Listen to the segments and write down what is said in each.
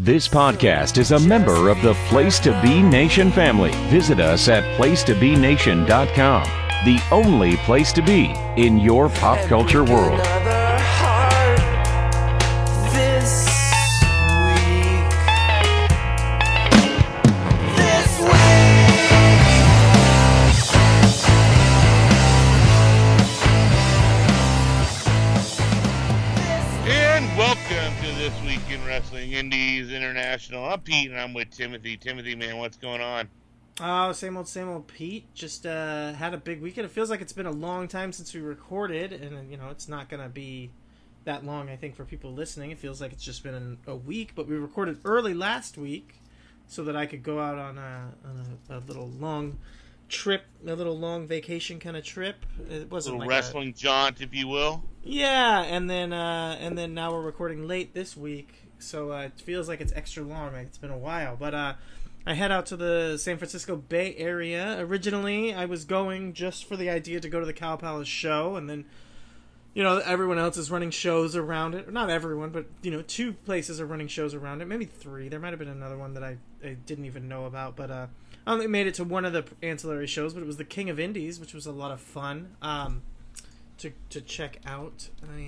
This podcast is a member of the Place to Be Nation family. Visit us at placetobenation.com, the only place to be in your pop culture world. Wrestling Indies International. I'm Pete and I'm with Timothy. Timothy, man, what's going on? Same old Pete. Just had a big weekend. It feels like it's been a long time since we recorded, and you know it's not gonna be that long. I think for people listening, it feels like it's just been a week. But we recorded early last week so that I could go out on a little long trip, a little long vacation kind of trip. It wasn't a little like wrestling jaunt, if you will. Yeah, and then now we're recording late this week. So it feels like it's extra long. Like it's been a while. But I head out to the San Francisco Bay Area. Originally, I was going just for the idea to go to the Cow Palace show. And then, you know, everyone else is running shows around it. Not everyone, but, you know, 2 places are running shows around it. Maybe 3. There might have been another one that I didn't even know about. But I only made it to one of the ancillary shows. But it was the King of Indies, which was a lot of fun to check out.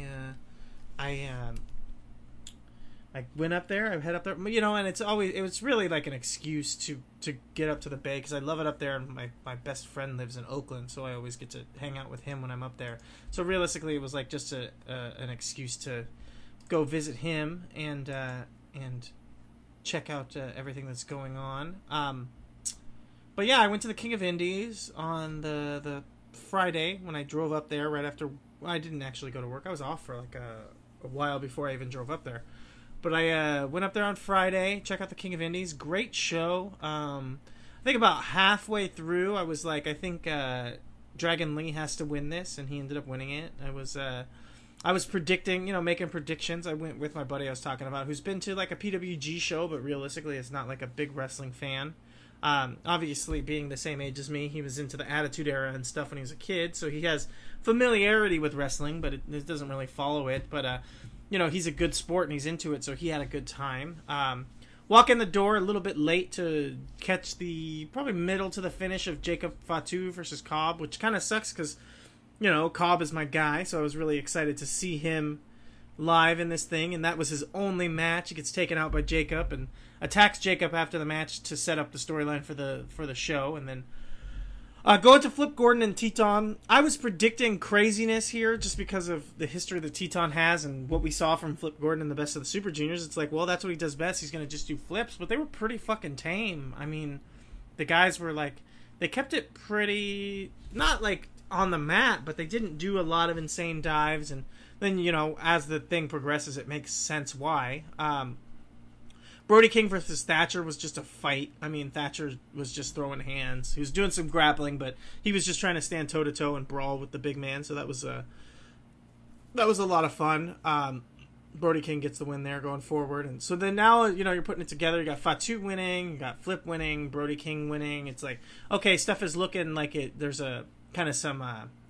I went up there. I head up there, you know, and it was really like an excuse to get up to the Bay because I love it up there. And my best friend lives in Oakland, so I always get to hang out with him when I'm up there. So realistically, it was like just an excuse to go visit him and check out everything that's going on. But yeah, I went to the King of Indies on the Friday when I drove up there. Right after I didn't actually go to work. I was off for like a while before I even drove up there. But I went up there on Friday, check out the King of Indies. Great show. I think about halfway through, I was like, I think Dragon Lee has to win this, and he ended up winning it. I was predicting, you know, making predictions. I went with my buddy I was talking about, who's been to like a PWG show, but realistically is not like a big wrestling fan. Obviously, being the same age as me, he was into the Attitude Era and stuff when he was a kid, so he has familiarity with wrestling, but it doesn't really follow it. But you know, he's a good sport and he's into it, so he had a good time. Walk in the door a little bit late to catch the probably middle to the finish of Jacob Fatu versus Cobb, which kind of sucks because, you know, Cobb is my guy, so I was really excited to see him live in this thing, and that was his only match. He gets taken out by Jacob and attacks Jacob after the match to set up the storyline for the show, and then going to Flip Gordon and Teton. I was predicting craziness here just because of the history that Teton has and what we saw from Flip Gordon in the Best of the Super Juniors. It's like, well, that's what he does best. He's going to just do flips. But they were pretty fucking tame. I mean, the guys were like, they kept it pretty, not like on the mat, but they didn't do a lot of insane dives. And then, you know, as the thing progresses, it makes sense why. Brody King versus Thatcher was just a fight. I mean, Thatcher was just throwing hands. He was doing some grappling, but he was just trying to stand toe-to-toe and brawl with the big man, so that was a lot of fun. Brody King gets the win there going forward. And so then now, you know, you're putting it together. You got Fatu winning, you got Flip winning, Brody King winning. It's like, okay, stuff is looking like it. There's a kind of some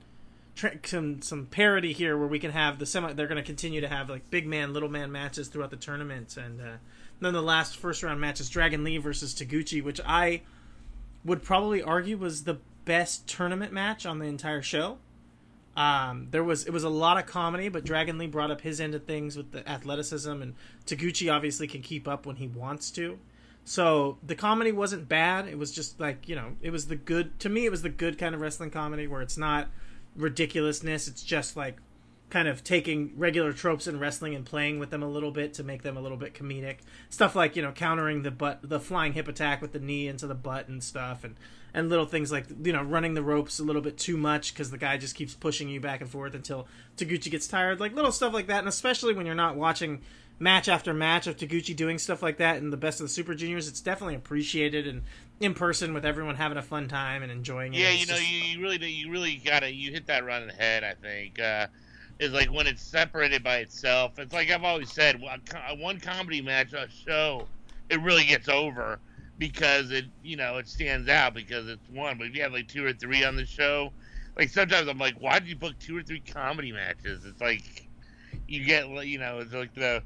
parity here where we can have they're going to continue to have like big man, little man matches throughout the tournament. And then the last first round match is Dragon Lee versus Taguchi, which I would probably argue was the best tournament match on the entire show. It was a lot of comedy, but Dragon Lee brought up his end of things with the athleticism, and Taguchi obviously can keep up when he wants to. So the comedy wasn't bad. It was just like, you know, it was the good kind of wrestling comedy where it's not ridiculousness. It's just like kind of taking regular tropes in wrestling and playing with them a little bit to make them a little bit comedic. Stuff like, you know, countering the flying hip attack with the knee into the butt and stuff, and little things like, you know, running the ropes a little bit too much because the guy just keeps pushing you back and forth until Taguchi gets tired. Like little stuff like that, and especially when you're not watching match after match of Taguchi doing stuff like that in the Best of the Super Juniors, it's definitely appreciated and in person with everyone having a fun time and enjoying it. Yeah, you know, you really gotta hit that right on the head, I think. Is like when it's separated by itself. It's like I've always said, one comedy match on a show, it really gets over because it stands out because it's one. But if you have like 2 or 3 on the show, like sometimes I'm like, why did you book 2 or 3 comedy matches? It's like you get, it's like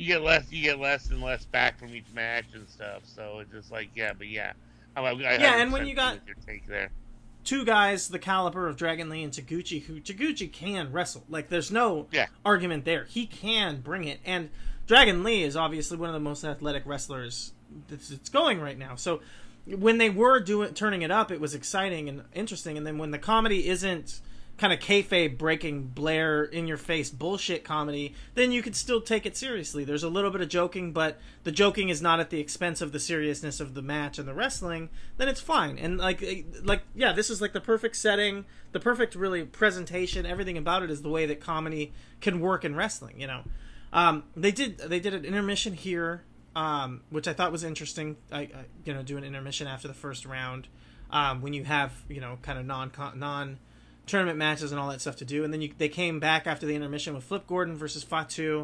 you get less and less back from each match and stuff. So it's just like, yeah, but yeah, I Yeah, and when you got your take there. two guys the caliber of Dragon Lee and Taguchi, who Taguchi can wrestle. Like, there's no argument there. He can bring it. And Dragon Lee is obviously one of the most athletic wrestlers that's going right now. So when they were turning it up, it was exciting and interesting. And then when the comedy isn't kind of kayfabe breaking Blair in your face bullshit comedy, then you could still take it seriously. There's a little bit of joking, but the joking is not at the expense of the seriousness of the match and the wrestling. Then it's fine. And like yeah, this is like the perfect setting, the perfect really presentation. Everything about it is the way that comedy can work in wrestling. You know, they did an intermission here, which I thought was interesting. I do an intermission after the first round when you have kind of non tournament matches and all that stuff to do, and then they came back after the intermission with Flip Gordon versus Fatu.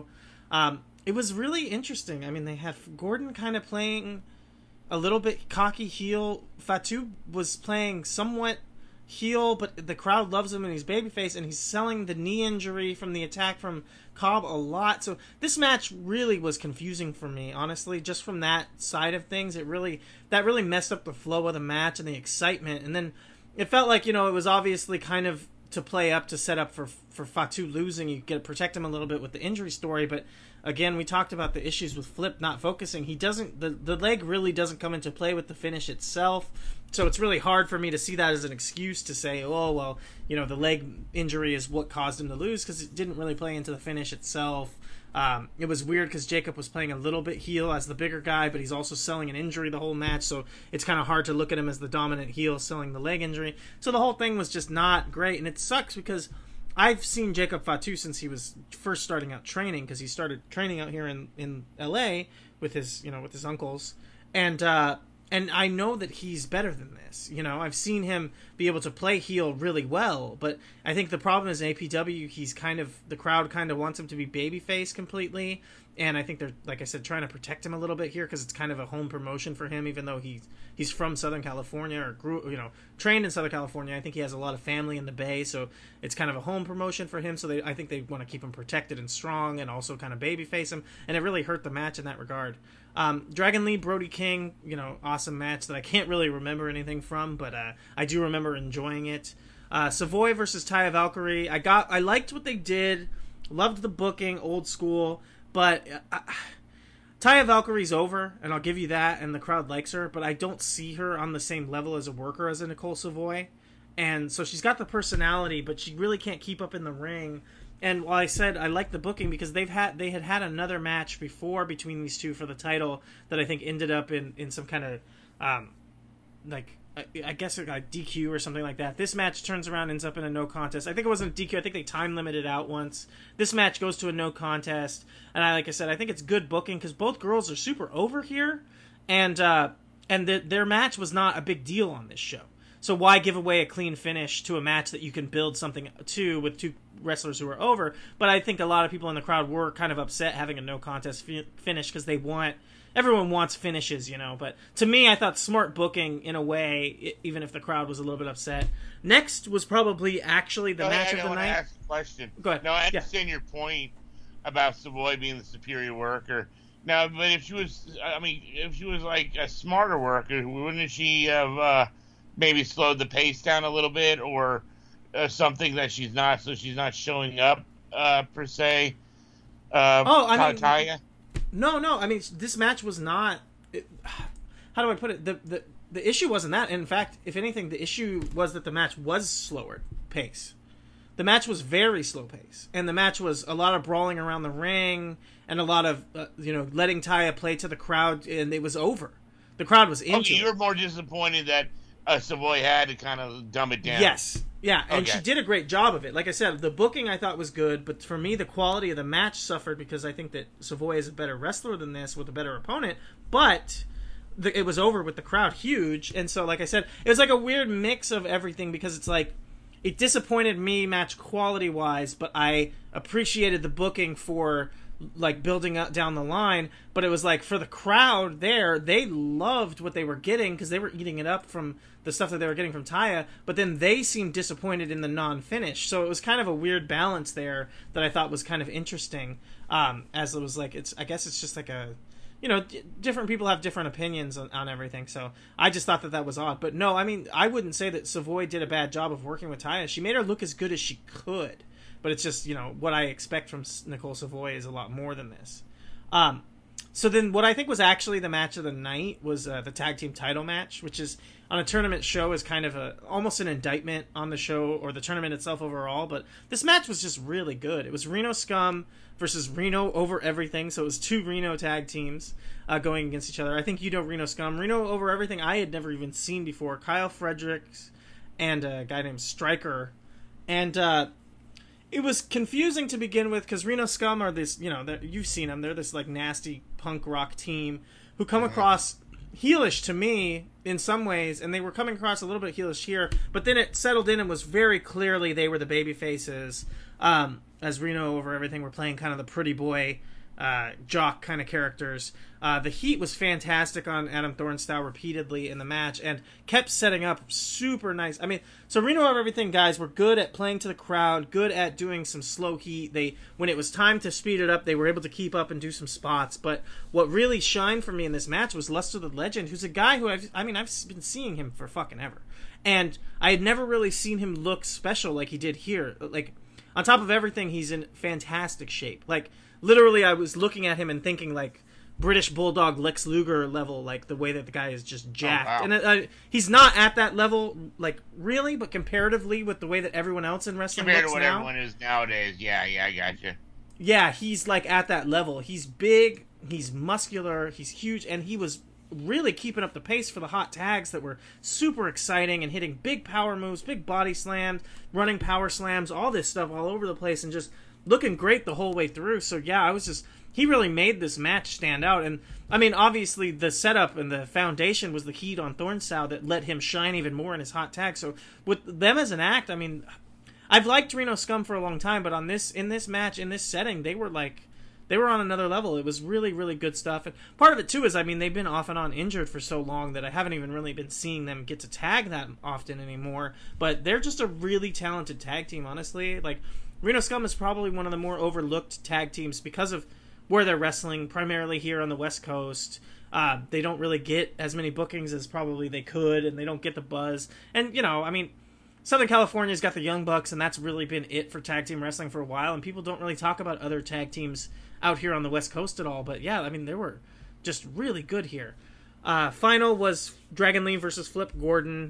It was really interesting. I mean, they had Gordon kind of playing a little bit cocky heel. Fatu was playing somewhat heel, but the crowd loves him and he's babyface, and he's selling the knee injury from the attack from Cobb a lot. So this match really was confusing for me, honestly, just from that side of things. That really messed up the flow of the match and the excitement. And then it felt like, it was obviously kind of to play up, to set up for Fatu losing. You get to protect him a little bit with the injury story, but again, we talked about the issues with Flip not focusing. He doesn't, the leg really doesn't come into play with the finish itself, so it's really hard for me to see that as an excuse to say, oh, well, the leg injury is what caused him to lose, because it didn't really play into the finish itself. It was weird because Jacob was playing a little bit heel as the bigger guy, but he's also selling an injury the whole match, so it's kind of hard to look at him as the dominant heel selling the leg injury. So the whole thing was just not great, and it sucks because I've seen Jacob Fatu since he was first starting out training, because he started training out here in LA with his uncles, and I know that he's better than this. I've seen him be able to play heel really well, but I think the problem is in APW, the crowd kind of wants him to be babyface completely, and I think they're, like I said, trying to protect him a little bit here because it's kind of a home promotion for him, even though he's from Southern California or trained in Southern California. I think he has a lot of family in the Bay, so it's kind of a home promotion for him. So I think they want to keep him protected and strong, and also kind of babyface him, and it really hurt the match in that regard. Dragon Lee, Brody King, awesome match that I can't really remember anything from, but I do remember enjoying it. Savoy versus Taya Valkyrie. I liked what they did, loved the booking, old school, but Taya Valkyrie's over, and I'll give you that, and the crowd likes her, but I don't see her on the same level as a worker as a Nicole Savoy, and so she's got the personality, but she really can't keep up in the ring. And while I said I like the booking because they had another match before between these two for the title that I think ended up in some kind of I guess a DQ or something like that. This match turns around, ends up in a no contest. I think it wasn't a DQ. I think they time limited out once. This match goes to a no contest, and like I said, I think it's good booking because both girls are super over here, and their match was not a big deal on this show. So why give away a clean finish to a match that you can build something to with two wrestlers who are over? But I think a lot of people in the crowd were kind of upset having a no contest finish because everyone wants finishes, But to me, I thought smart booking in a way, even if the crowd was a little bit upset. Next was probably actually the match of the night. I ask a question. Go ahead. No, I understand your point about Savoy being the superior worker. Now, but if she was like a smarter worker, wouldn't she have maybe slowed the pace down a little bit, or something that she's not, so she's not showing up per se? Taya? No. I mean, this match was not. How do I put it? The issue wasn't that. In fact, if anything, the issue was that the match was slower pace. The match was very slow pace, and the match was a lot of brawling around the ring and a lot of letting Taya play to the crowd, and it was over. The crowd was into it. You were more disappointed that Savoy had to kind of dumb it down. Yes. Yeah, and she did a great job of it. Like I said, the booking I thought was good, but for me, the quality of the match suffered because I think that Savoy is a better wrestler than this with a better opponent, but it was over with the crowd huge, and so, like I said, it was like a weird mix of everything because it's like, it disappointed me match quality-wise, but I appreciated the booking for like building up down the line, but it was like for the crowd there, they loved what they were getting because they were eating it up from the stuff that they were getting from Taya, but then they seemed disappointed in the non-finish, so it was kind of a weird balance there that I thought was kind of interesting. As it was like, I guess it's just like a, different people have different opinions on everything. So I just thought that was odd. But no, I mean, I wouldn't say that Savoy did a bad job of working with Taya. She made her look as good as she could. But it's just, what I expect from Nicole Savoy is a lot more than this. So then what I think was actually the match of the night was the tag team title match, which is on a tournament show is kind of almost an indictment on the show or the tournament itself overall. But this match was just really good. It was Reno Scum versus Reno Over Everything. So it was 2 Reno tag teams going against each other. I think Reno Scum. Reno Over Everything I had never even seen before. Kyle Fredericks and a guy named Stryker. And it was confusing to begin with because Reno Scum are this, you've seen them. They're this like nasty punk rock team who come across heelish to me in some ways, and they were coming across a little bit heelish here, but then it settled in and was very clearly they were the baby faces, as Reno Over Everything were playing kind of the pretty boy jock kind of characters. The heat was fantastic on Adam Thornstow repeatedly in the match and kept setting up super nice. I mean, so Reno Over Everything guys were good at playing to the crowd, good at doing some slow heat. When it was time to speed it up, they were able to keep up and do some spots. But what really shined for me in this match was Lester the Legend, who's a guy who I've been seeing him for fucking ever. And I had never really seen him look special like he did here. Like, on top of everything, he's in fantastic shape. Like, literally, I was looking at him and thinking, like, British Bulldog Lex Luger level, like, the way that the guy is just jacked. Oh, wow. And he's not at that level, like, really, but comparatively with the way that everyone else in wrestling compared looks to what now. everyone is nowadays, yeah, I gotcha. Yeah, he's, like, at that level. He's big, he's muscular, he's huge, and he was really keeping up the pace for the hot tags that were super exciting and hitting big power moves, big body slams, running power slams, all this stuff all over the place, and just looking great the whole way through. So yeah, he really made this match stand out. And I mean, obviously the setup and the foundation was the heat on Thornstow that let him shine even more in his hot tag. So with them as an act, I mean, I've liked Reno Scum for a long time, but in this match, in this setting, they were on another level. It was really, really good stuff. And part of it, too, is, I mean, they've been off and on injured for so long that I haven't even really been seeing them get to tag that often anymore. But they're just a really talented tag team, honestly. Like, Reno Scum is probably one of the more overlooked tag teams because of where they're wrestling, primarily here on the West Coast. They don't really get as many bookings as probably they could, and they don't get the buzz. And, I mean, Southern California's got the Young Bucks, and that's really been it for tag team wrestling for a while, and people don't really talk about other tag teams out here on the West Coast at all. But yeah, I mean, they were just really good here. Final was Dragon Lee versus Flip Gordon.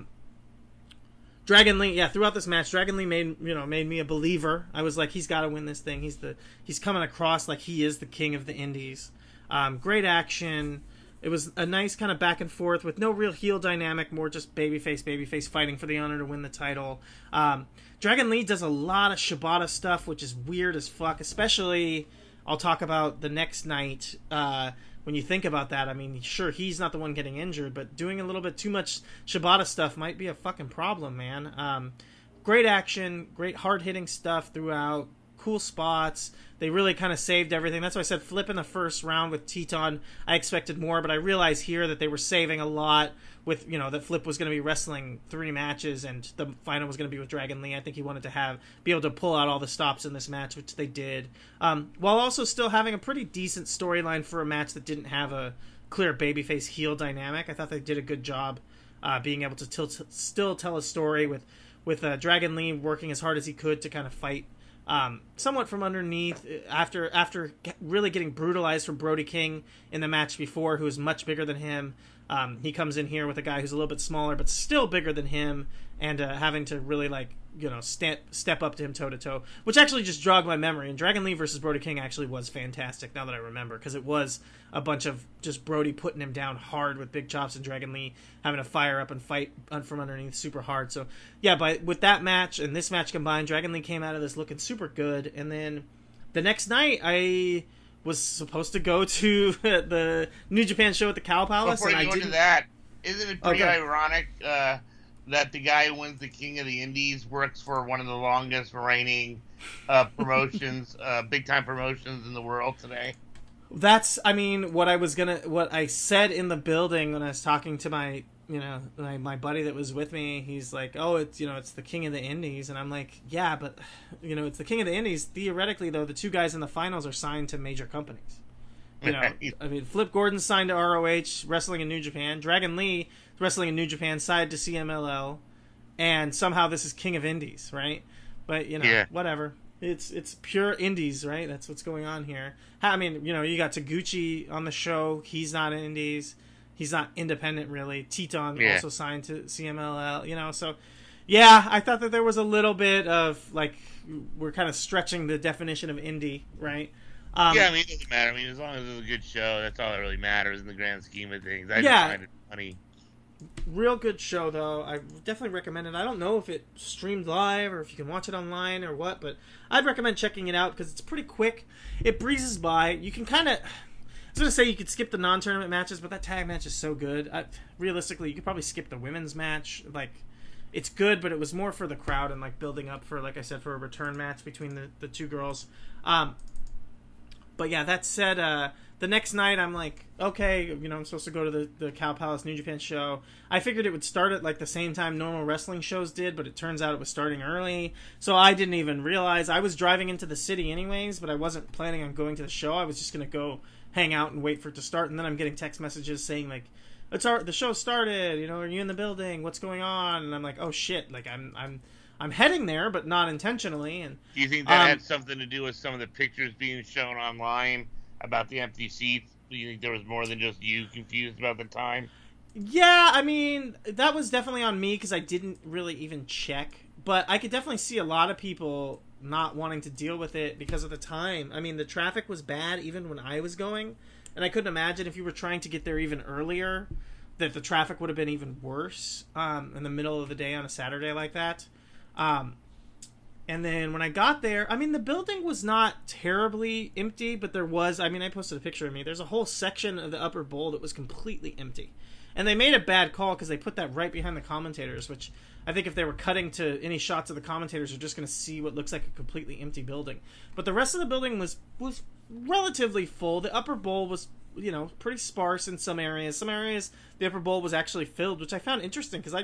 Dragon Lee, throughout this match, Dragon Lee made me a believer. I was like, he's got to win this thing. He's coming across like he is the king of the indies. Great action. It was a nice kind of back and forth with no real heel dynamic, more just babyface fighting for the honor to win the title. Dragon Lee does a lot of Shibata stuff, which is weird as fuck, especially I'll talk about the next night. When you think about that, I mean, sure, he's not the one getting injured, but doing a little bit too much Shibata stuff might be a fucking problem, man. Great action, great hard-hitting stuff throughout, cool spots. They really kind of saved everything. That's why I said Flip in the first round with Teton. I expected more, but I realized here that they were saving a lot with, that Flip was going to be wrestling 3 matches and the final was going to be with Dragon Lee. I think he wanted to be able to pull out all the stops in this match, which they did, while also still having a pretty decent storyline for a match that didn't have a clear babyface heel dynamic. I thought they did a good job being able to still tell a story with Dragon Lee working as hard as he could to kind of fight somewhat from underneath after really getting brutalized from Brody King in the match before, who is much bigger than him. He comes in here with a guy who's a little bit smaller but still bigger than him, and having to really step up to him toe to toe, which actually just jogged my memory. And Dragon Lee versus Brody King actually was fantastic now that I remember, because it was a bunch of just Brody putting him down hard with big chops and Dragon Lee having to fire up and fight from underneath super hard. So yeah, but with that match and this match combined, Dragon Lee came out of this looking super good. And then the next night I was supposed to go to the New Japan show at the Cow Palace. Before and you I go didn't. into that, isn't it pretty Okay. ironic that the guy who wins the King of the Indies works for one of the longest reigning promotions, big time promotions in the world today? That's, I mean, what I said in the building when I was talking to my you know, my buddy that was with me, he's like, oh, it's, you know, it's the King of the Indies. And I'm like, yeah, but, you know, it's the King of the Indies. Theoretically, though, the two guys in the finals are signed to major companies. You know, I mean, Flip Gordon signed to ROH, wrestling in New Japan. Dragon Lee, wrestling in New Japan, signed to CMLL. And somehow this is King of Indies, right? But, you know, whatever. It's pure indies, right? That's what's going on here. I mean, you know, you got Taguchi on the show. He's not in indies. He's not independent, really. Teton also signed to CMLL, you know. So, yeah, I thought that there was a little bit of, like, we're kind of stretching the definition of indie, right? Yeah, I mean, it doesn't matter. I mean, as long as it's a good show, that's all that really matters in the grand scheme of things. I just find it funny. Real good show, though. I definitely recommend it. I don't know if it streamed live or if you can watch it online or what, but I'd recommend checking it out because it's pretty quick. It breezes by. You can kind of... I was going to say you could skip the non-tournament matches, but that tag match is so good. Realistically, you could probably skip the women's match. Like, it's good, but it was more for the crowd and, like, building up for, like I said, for a return match between the two girls. But yeah, that said, the next night I'm like, okay, you know, I'm supposed to go to the Cow Palace New Japan show. I figured it would start at like the same time normal wrestling shows did, but it turns out it was starting early. So I didn't even realize. I was driving into the city anyways, but I wasn't planning on going to the show. I was just going to go hang out and wait for it to start. And then I'm getting text messages saying like, the show started, you know, are you in the building? What's going on? And I'm like, oh shit, like I'm heading there, but not intentionally. And do you think that had something to do with some of the pictures being shown online about the empty seats? Do you think there was more than just you confused about the time? Yeah, I mean, that was definitely on me because I didn't really even check. But I could definitely see a lot of people not wanting to deal with it because of the time. I mean, the traffic was bad even when I was going. And I couldn't imagine if you were trying to get there even earlier that the traffic would have been even worse in the middle of the day on a Saturday like that. And then when I got there, I mean, the building was not terribly empty, but there was, I mean, I posted a picture of me. There's a whole section of the upper bowl that was completely empty. And they made a bad call because they put that right behind the commentators, which I think if they were cutting to any shots of the commentators, you're just going to see what looks like a completely empty building. But the rest of the building was relatively full. The upper bowl was, you know, pretty sparse in some areas. Some areas, the upper bowl was actually filled, which I found interesting because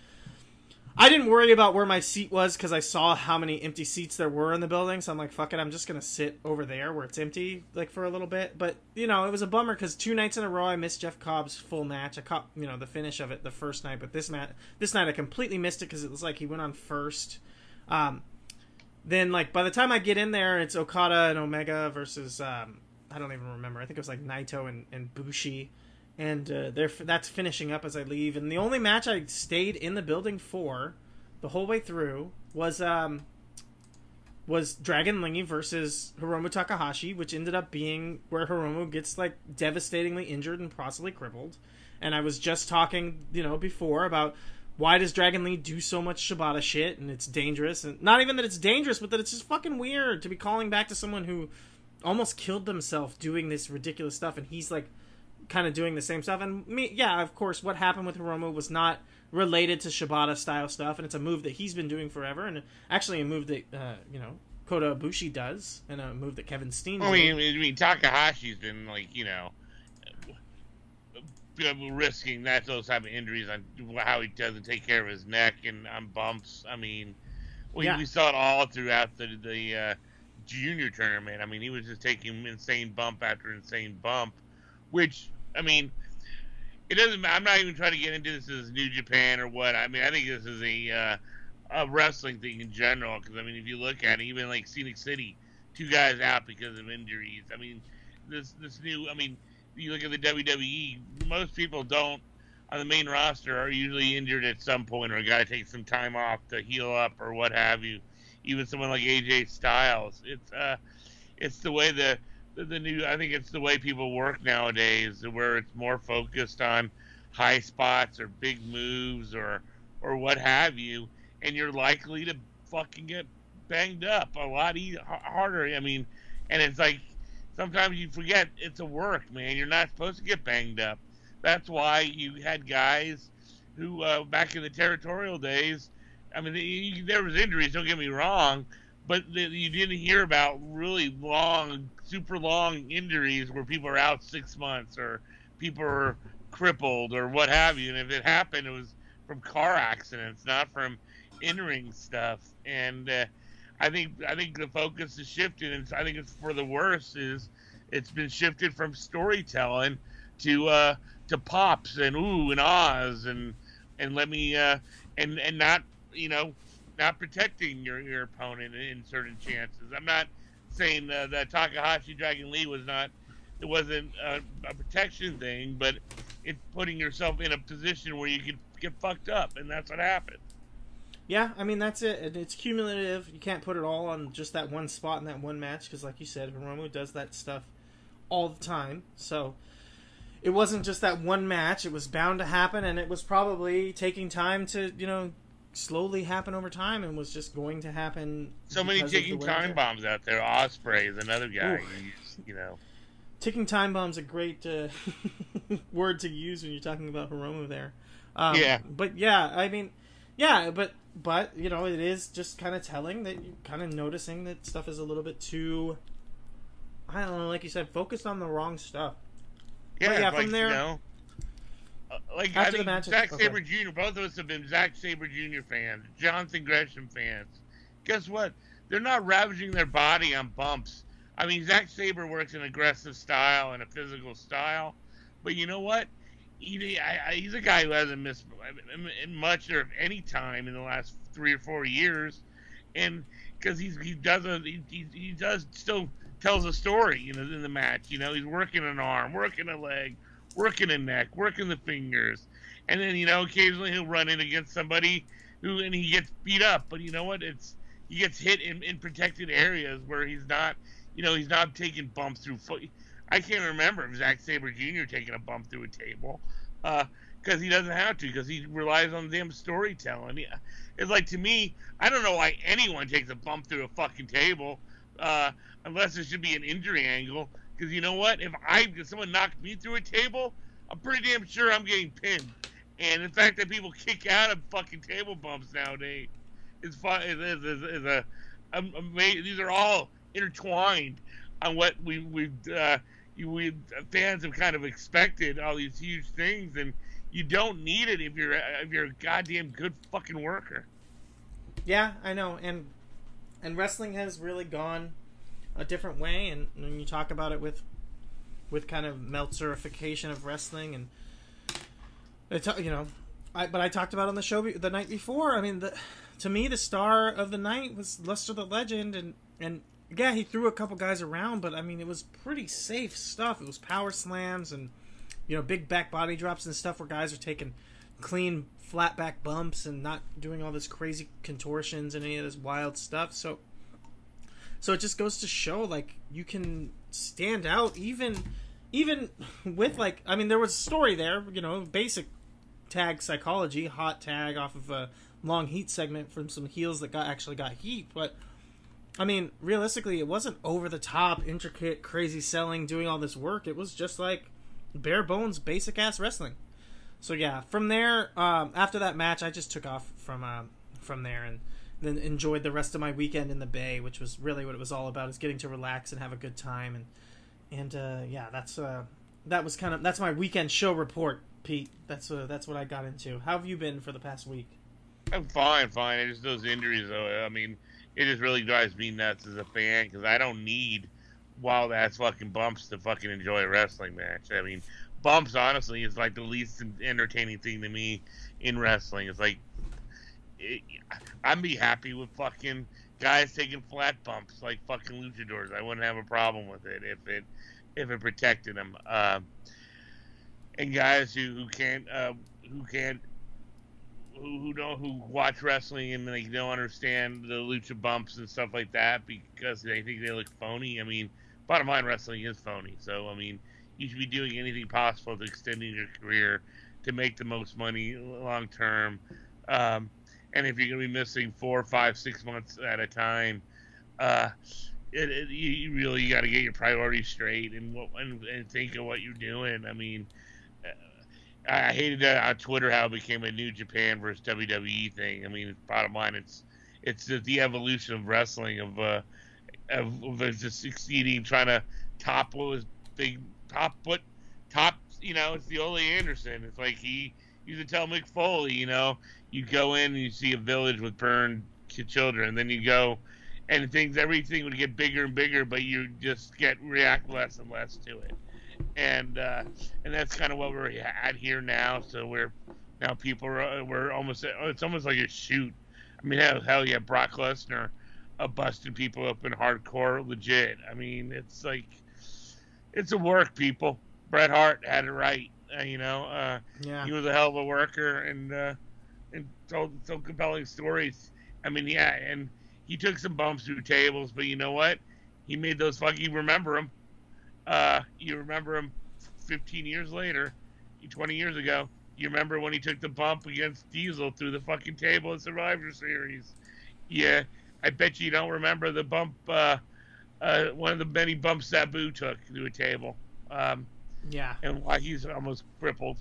I didn't worry about where my seat was because I saw how many empty seats there were in the building. So I'm like, fuck it, I'm just going to sit over there where it's empty, like, for a little bit. But, you know, it was a bummer because 2 nights in a row I missed Jeff Cobb's full match. I caught, you know, the finish of it the first night. But this night I completely missed it because it was like he went on first. Then, like, by the time I get in there, it's Okada and Omega versus, I don't even remember. I think it was, like, Naito and Bushi. And that's finishing up as I leave. And the only match I stayed in the building for the whole way through was Dragon Lee versus Hiromu Takahashi, which ended up being where Hiromu gets, like, devastatingly injured and possibly crippled. And I was just talking, you know, before about why does Dragon Lee do so much Shibata shit, and it's dangerous. And not even that it's dangerous, but that it's just fucking weird to be calling back to someone who almost killed themselves doing this ridiculous stuff, and he's, like, kind of doing the same stuff. And of course, what happened with Hiromu was not related to Shibata style stuff, and it's a move that he's been doing forever, and actually a move that you know, Kota Ibushi does, and a move that Kevin Steen does. I mean Takahashi's been, like, you know, risking those type of injuries on how he doesn't take care of his neck and on bumps. I mean, we saw it all throughout the junior tournament. I mean, he was just taking insane bump after insane bump. Which, I mean, it doesn't. I'm not even trying to get into this as New Japan or what. I mean, I think this is a wrestling thing in general. Because, I mean, if you look at it, even like Scenic City, 2 guys out because of injuries. I mean, this new. I mean, you look at the WWE. Most people don't on the main roster are usually injured at some point, or got to take some time off to heal up or what have you. Even someone like AJ Styles. It's the way the new, I think it's the way people work nowadays, where it's more focused on high spots or big moves or what have you, and you're likely to fucking get banged up a lot harder. I mean, and it's like sometimes you forget it's a work, man. You're not supposed to get banged up. That's why you had guys who back in the territorial days. I mean, there was injuries. Don't get me wrong. But you didn't hear about really long, super long injuries where people are out 6 months or people are crippled or what have you. And if it happened, it was from car accidents, not from in-ring stuff. And I think the focus is shifted, and I think it's for the worse. Is it's been shifted from storytelling to pops and ooh and ahs and let me and not not protecting your opponent in certain chances. I'm not saying that Takahashi Dragon Lee was not, it wasn't a protection thing, but it's putting yourself in a position where you could get fucked up, and that's what happened. Yeah, I mean, that's it. It's cumulative. You can't put it all on just that one spot in that one match, because like you said, Hiromu does that stuff all the time. So it wasn't just that one match. It was bound to happen, and it was probably taking time to, slowly happen over time, and was just going to happen. So many ticking time bombs out there. Ospreay is another guy. Ticking time bomb's a great word to use when you're talking about Hiromu there. Yeah. But yeah, I mean, yeah, but it is just kind of telling that you're kind of noticing that stuff is a little bit too, I don't know, like you said, focused on the wrong stuff. Yeah, yeah, from there, like I think Zack Sabre Jr. Both of us have been Zack Sabre Jr. fans, Jonathan Gresham fans. Guess what? They're not ravaging their body on bumps. I mean, Zack Sabre works an aggressive style and a physical style, but you know what? He's a guy who hasn't missed much or any time in the last 3 or 4 years, and because he does still tells a story, in the match. He's working an arm, working a leg, working a neck, working the fingers, and then occasionally he'll run in against somebody and he gets beat up. But you know what? He gets hit in protected areas where he's not taking bumps through foot. I can't remember if Zack Sabre Jr. taking a bump through a table, because he doesn't have to, because he relies on damn storytelling. It's like, to me, I don't know why anyone takes a bump through a fucking table, unless there should be an injury angle. Because you know what? If someone knocked me through a table, I'm pretty damn sure I'm getting pinned. And the fact that people kick out of fucking table bumps nowadays is fun. These are all intertwined on what we fans have kind of expected, all these huge things, and you don't need it if you're a goddamn good fucking worker. Yeah, I know, and wrestling has really gone a different way, and when you talk about it with kind of Meltzerification of wrestling, and I talked about it on the show the night before. I mean, to me, the star of the night was Lester the Legend, and yeah, he threw a couple guys around, but I mean, it was pretty safe stuff. It was power slams and big back body drops and stuff where guys are taking clean flat back bumps and not doing all this crazy contortions and any of this wild stuff. So it just goes to show, like, you can stand out even with, like, I mean, there was a story there, basic tag psychology, hot tag off of a long heat segment from some heels that actually got heat, but I mean, realistically, it wasn't over the top, intricate, crazy selling, doing all this work. It was just like bare bones, basic ass wrestling. So yeah, from there, after that match, I just took off from there and then enjoyed the rest of my weekend in the Bay, which was really what it was all about, is getting to relax and have a good time. And yeah, that's my weekend show report, Pete. That's what I got into. How have you been for the past week? I'm fine. It's just those injuries, though. I mean, it just really drives me nuts as a fan, because I don't need wild ass fucking bumps to fucking enjoy a wrestling match. I mean, bumps, honestly, is like the least entertaining thing to me in wrestling. It's like, I'd be happy with fucking guys taking flat bumps like fucking luchadors. I wouldn't have a problem with it if it protected them. And guys who watch wrestling and they don't understand the lucha bumps and stuff like that because they think they look phony. I mean, bottom line, wrestling is phony. So, I mean, you should be doing anything possible to extending your career to make the most money long term. And if you're going to be missing 4, 5, 6 months at a time, you really got to get your priorities straight and think of what you're doing. I mean, I hated that on Twitter how it became a New Japan versus WWE thing. I mean, bottom line, it's the evolution of wrestling of just succeeding, trying to top what was big, top it's the Ole Anderson. It's like he used to tell Mick Foley, you go in and you see a village with burned children, and then you go and everything would get bigger and bigger, but you just react less and less to it. And that's kind of what we're at here now. So we're almost, it's almost like a shoot. I mean, hell yeah, Brock Lesnar busting people up in hardcore legit. I mean, it's like, it's a work, people. Bret Hart had it right. Yeah. He was a hell of a worker and told so compelling stories. I mean, yeah, and he took some bumps through tables, but you know what? He made those fucking remember him. You remember him 15 years later, 20 years ago. You remember when he took the bump against Diesel through the fucking table at Survivor Series? Yeah, I bet you don't remember the bump. One of the many bumps Sabu took through a table. Yeah. And why he's almost crippled.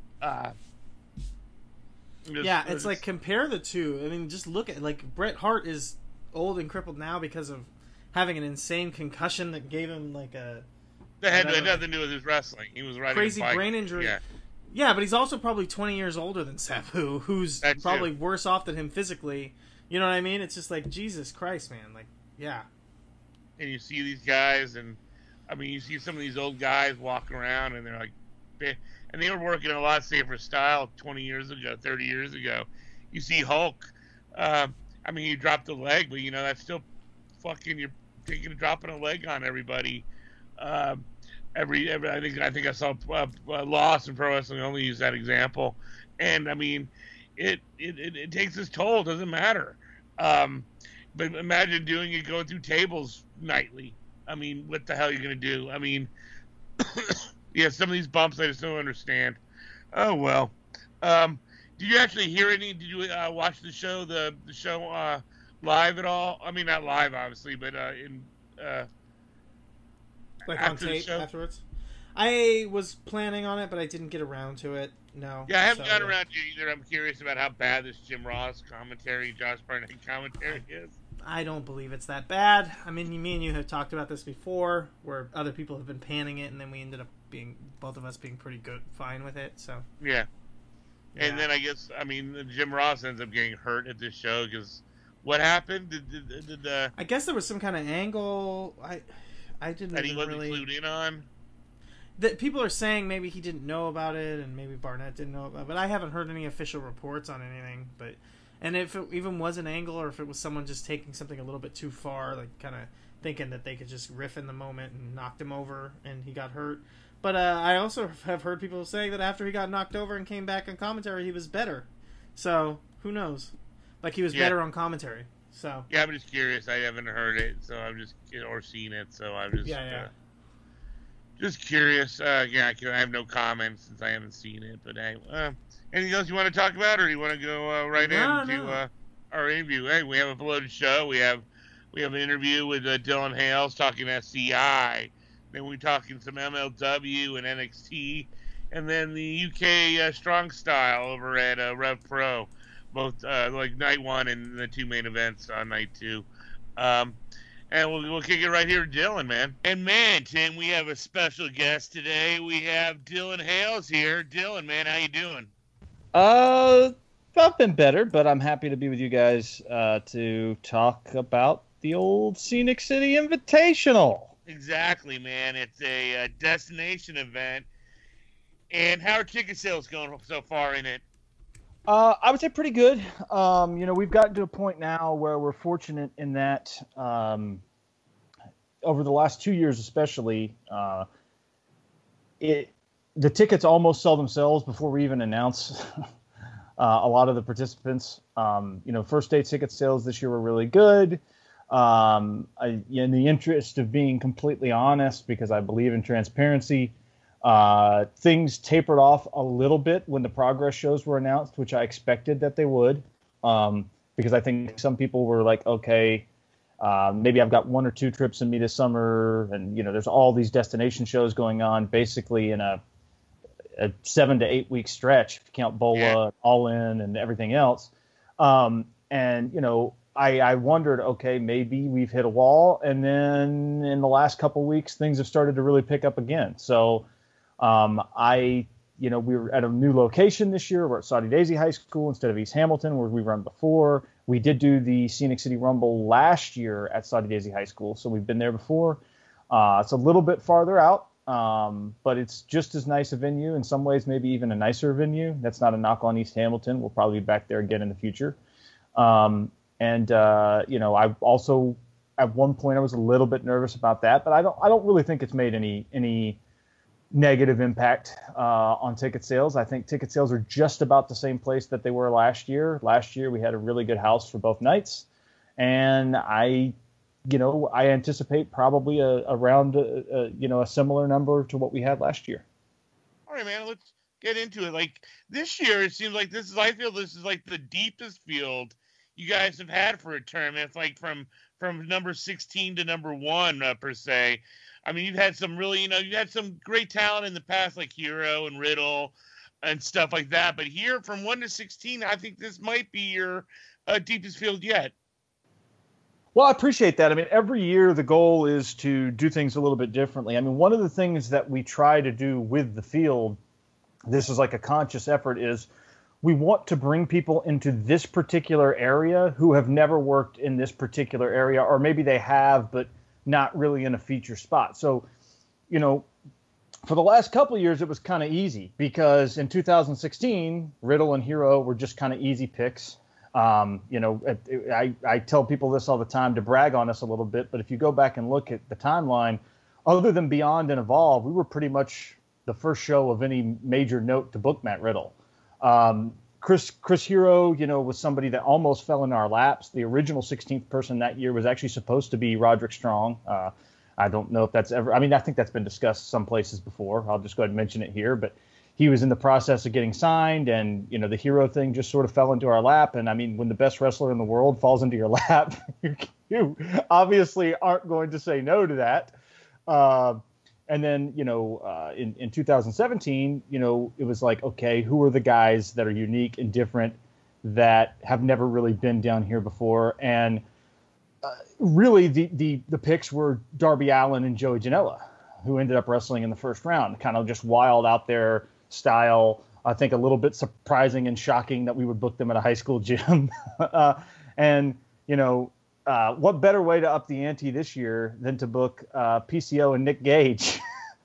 It's like, compare the two. I mean, just look at, like, Bret Hart is old and crippled now because of having an insane concussion that gave him, like, that had nothing to do with his wrestling. He was riding crazy a bike. brain injury. Yeah. Yeah, but he's also probably 20 years older than Sabu, who's probably worse off than him physically. You know what I mean? It's just like, Jesus Christ, man. Like, yeah. And you see these guys, and I mean, you see some of these old guys walking around, and they're like, and they were working a lot safer style 20 years ago, 30 years ago. You see Hulk. I mean, he dropped a leg, but that's still fucking. You're dropping a leg on everybody. Every I think I saw Lost in pro wrestling only use that example, and I mean, it takes its toll. It doesn't matter. But imagine doing it going through tables nightly. I mean, what the hell are you gonna do? I mean, yeah, some of these bumps I just don't understand. Oh well. Did you actually hear any? Did you watch the show? The show live at all? I mean, not live, obviously, but in. Like on tape afterwards? I was planning on it, but I didn't get around to it. No. Yeah, I haven't gotten around to it either. I'm curious about how bad this Jim Ross commentary, Josh Barnett commentary is. I don't believe it's that bad. I mean, me and you have talked about this before, where other people have been panning it, and then we ended up both of us being pretty fine with it. So. Yeah. And then I guess, I mean, Jim Ross ends up getting hurt at this show because what happened? Did I guess there was some kind of angle. I didn't that he wasn't really clued in on. That people are saying maybe he didn't know about it, and maybe Barnett didn't know about it, but I haven't heard any official reports on anything. And if it even was an angle, or if it was someone just taking something a little bit too far, like kind of thinking that they could just riff in the moment and knocked him over, and he got hurt. But I also have heard people saying that after he got knocked over and came back on commentary, he was better. So who knows? Like, he was better on commentary. So yeah, I'm just curious. I haven't heard it, so I'm just or seen it, so I'm just just curious. I have no comments since I haven't seen it. But hey, anything else you want to talk about, or do you want to go right into our interview? Hey, we have a loaded show. We have an interview with Dylan Hales talking SCI. Then we're talking some MLW and NXT, and then the UK Strong Style over at Rev Pro. Both like night one and the two main events on night two. And we'll kick it right here to Dylan, man. And man, Tim, we have a special guest today. We have Dylan Hales here. Dylan, man, how you doing? I've been better, but I'm happy to be with you guys to talk about the old Scenic City Invitational. Exactly, man. It's a destination event. And how are ticket sales going so far in it? I would say pretty good. We've gotten to a point now where we're fortunate in that over the last 2 years especially, the tickets almost sell themselves before we even announce a lot of the participants. First day ticket sales this year were really good. In the interest of being completely honest, because I believe in transparency, things tapered off a little bit when the Progress shows were announced, which I expected that they would, because I think some people were like, okay, maybe I've got 1 or 2 trips in me this summer, and there's all these destination shows going on basically in a 7 to 8 week stretch, if you count BOLA, All In, and everything else. I wondered, okay, maybe we've hit a wall, and then in the last couple of weeks, things have started to really pick up again. So We were at a new location this year. We're at Saudi Daisy High School instead of East Hamilton, where we run before. We did do the Scenic City Rumble last year at Saudi Daisy High School, so we've been there before. It's a little bit farther out, but it's just as nice a venue. In some ways, maybe even a nicer venue. That's not a knock on East Hamilton. We'll probably be back there again in the future. I also at one point I was a little bit nervous about that, but I don't really think it's made any negative impact on ticket sales. I think ticket sales are just about the same place that they were last year. Last year we had a really good house for both nights, and I anticipate probably around a similar number to what we had last year. All right, man, let's get into it. Like this year, it seems like I feel this is like the deepest field you guys have had for a tournament. It's like from number 16 to number 1 per se. I mean, you've had some really, you've had some great talent in the past, like Hero and Riddle and stuff like that. But here, from 1 to 16, I think this might be your deepest field yet. Well, I appreciate that. I mean, every year the goal is to do things a little bit differently. I mean, one of the things that we try to do with the field, this is like a conscious effort, is we want to bring people into this particular area who have never worked in this particular area, or maybe they have, but not really in a feature spot. So, for the last couple of years, it was kind of easy because in 2016, Riddle and Hero were just kind of easy picks. I tell people this all the time to brag on us a little bit, but if you go back and look at the timeline, other than Beyond and Evolve, we were pretty much the first show of any major note to book Matt Riddle. Chris Hero, was somebody that almost fell in our laps. The original 16th person that year was actually supposed to be Roderick Strong. I don't know if that's I think that's been discussed some places before. I'll just go ahead and mention it here. But he was in the process of getting signed, and, the Hero thing just sort of fell into our lap. And, I mean, when the best wrestler in the world falls into your lap, you obviously aren't going to say no to that. And then, in 2017, it was like, okay, who are the guys that are unique and different that have never really been down here before? And really, the picks were Darby Allin and Joey Janela, who ended up wrestling in the first round. Kind of just wild out there style. I think a little bit surprising and shocking that we would book them at a high school gym. What better way to up the ante this year than to book PCO and Nick Gage?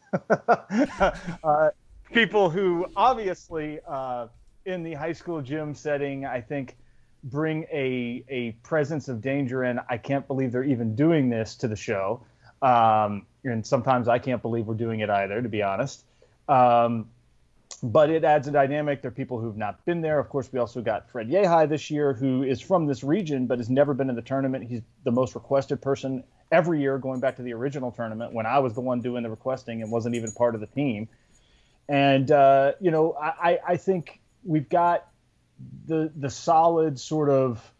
People who obviously in the high school gym setting, I think, bring a presence of danger, and I can't believe they're even doing this to the show. And sometimes I can't believe we're doing it either, to be honest. But it adds a dynamic. There are people who've not been there. Of course, we also got Fred Yehai this year, who is from this region but has never been in the tournament. He's the most requested person every year, going back to the original tournament when I was the one doing the requesting and wasn't even part of the team. And, I think we've got the solid sort of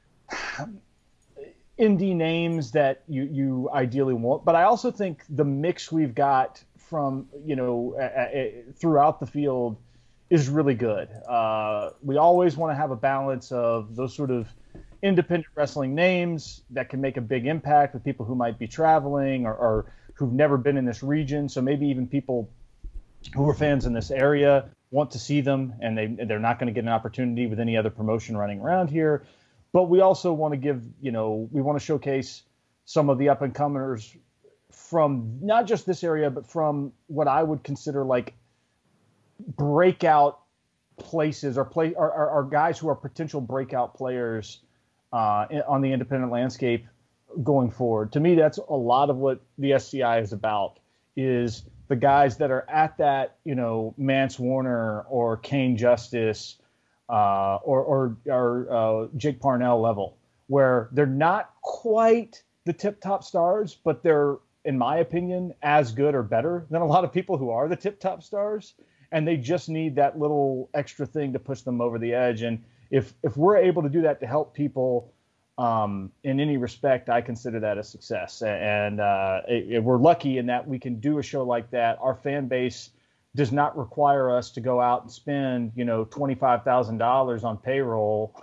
indie names that you ideally want. But I also think the mix we've got from, throughout the field is really good. We always want to have a balance of those sort of independent wrestling names that can make a big impact with people who might be traveling or who've never been in this region. So maybe even people who are fans in this area want to see them, and they're not going to get an opportunity with any other promotion running around here. But we also want to give, we want to showcase some of the up-and-comers from not just this area, but from what I would consider like breakout places or guys who are potential breakout players on the independent landscape going forward. To me, that's a lot of what the SCI is about, is the guys that are at that, Mance Warner or Kane Justice or Jake Parnell level, where they're not quite the tip-top stars, but they're, in my opinion, as good or better than a lot of people who are the tip-top stars. And they just need that little extra thing to push them over the edge. And if we're able to do that to help people in any respect, I consider that a success. And we're lucky in that we can do a show like that. Our fan base does not require us to go out and spend, $25,000 on payroll,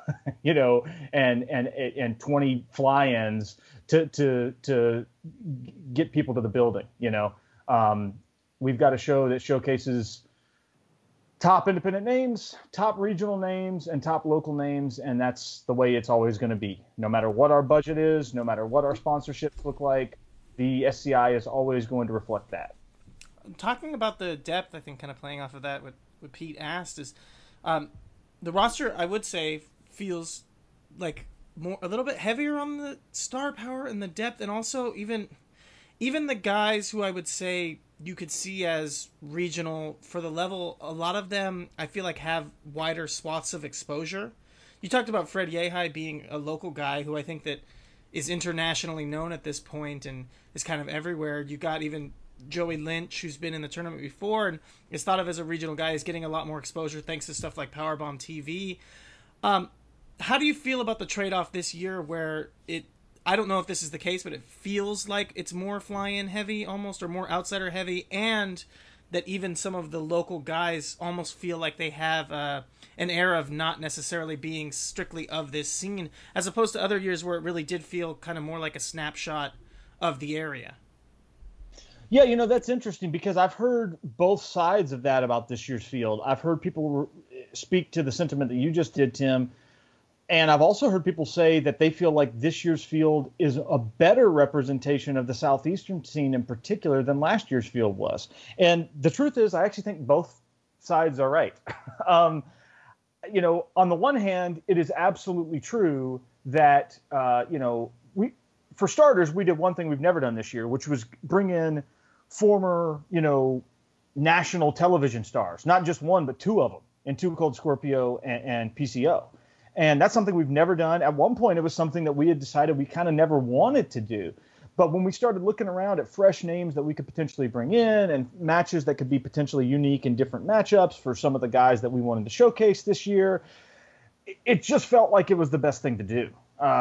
and 20 fly-ins to get people to the building. we've got a show that showcases top independent names, top regional names, and top local names, and that's the way it's always going to be. No matter what our budget is, no matter what our sponsorships look like, the SCI is always going to reflect that. Talking about the depth, I think kind of playing off of that, what Pete asked is the roster, I would say, feels like a little bit heavier on the star power and the depth, and also even the guys who I would say you could see as regional for the level, a lot of them I feel like have wider swaths of exposure. You talked about Fred Yehi being a local guy who I think that is internationally known at this point and is kind of everywhere. You got even Joey Lynch, who's been in the tournament before and is thought of as a regional guy, is getting a lot more exposure thanks to stuff like Powerbomb TV. How do you feel about the trade-off this year where I don't know if this is the case, but it feels like it's more fly-in heavy almost, or more outsider heavy, and that even some of the local guys almost feel like they have an air of not necessarily being strictly of this scene, as opposed to other years where it really did feel kind of more like a snapshot of the area? Yeah, that's interesting because I've heard both sides of that about this year's field. I've heard people speak to the sentiment that you just did, Tim. And I've also heard people say that they feel like this year's field is a better representation of the Southeastern scene in particular than last year's field was. And the truth is, I actually think both sides are right. On the one hand, it is absolutely true that, for starters, we did one thing we've never done this year, which was bring in former, national television stars, not just one, but two of them, in Too Cold Scorpio and PCO. And that's something we've never done. At one point, it was something that we had decided we kind of never wanted to do. But when we started looking around at fresh names that we could potentially bring in and matches that could be potentially unique in different matchups for some of the guys that we wanted to showcase this year, it just felt like it was the best thing to do.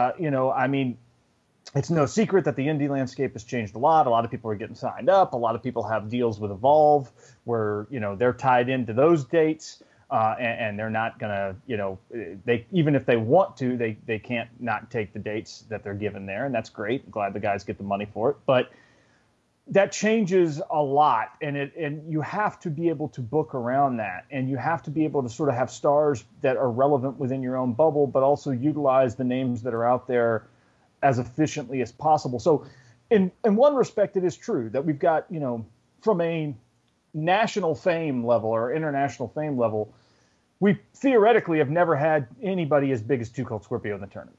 It's no secret that the indie landscape has changed a lot. A lot of people are getting signed up. A lot of people have deals with Evolve where, they're tied into those dates. And they're not going to, they even if they want to, they can't not take the dates that they're given there. And that's great. I'm glad the guys get the money for it. But that changes a lot. And you have to be able to book around that. And you have to be able to sort of have stars that are relevant within your own bubble, but also utilize the names that are out there as efficiently as possible. So in one respect, it is true that we've got, from a national fame level or international fame level, we theoretically have never had anybody as big as Too Cold Scorpio in the tournament.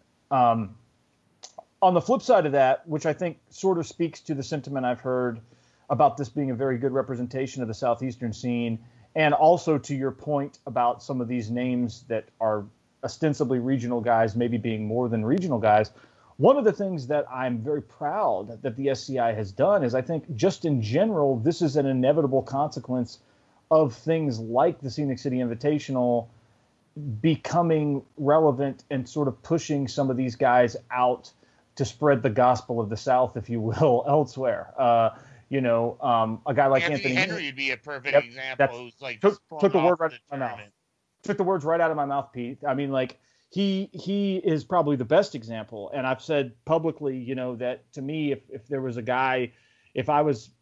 On the flip side of that, which I think sort of speaks to the sentiment I've heard about this being a very good representation of the Southeastern scene, and also to your point about some of these names that are ostensibly regional guys maybe being more than regional guys, one of the things that I'm very proud that the SCI has done is I think just in general, this is an inevitable consequence of things like the Scenic City Invitational becoming relevant and sort of pushing some of these guys out to spread the gospel of the South, if you will, elsewhere. A guy like Anthony Henry would be a perfect example. Who's like took the word right out of my mouth. Took the words right out of my mouth, Pete. I mean, like he is probably the best example. And I've said publicly, that to me, if there was a guy, if I was,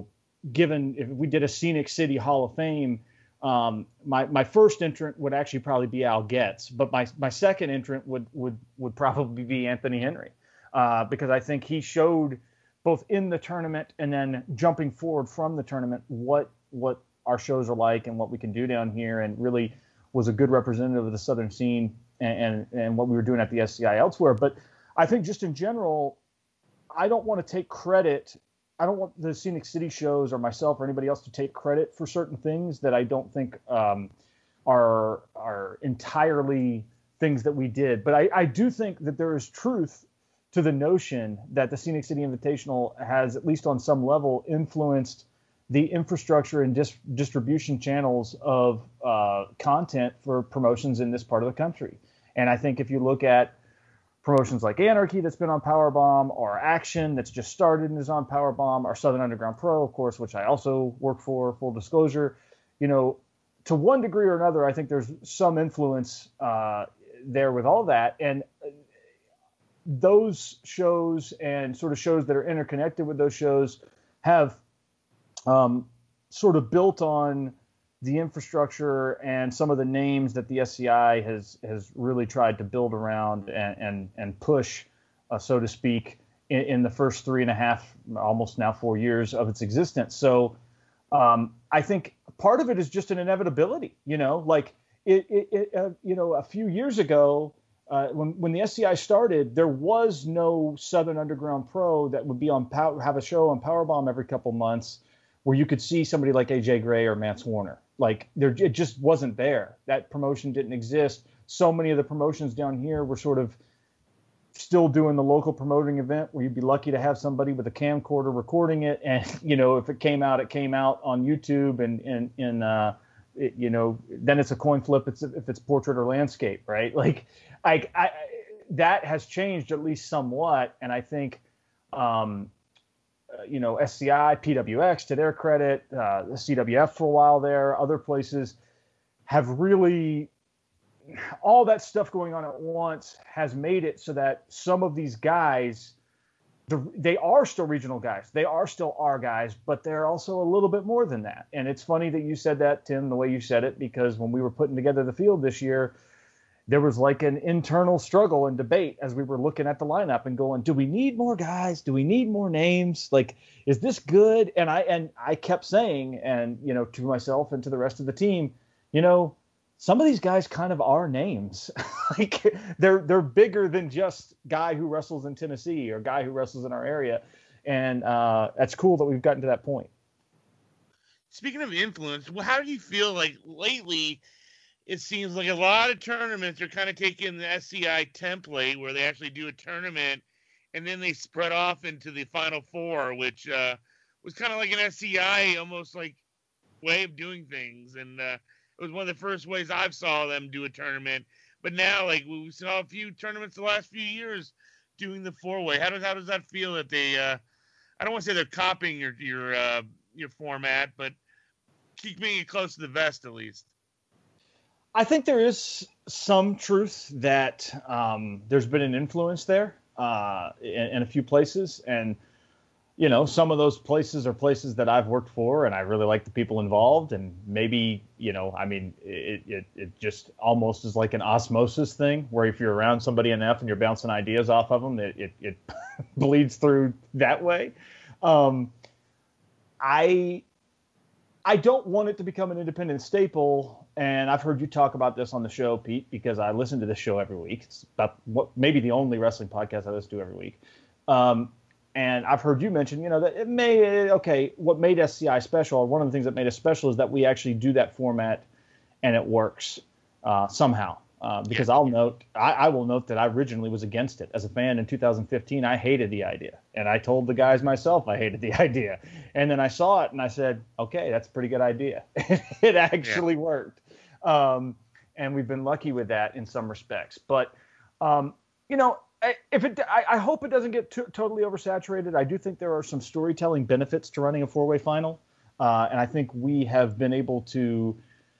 if we did a Scenic City Hall of Fame, my first entrant would actually probably be Al Getz, but my second entrant would probably be Anthony Henry, because I think he showed both in the tournament and then jumping forward from the tournament what our shows are like and what we can do down here, and really was a good representative of the Southern scene and what we were doing at the SCI elsewhere. But I think just in general, I don't want to take credit. I don't want the Scenic City shows or myself or anybody else to take credit for certain things that I don't think are entirely things that we did. But I do think that there is truth to the notion that the Scenic City Invitational has, at least on some level, influenced the infrastructure and distribution channels of content for promotions in this part of the country. And I think if you look at promotions like Anarchy that's been on Powerbomb, or Action that's just started and is on Powerbomb, or Southern Underground Pro, of course, which I also work for, full disclosure, to one degree or another, I think there's some influence there with all that. And those shows and sort of shows that are interconnected with those shows have sort of built on the infrastructure and some of the names that the SCI has really tried to build around and push, so to speak, in the first 3.5, almost now 4 years of its existence. So I think part of it is just an inevitability, like a few years ago, when the SCI started, there was no Southern Underground Pro that would be have a show on Powerbomb every couple months where you could see somebody like AJ Gray or Mance Warner. Like it just wasn't there. That promotion didn't exist. So many of the promotions down here were sort of still doing the local promoting event where you'd be lucky to have somebody with a camcorder recording it. And, if it came out on YouTube and then it's a coin flip. If it's portrait or landscape, right? Like that has changed at least somewhat. And I think, SCI, PWX, to their credit, the CWF for a while there, other places have really, all that stuff going on at once has made it so that some of these guys, they are still regional guys. They are still our guys, but they're also a little bit more than that. And it's funny that you said that, Tim, the way you said it, because when we were putting together the field this year, there was like an internal struggle and debate as we were looking at the lineup and going, do we need more guys? Do we need more names? Like, is this good? And I kept saying, and, to myself and to the rest of the team, some of these guys kind of are names. Like they're bigger than just guy who wrestles in Tennessee or guy who wrestles in our area. And that's cool that we've gotten to that point. Speaking of influence, how do you feel like lately it seems like a lot of tournaments are kind of taking the SCI template where they actually do a tournament and then they spread off into the Final Four, which was kind of like an SCI almost like way of doing things. And it was one of the first ways I've saw them do a tournament. But now, like, we saw a few tournaments the last few years doing the four-way. How does that feel that they I don't want to say they're copying your format, but keeping it close to the vest at least? I think there is some truth that there's been an influence there in a few places. And, some of those places are places that I've worked for and I really like the people involved. And maybe, it just almost is like an osmosis thing where if you're around somebody enough and you're bouncing ideas off of them, it bleeds through that way. I don't want it to become an independent staple. And I've heard you talk about this on the show, Pete, because I listen to this show every week. It's about maybe the only wrestling podcast I listen to every week. And I've heard you mention, that what made SCI special, or one of the things that made us special is that we actually do that format and it works somehow. Because I will note that I originally was against it. As a fan in 2015, I hated the idea. And I told the guys myself I hated the idea. And then I saw it and I said, okay, that's a pretty good idea. It actually worked. And we've been lucky with that in some respects. But, I hope it doesn't get totally oversaturated. I do think there are some storytelling benefits to running a four-way final. And I think we have been able to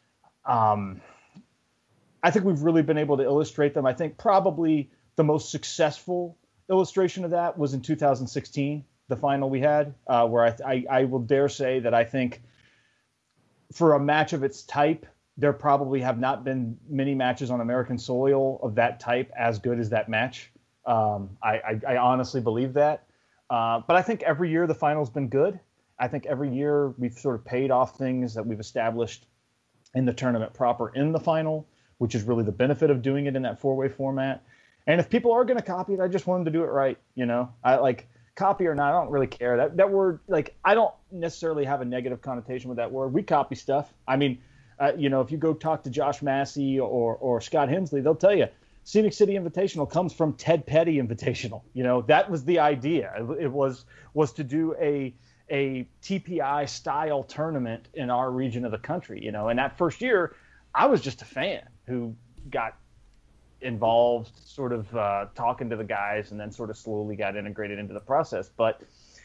I think we've really been able to illustrate them. I think probably the most successful illustration of that was in 2016, the final we had, where I will dare say that I think for a match of its type, there probably have not been many matches on American soil of that type as good as that match. I honestly believe that. But I think every year the final's been good. I think every year we've sort of paid off things that we've established in the tournament proper in the final, which is really the benefit of doing it in that four-way format. And if people are going to copy it, I just want them to do it right. I like copy or not. I don't really care that word. Like, I don't necessarily have a negative connotation with that word. We copy stuff. I mean, if you go talk to Josh Massey or Scott Hensley, they'll tell you Scenic City Invitational comes from Ted Petty Invitational. That was the idea. It was to do a TPI style tournament in our region of the country, and that first year I was just a fan who got involved, sort of talking to the guys, and then sort of slowly got integrated into the process. But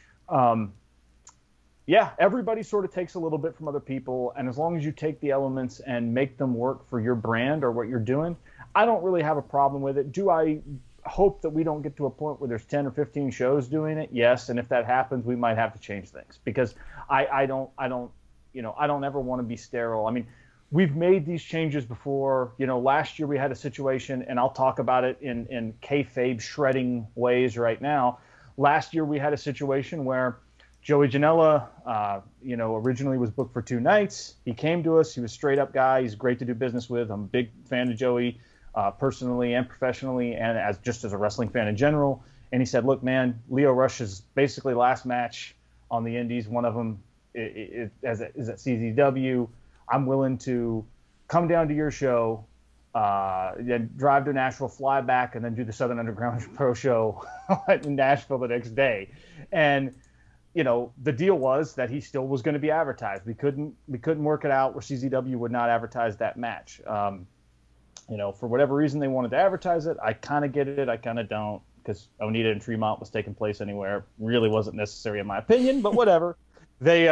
everybody sort of takes a little bit from other people, and as long as you take the elements and make them work for your brand or what you're doing, I don't really have a problem with it. Do I hope that we don't get to a point where there's 10 or 15 shows doing it? Yes, and if that happens, we might have to change things, because I don't I don't ever want to be sterile. I mean, we've made these changes before. Last year we had a situation, and I'll talk about it in kayfabe shredding ways right now. Last year we had a situation where Joey Janela, originally was booked for 2 nights. He came to us. He was a straight up guy. He's great to do business with. I'm a big fan of Joey, personally and professionally, and as a wrestling fan in general. And he said, look, man, Lio Rush's basically last match on the Indies. One of them is at CZW. I'm willing to come down to your show, then drive to Nashville, fly back, and then do the Southern Underground Pro show in Nashville the next day. And the deal was that he still was going to be advertised. We couldn't work it out where CZW would not advertise that match. For whatever reason they wanted to advertise it. I kind of get it. I kind of don't, because Onita and Fremont was taking place anywhere. Really wasn't necessary in my opinion, but whatever. They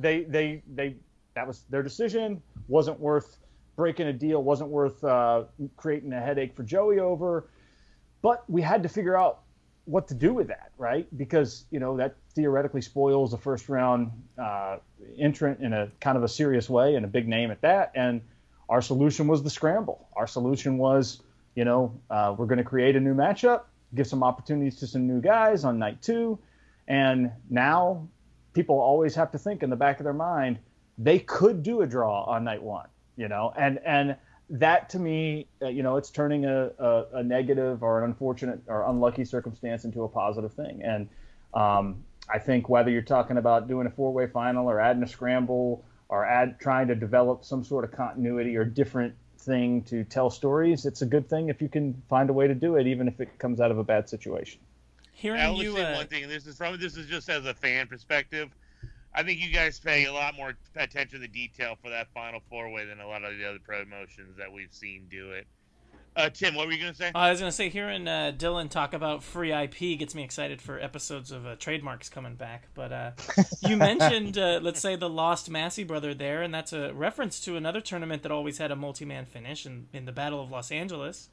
that was their decision. Wasn't worth breaking a deal. Wasn't worth creating a headache for Joey over. But we had to figure out what to do with that, right? Because that theoretically spoils a first round entrant in a kind of a serious way, and a big name at that. And our solution was the scramble. Our solution was, we're going to create a new matchup, give some opportunities to some new guys on night 2, and now people always have to think in the back of their mind they could do a draw on night 1, and that to me, it's turning a negative or an unfortunate or unlucky circumstance into a positive thing. And I think whether you're talking about doing a 4-way final or adding a scramble or trying to develop some sort of continuity or different thing to tell stories, it's a good thing if you can find a way to do it, even if it comes out of a bad situation. I would say one thing, and this is just as a fan perspective. I think you guys pay a lot more attention to the detail for that final 4-way than a lot of the other promotions that we've seen do it. Tim, what were you going to say? I was going to say, hearing Dylan talk about free IP gets me excited for episodes of Trademarks coming back. But you mentioned, let's say, the Lost Massey brother there, and that's a reference to another tournament that always had a multi-man finish in the Battle of Los Angeles.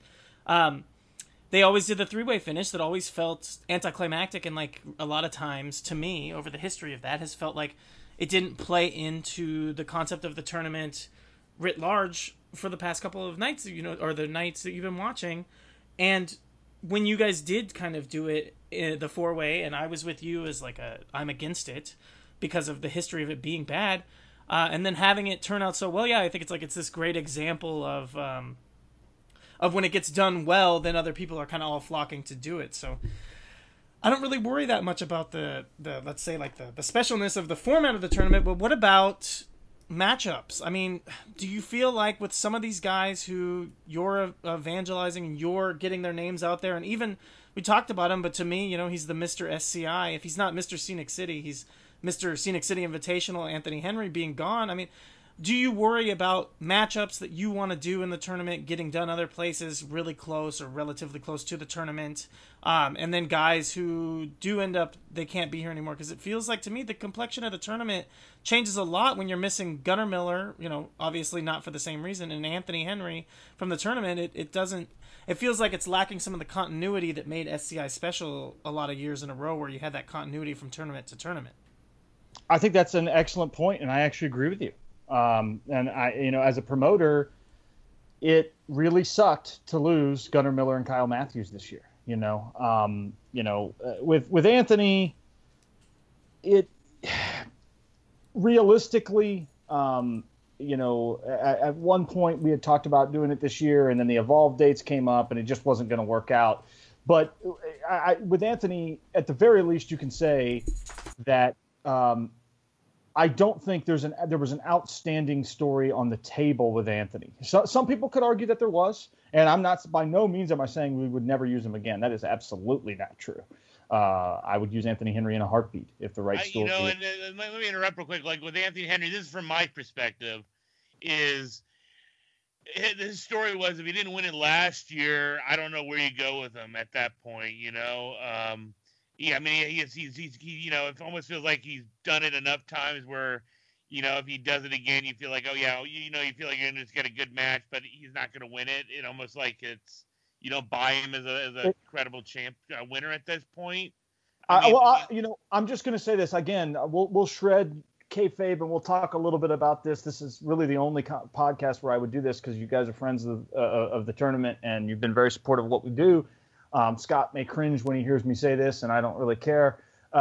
They always did the 3-way finish that always felt anticlimactic, and like a lot of times to me over the history of that has felt like it didn't play into the concept of the tournament writ large for the past couple of nights, or the nights that you've been watching. And when you guys did kind of do it, the 4-way, and I was with you as like I'm against it because of the history of it being bad, and then having it turn out so well, yeah, I think it's this great example of when it gets done well, then other people are kind of all flocking to do it. So I don't really worry that much about the let's say like the specialness of the format of the tournament, but what about matchups? I mean, do you feel like with some of these guys who you're evangelizing and you're getting their names out there, and even we talked about him, but to me, he's the Mr. SCI. If he's not Mr. Scenic City, he's Mr. Scenic City Invitational, Anthony Henry being gone. I mean, do you worry about matchups that you want to do in the tournament getting done other places really close or relatively close to the tournament, and then guys who do end up, they can't be here anymore? Because it feels like to me the complexion of the tournament changes a lot when you're missing Gunnar Miller, obviously not for the same reason, and Anthony Henry from the tournament. It feels like it's lacking some of the continuity that made SCI special a lot of years in a row, where you had that continuity from tournament to tournament. I think that's an excellent point, and I actually agree with you. And I, as a promoter, it really sucked to lose Gunnar Miller and Kyle Matthews this year. With Anthony, it realistically, at one point we had talked about doing it this year, and then the Evolve dates came up, and it just wasn't going to work out. But with Anthony, at the very least, you can say that. I don't think there was an outstanding story on the table with Anthony. So, some people could argue that there was, and I'm not, by no means am I saying we would never use him again. That is absolutely not true. I would use Anthony Henry in a heartbeat if the right story. And let me interrupt real quick. Like with Anthony Henry, this is from my perspective, his story was if he didn't win it last year, I don't know where you go with him at that point. Yeah, I mean, he it almost feels like he's done it enough times where, if he does it again, you feel like, oh yeah, you feel like you're going to just get a good match, but he's not going to win it. It almost like you don't buy him as a credible winner at this point. I'm just going to say this again. We'll shred kayfabe, and we'll talk a little bit about this. This is really the only podcast where I would do this because you guys are friends of the tournament, and you've been very supportive of what we do. Scott may cringe when he hears me say this, and I don't really care.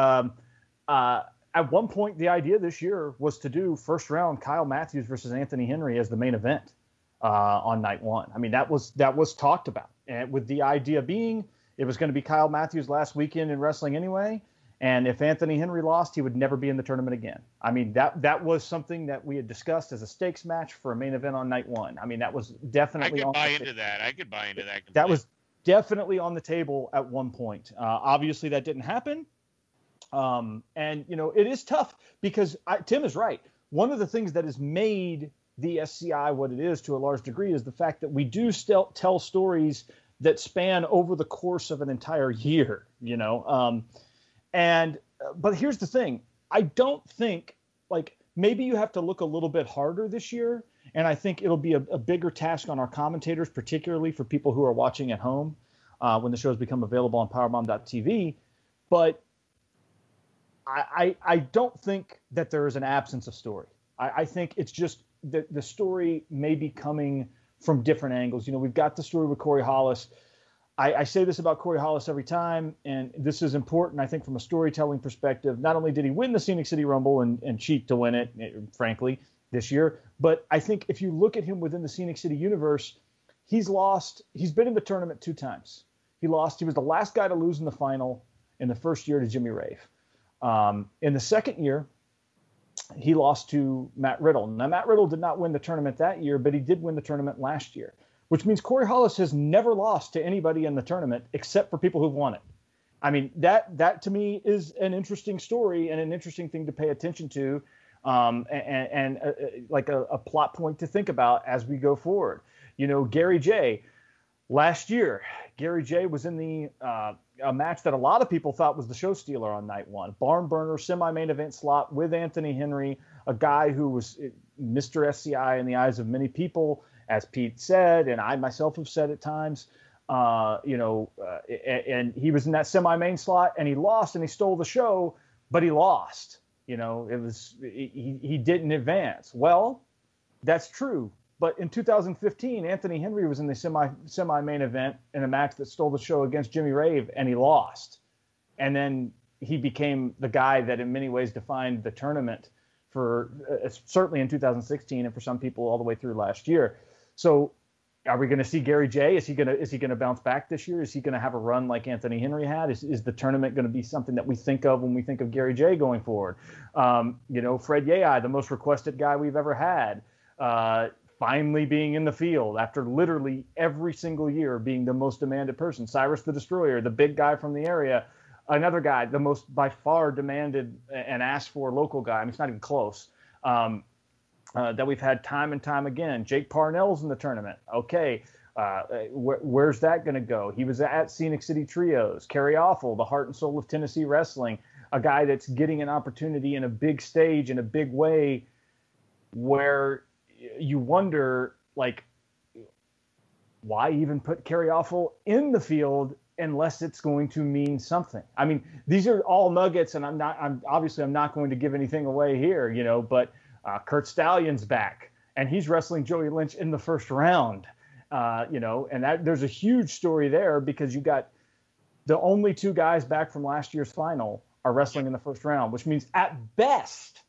At one point, the idea this year was to do first round Kyle Matthews versus Anthony Henry as the main event on night one. I mean, that was talked about, and with the idea being it was going to be Kyle Matthews last weekend in wrestling anyway. And if Anthony Henry lost, he would never be in the tournament again. I mean, that was something that we had discussed as a stakes match for a main event on night one. I mean, that was definitely. I could buy into that. Completely. That was definitely on the table at one point. Obviously, that didn't happen. And it is tough because Tim is right. One of the things that has made the SCI what it is to a large degree is the fact that we do still tell stories that span over the course of an entire year. But here's the thing. I don't think, maybe you have to look a little bit harder this year, and I think it'll be a bigger task on our commentators, particularly for people who are watching at home when the shows become available on powerbomb.tv. But I don't think that there is an absence of story. I think it's just that the story may be coming from different angles. We've got the story with Corey Hollis. I say this about Corey Hollis every time, and this is important, I think, from a storytelling perspective. Not only did he win the Scenic City Rumble and cheat to win it, frankly, this year, but I think if you look at him within the Scenic City universe, he's been in the tournament 2 times. He was the last guy to lose in the final in the first year to Jimmy Rave. In the second year, he lost to Matt Riddle. Now, Matt Riddle did not win the tournament that year, but he did win the tournament last year, which means Corey Hollis has never lost to anybody in the tournament except for people who've won it. I mean, that to me is an interesting story and an interesting thing to pay attention to, and like a plot point to think about as we go forward. Gary J. Last year, Gary J. was in a match that a lot of people thought was the show stealer on night one. Barn burner, semi-main event slot with Anthony Henry, a guy who was Mr. SCI in the eyes of many people, as Pete said, and I myself have said at times. And he was in that semi-main slot, and he lost, and he stole the show, but he lost. He didn't advance. Well, that's true. But in 2015, Anthony Henry was in the semi-main event in a match that stole the show against Jimmy Rave, and he lost. And then he became the guy that in many ways defined the tournament for certainly in 2016 and for some people all the way through last year. So are we going to see Gary J? Is he going to bounce back this year? Is he going to have a run like Anthony Henry had? Is the tournament going to be something that we think of when we think of Gary J going forward? Fred Yai, the most requested guy we've ever had, finally being in the field after literally every single year being the most demanded person. Cyrus the Destroyer, the big guy from the area, another guy, the most by far demanded and asked for local guy. I mean, it's not even close. That we've had time and time again. Jake Parnell's in the tournament. Okay, where's that going to go? He was at Scenic City Trios. Kerry Awful, the heart and soul of Tennessee wrestling, a guy that's getting an opportunity in a big stage in a big way where you wonder, why even put Kerry Awful in the field unless it's going to mean something? I mean, these are all nuggets, and I'm not going to give anything away here, but Kurt Stallion's back, and he's wrestling Joey Lynch in the first round, and there's a huge story there because you got the only 2 guys back from last year's final are wrestling in the first round, which means at best,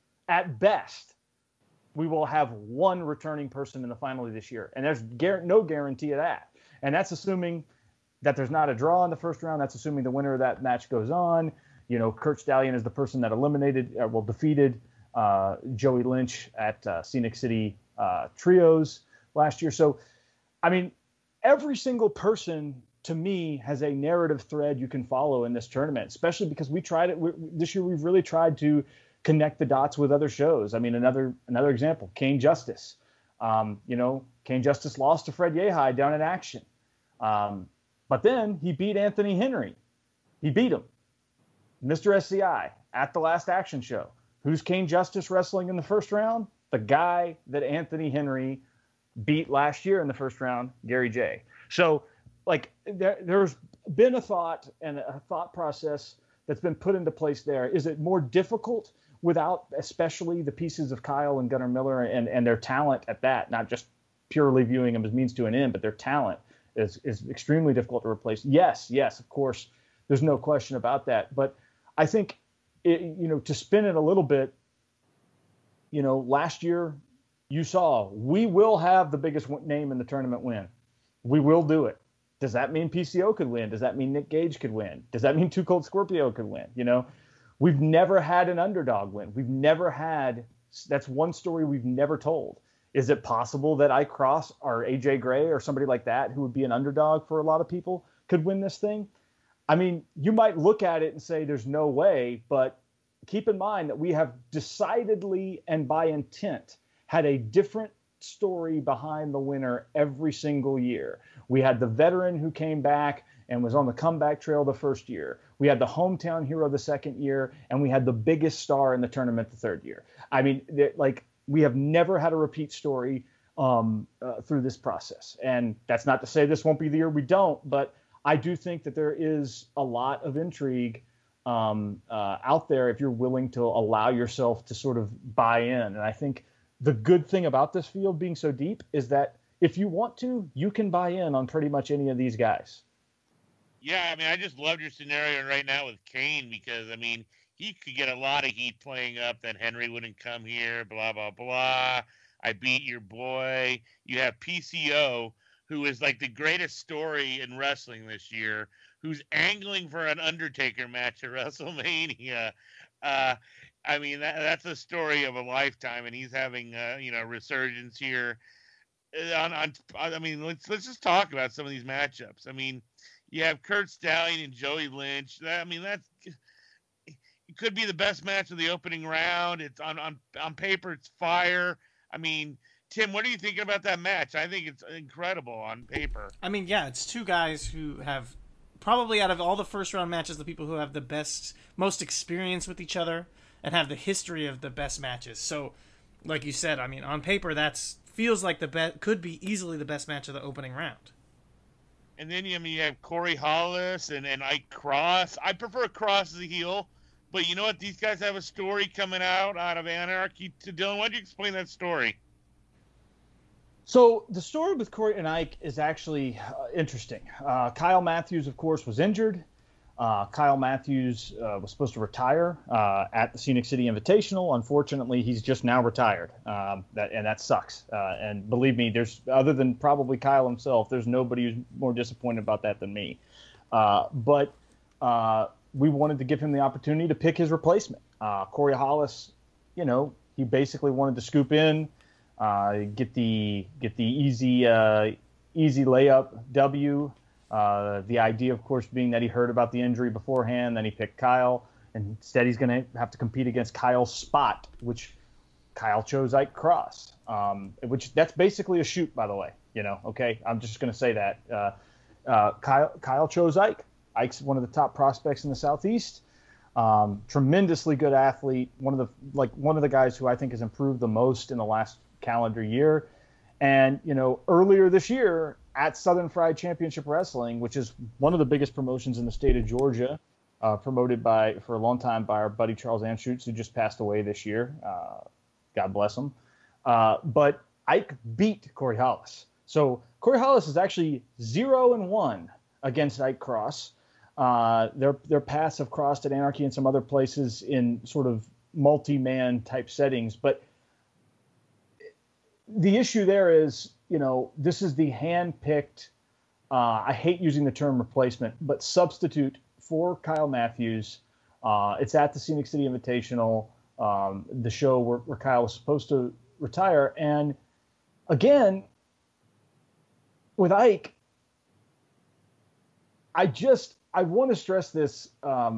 we will have 1 returning person in the final this year. And there's no guarantee of that. And that's assuming that there's not a draw in the first round. That's assuming the winner of that match goes on. Kurt Stallion is the person that defeated Joey Lynch at Scenic City Trios last year. So, I mean, every single person to me has a narrative thread you can follow in this tournament, especially because we tried it this year. We've really tried to connect the dots with other shows. I mean, another example, Kane Justice. Kane Justice lost to Fred Yehai down in Action. But then he beat Anthony Henry. He beat him. Mr. SCI at the last Action show. Who's Kane Justice wrestling in the first round? The guy that Anthony Henry beat last year in the first round, Gary J. So, there's been a thought and a thought process that's been put into place there. Is it more difficult without especially the pieces of Kyle and Gunnar Miller and their talent at that, not just purely viewing them as means to an end, but their talent is extremely difficult to replace. Yes, of course, there's no question about that. But I think, to spin it a little bit, last year you saw we will have the biggest name in the tournament win. We will do it. Does that mean PCO could win? Does that mean Nick Gage could win? Does that mean Too Cold Scorpio could win? We've never had an underdog win. We've never had. That's one story we've never told. Is it possible that Ike Cross or AJ Gray or somebody like that, who would be an underdog for a lot of people, could win this thing? I mean, you might look at it and say there's no way, but keep in mind that we have decidedly and by intent had a different story behind the winner every single year. We had the veteran who came back and was on the comeback trail the first year. We had the hometown hero the second year, and we had the biggest star in the tournament the third year. I mean, we have never had a repeat story through this process. And that's not to say this won't be the year we don't, but I do think that there is a lot of intrigue out there if you're willing to allow yourself to sort of buy in. And I think the good thing about this field being so deep is that if you want to, you can buy in on pretty much any of these guys. Yeah, I mean, I just loved your scenario right now with Kane because, I mean, he could get a lot of heat playing up that Henry wouldn't come here, blah, blah, blah. I beat your boy. You have PCO, who is like the greatest story in wrestling this year, who's angling for an Undertaker match at WrestleMania. I mean, that's a story of a lifetime, and he's having, resurgence here. I mean, let's just talk about some of these matchups. I mean, you have Kurt Stallion and Joey Lynch. I mean, it could be the best match of the opening round. It's on paper, it's fire. I mean, Tim, what are you thinking about that match? I think it's incredible on paper. I mean, yeah, it's two guys who have probably out of all the first round matches, the people who have the most experience with each other and have the history of the best matches. So, like you said, I mean, on paper, feels like could be easily the best match of the opening round. And then you have Corey Hollis and Ike Cross. I prefer Cross as a heel, but you know what? These guys have a story coming out of Anarchy. Dylan, why don't you explain that story? So the story with Corey and Ike is actually interesting. Kyle Matthews, of course, was injured. Kyle Matthews was supposed to retire at the Scenic City Invitational. Unfortunately, he's just now retired, that sucks. And believe me, there's other than probably Kyle himself, there's nobody who's more disappointed about that than me. But we wanted to give him the opportunity to pick his replacement. Corey Hollis, he basically wanted to scoop in, get the easy layup W. The idea, of course, being that he heard about the injury beforehand, then he picked Kyle, and instead he's going to have to compete against Kyle's spot, which Kyle chose Ike Cross, which that's basically a shoot, by the way. Okay, I'm just going to say that Kyle chose Ike. Ike's one of the top prospects in the Southeast. Tremendously good athlete. One of the guys who I think has improved the most in the last calendar year. And earlier this year at Southern Fried Championship Wrestling, which is one of the biggest promotions in the state of Georgia, promoted for a long time by our buddy Charles Anschutz, who just passed away this year. God bless him. But Ike beat Corey Hollis. So Corey Hollis is actually 0-1 against Ike Cross. Their paths have crossed at Anarchy and some other places in sort of multi-man type settings. But the issue there is, this is the hand-picked, I hate using the term replacement, but substitute for Kyle Matthews. It's at the Scenic City Invitational, the show where Kyle was supposed to retire. And again, with Ike, I want to stress this,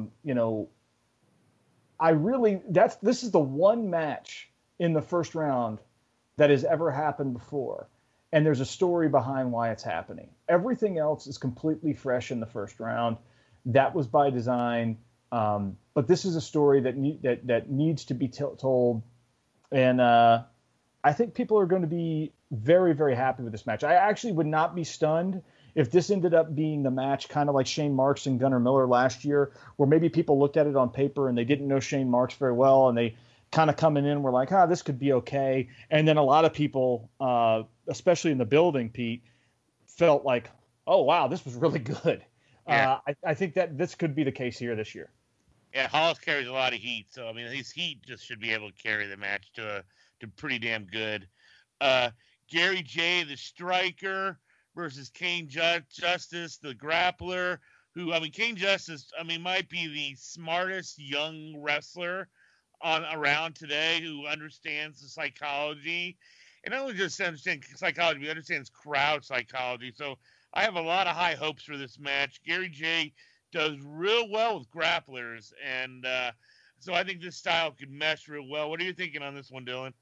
this is the one match in the first round that has ever happened before. And there's a story behind why it's happening. Everything else is completely fresh in the first round. That was by design. But this is a story that needs to be told. And I think people are going to be very, very happy with this match. I actually would not be stunned if this ended up being the match kind of like Shane Marks and Gunnar Miller last year, where maybe people looked at it on paper and they didn't know Shane Marks very well, and they kind of coming in were like, this could be okay. And then a lot of people, especially in the building, Pete, felt like, oh, wow, this was really good. Yeah. I think that this could be the case here this year. Yeah, Hollis carries a lot of heat, so I mean, his heat just should be able to carry the match to pretty damn good. Gary J, the striker, versus Kane Justice, the grappler. Who, I mean, Kane Justice, I mean, might be the smartest young wrestler around today who understands the psychology, and not only just understands psychology, but understands crowd psychology. So I have a lot of high hopes for this match. Gary J does real well with grapplers, and so I think this style could mesh real well. What are you thinking on this one, Dylan?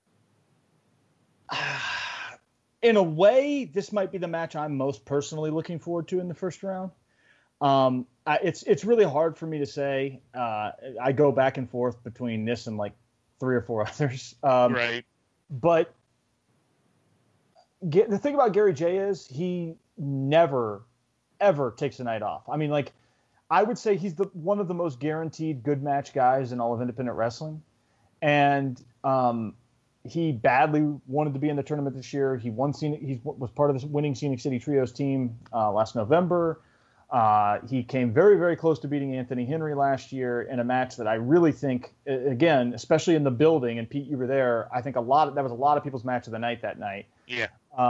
In a way, this might be the match I'm most personally looking forward to in the first round. It's really hard for me to say. I go back and forth between this and like 3 or 4 others. Right. But the thing about Gary J is he never, ever takes a night off. I mean, like, I would say he's one of the most guaranteed good match guys in all of independent wrestling. And he badly wanted to be in the tournament this year. He was part of the winning Scenic City Trios team last November. He came very, very close to beating Anthony Henry last year in a match that I really think, again, especially in the building, and Pete, you were there, I think that was a lot of people's match of the night that night. Yeah.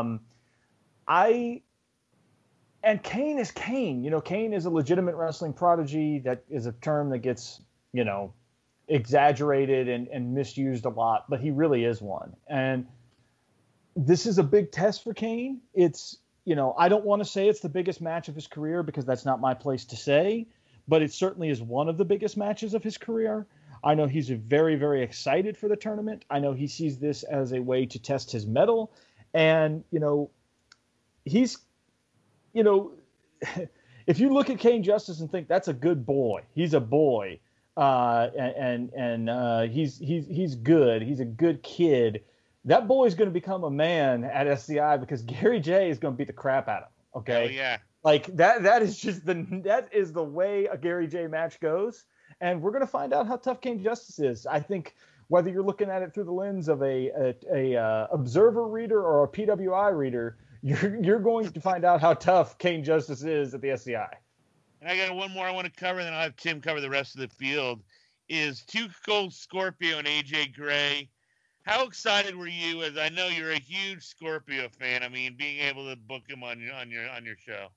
And Kane is Kane. You know, Kane is a legitimate wrestling prodigy. That is a term that gets, exaggerated and misused a lot, but he really is one. And this is a big test for Kane. It's, I don't want to say it's the biggest match of his career because that's not my place to say, but it certainly is one of the biggest matches of his career. I know he's very, very excited for the tournament. I know he sees this as a way to test his mettle. And, he's, if you look at Kane Justice and think that's a good boy, he's a boy, and he's good. He's a good kid. That boy's going to become a man at SCI because Gary J is going to beat the crap out of him. Okay. Oh, yeah. Like that is the way a Gary J match goes. And we're going to find out how tough Kane Justice is. I think whether you're looking at it through the lens of a observer reader or a PWI reader, you're going to find out how tough Kane Justice is at the SCI. And I got one more I want to cover, and then I'll have Tim cover the rest of the field, is Too Cold Scorpio and AJ Gray. How excited were you, as I know you're a huge Scorpio fan, I mean, being able to book him on your show?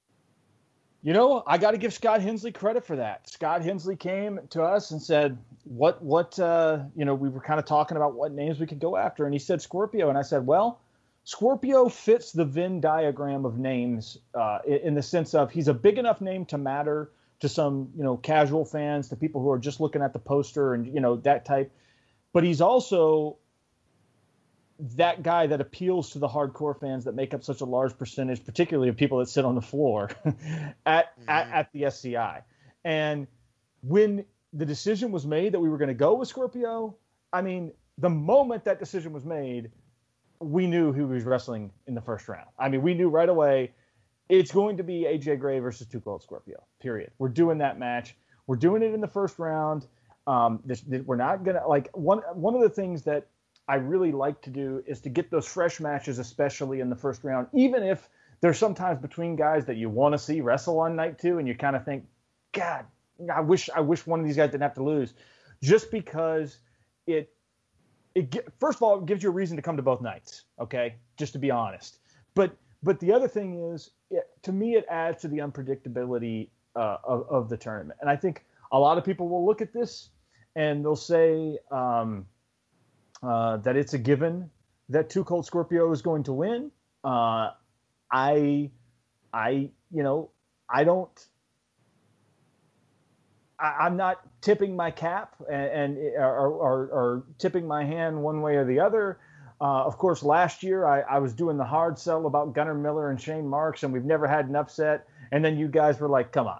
I got to give Scott Hensley credit for that. Scott Hensley came to us and said, what we were kind of talking about what names we could go after. And he said Scorpio. And I said, well, Scorpio fits the Venn diagram of names in the sense of he's a big enough name to matter to some, casual fans, to people who are just looking at the poster and, that type. But he's also that guy that appeals to the hardcore fans that make up such a large percentage, particularly of people that sit on the floor at the SCI. And when the decision was made that we were going to go with Scorpio, I mean, the moment that decision was made, we knew who was wrestling in the first round. I mean, we knew right away it's going to be AJ Gray versus Too Cold Scorpio, period. We're doing that match. We're doing it in the first round. We're not going to, like, one of the things that I really like to do is to get those fresh matches, especially in the first round, even if there's sometimes between guys that you want to see wrestle on night 2 and you kind of think, God, I wish one of these guys didn't have to lose, just because first of all, it gives you a reason to come to both nights. Okay. Just to be honest. But the other thing is, to me, it adds to the unpredictability of the tournament. And I think a lot of people will look at this and they'll say, that it's a given that Too Cold Scorpio is going to win. I'm not tipping my cap or tipping my hand one way or the other. Of course, last year I was doing the hard sell about Gunnar Miller and Shane Marks, and we've never had an upset. And then you guys were like, "Come on,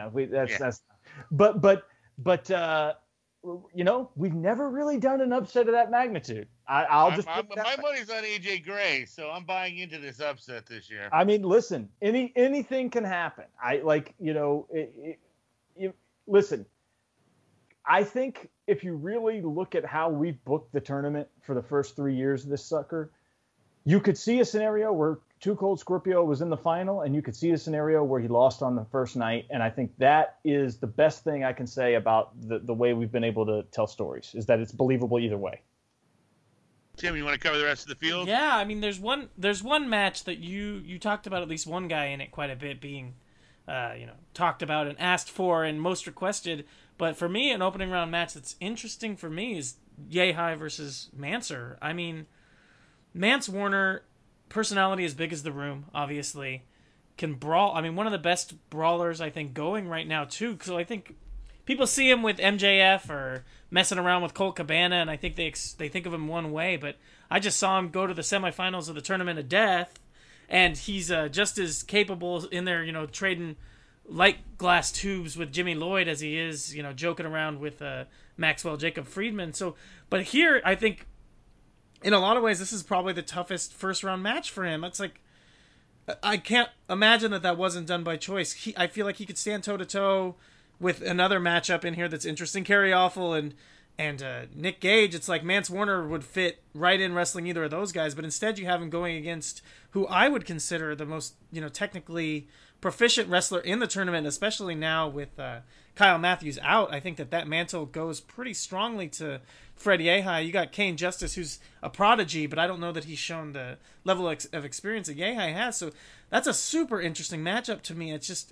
we've never really done an upset of that magnitude." My money's on AJ Gray, so I'm buying into this upset this year. I mean, listen, anything can happen. Listen, I think if you really look at how we've booked the tournament for the first 3 years of this sucker, you could see a scenario where Too Cold Scorpio was in the final, and you could see a scenario where he lost on the first night. And I think that is the best thing I can say about the way we've been able to tell stories, is that it's believable either way. Tim, you want to cover the rest of the field? Yeah, I mean, there's one match that you talked about, at least one guy in it quite a bit being, talked about and asked for and most requested. But for me, an opening round match that's interesting for me is Yehi versus Mansoor. I mean, Mance Warner, personality as big as the room, obviously, can brawl. I mean, one of the best brawlers, I think, going right now, too. So I think people see him with MJF or messing around with Colt Cabana, and I think they think of him one way. But I just saw him go to the semifinals of the Tournament of Death, and he's just as capable in there, trading light glass tubes with Jimmy Lloyd as he is, joking around with Maxwell Jacob Friedman. So, but here, I think, in a lot of ways, this is probably the toughest first-round match for him. It's like, I can't imagine that wasn't done by choice. I feel like he could stand toe-to-toe with another matchup in here that's interesting. Kerry Awful and Nick Gage. It's like Mance Warner would fit right in wrestling either of those guys, but instead you have him going against who I would consider the most, technically proficient wrestler in the tournament, especially now with Kyle Matthews out. I think that mantle goes pretty strongly to Fred Yehi. You got Kane Justice, who's a prodigy, but I don't know that he's shown the level of experience that Yehi has. So that's a super interesting matchup to me. It's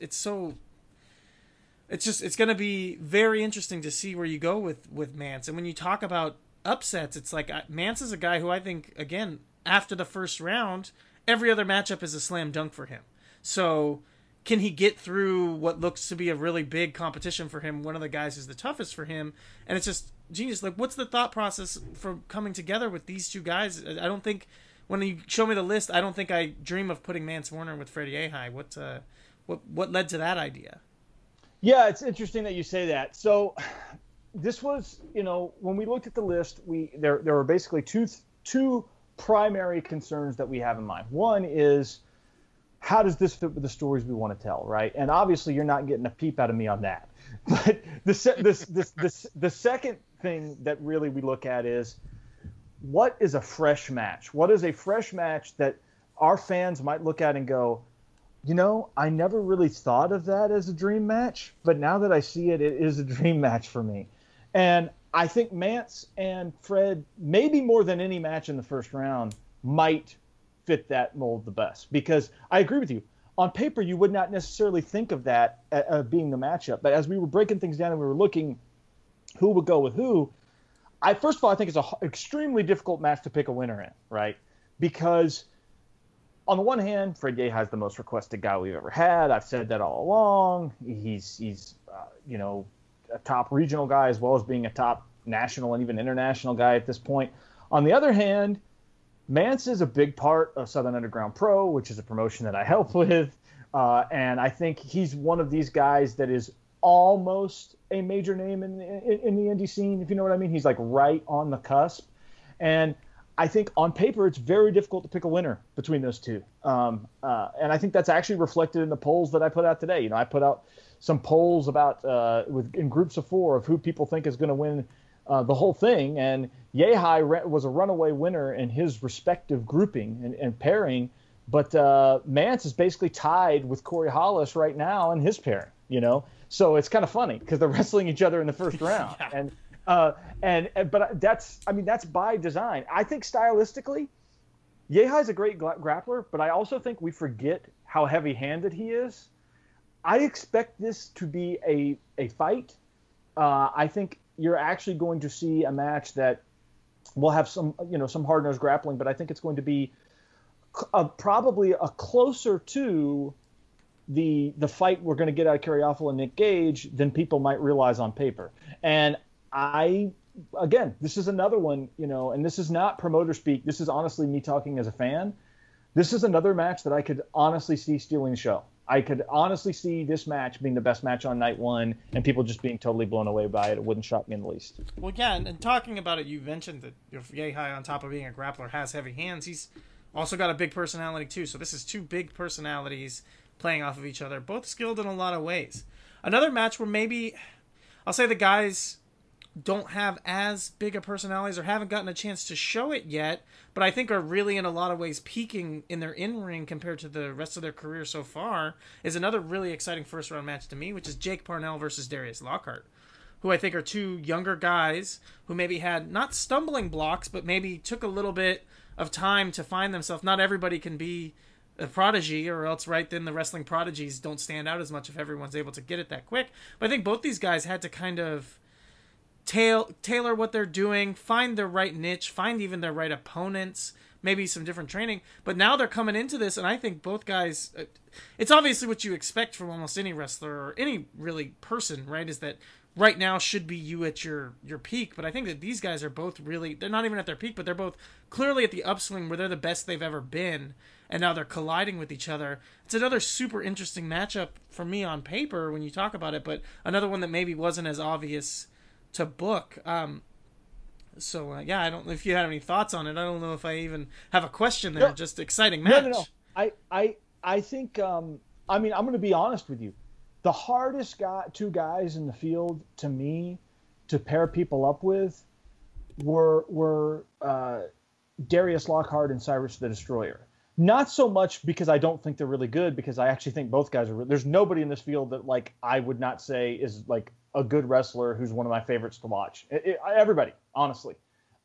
going to be very interesting to see where you go with Mance. And when you talk about upsets, it's like Mance is a guy who I think, again, after the first round, every other matchup is a slam dunk for him. So can he get through what looks to be a really big competition for him? One of the guys who's the toughest for him. And it's just genius. Like, what's the thought process for coming together with these two guys? I don't think, when you show me the list, I don't think I dream of putting Mance Warner with Freddie Yehi. What led to that idea? Yeah, it's interesting that you say that. So this was, when we looked at the list, there were basically two primary concerns that we have in mind. One is, how does this fit with the stories we want to tell, right? And obviously, you're not getting a peep out of me on that. But the second thing that really we look at is, what is a fresh match? What is a fresh match that our fans might look at and go, I never really thought of that as a dream match, but now that I see it, it is a dream match for me. And I think Mance and Fred, maybe more than any match in the first round, might fit that mold the best. Because I agree with you. On paper, you would not necessarily think of that being the matchup. But as we were breaking things down and we were looking who would go with who, first of all, I think it's an extremely difficult match to pick a winner in, right? Because on the one hand, Fred Yehi is the most requested guy we've ever had. I've said that all along. He's a top regional guy as well as being a top national and even international guy at this point. On the other hand, Mance is a big part of Southern Underground Pro, which is a promotion that I help with. And I think he's one of these guys that is almost a major name in the indie scene, if you know what I mean. He's like right on the cusp. And I think on paper, it's very difficult to pick a winner between those two. And I think that's actually reflected in the polls that I put out today. I put out some polls about in groups of 4 of who people think is going to win the whole thing. And Yehi was a runaway winner in his respective grouping and pairing. But Mance is basically tied with Corey Hollis right now in his pairing, So it's kind of funny because they're wrestling each other in the first round. Yeah. But that's by design. I think stylistically, Yehi's a great grappler, but I also think we forget how heavy-handed he is. I expect this to be a fight. I think you're actually going to see a match that will have some hard-nosed grappling, but I think it's going to be probably a closer to the fight we're going to get out of Kerry Awful and Nick Gage than people might realize on paper. And again, this is another one, and this is not promoter speak. This is honestly me talking as a fan. This is another match that I could honestly see stealing the show. I could honestly see this match being the best match on night one and people just being totally blown away by it. It wouldn't shock me in the least. Well, yeah, and talking about it, you mentioned that Yehi, on top of being a grappler, has heavy hands. He's also got a big personality, too. So this is two big personalities playing off of each other, both skilled in a lot of ways. Another match where maybe, I'll say the guys don't have as big a personalities or haven't gotten a chance to show it yet, but I think are really in a lot of ways peaking in their in-ring compared to the rest of their career so far, is another really exciting first-round match to me, which is Jake Parnell versus Darius Lockhart, who I think are two younger guys who maybe had not stumbling blocks, but maybe took a little bit of time to find themselves. Not everybody can be a prodigy, or else right then the wrestling prodigies don't stand out as much if everyone's able to get it that quick. But I think both these guys had to kind of tailor what they're doing, find their right niche, find even their right opponents, maybe some different training. But now they're coming into this, and I think both guys, it's obviously what you expect from almost any wrestler or any really person, right? Is that right now should be you at your peak. But I think that these guys are both really, they're not even at their peak, but they're both clearly at the upswing where they're the best they've ever been. And now they're colliding with each other. It's another super interesting matchup for me on paper when you talk about it, but another one that maybe wasn't as obvious to book. So I don't know if you had any thoughts on it. I don't know if I even have a question there. No, just exciting match. No. I think, I'm going to be honest with you. The hardest two guys in the field to me to pair people up with were Darius Lockhart and Cyrus the Destroyer. Not so much because I don't think they're really good, because I actually think both guys are. There's nobody in this field that like I would not say is like a good wrestler who's one of my favorites to watch. Everybody, honestly.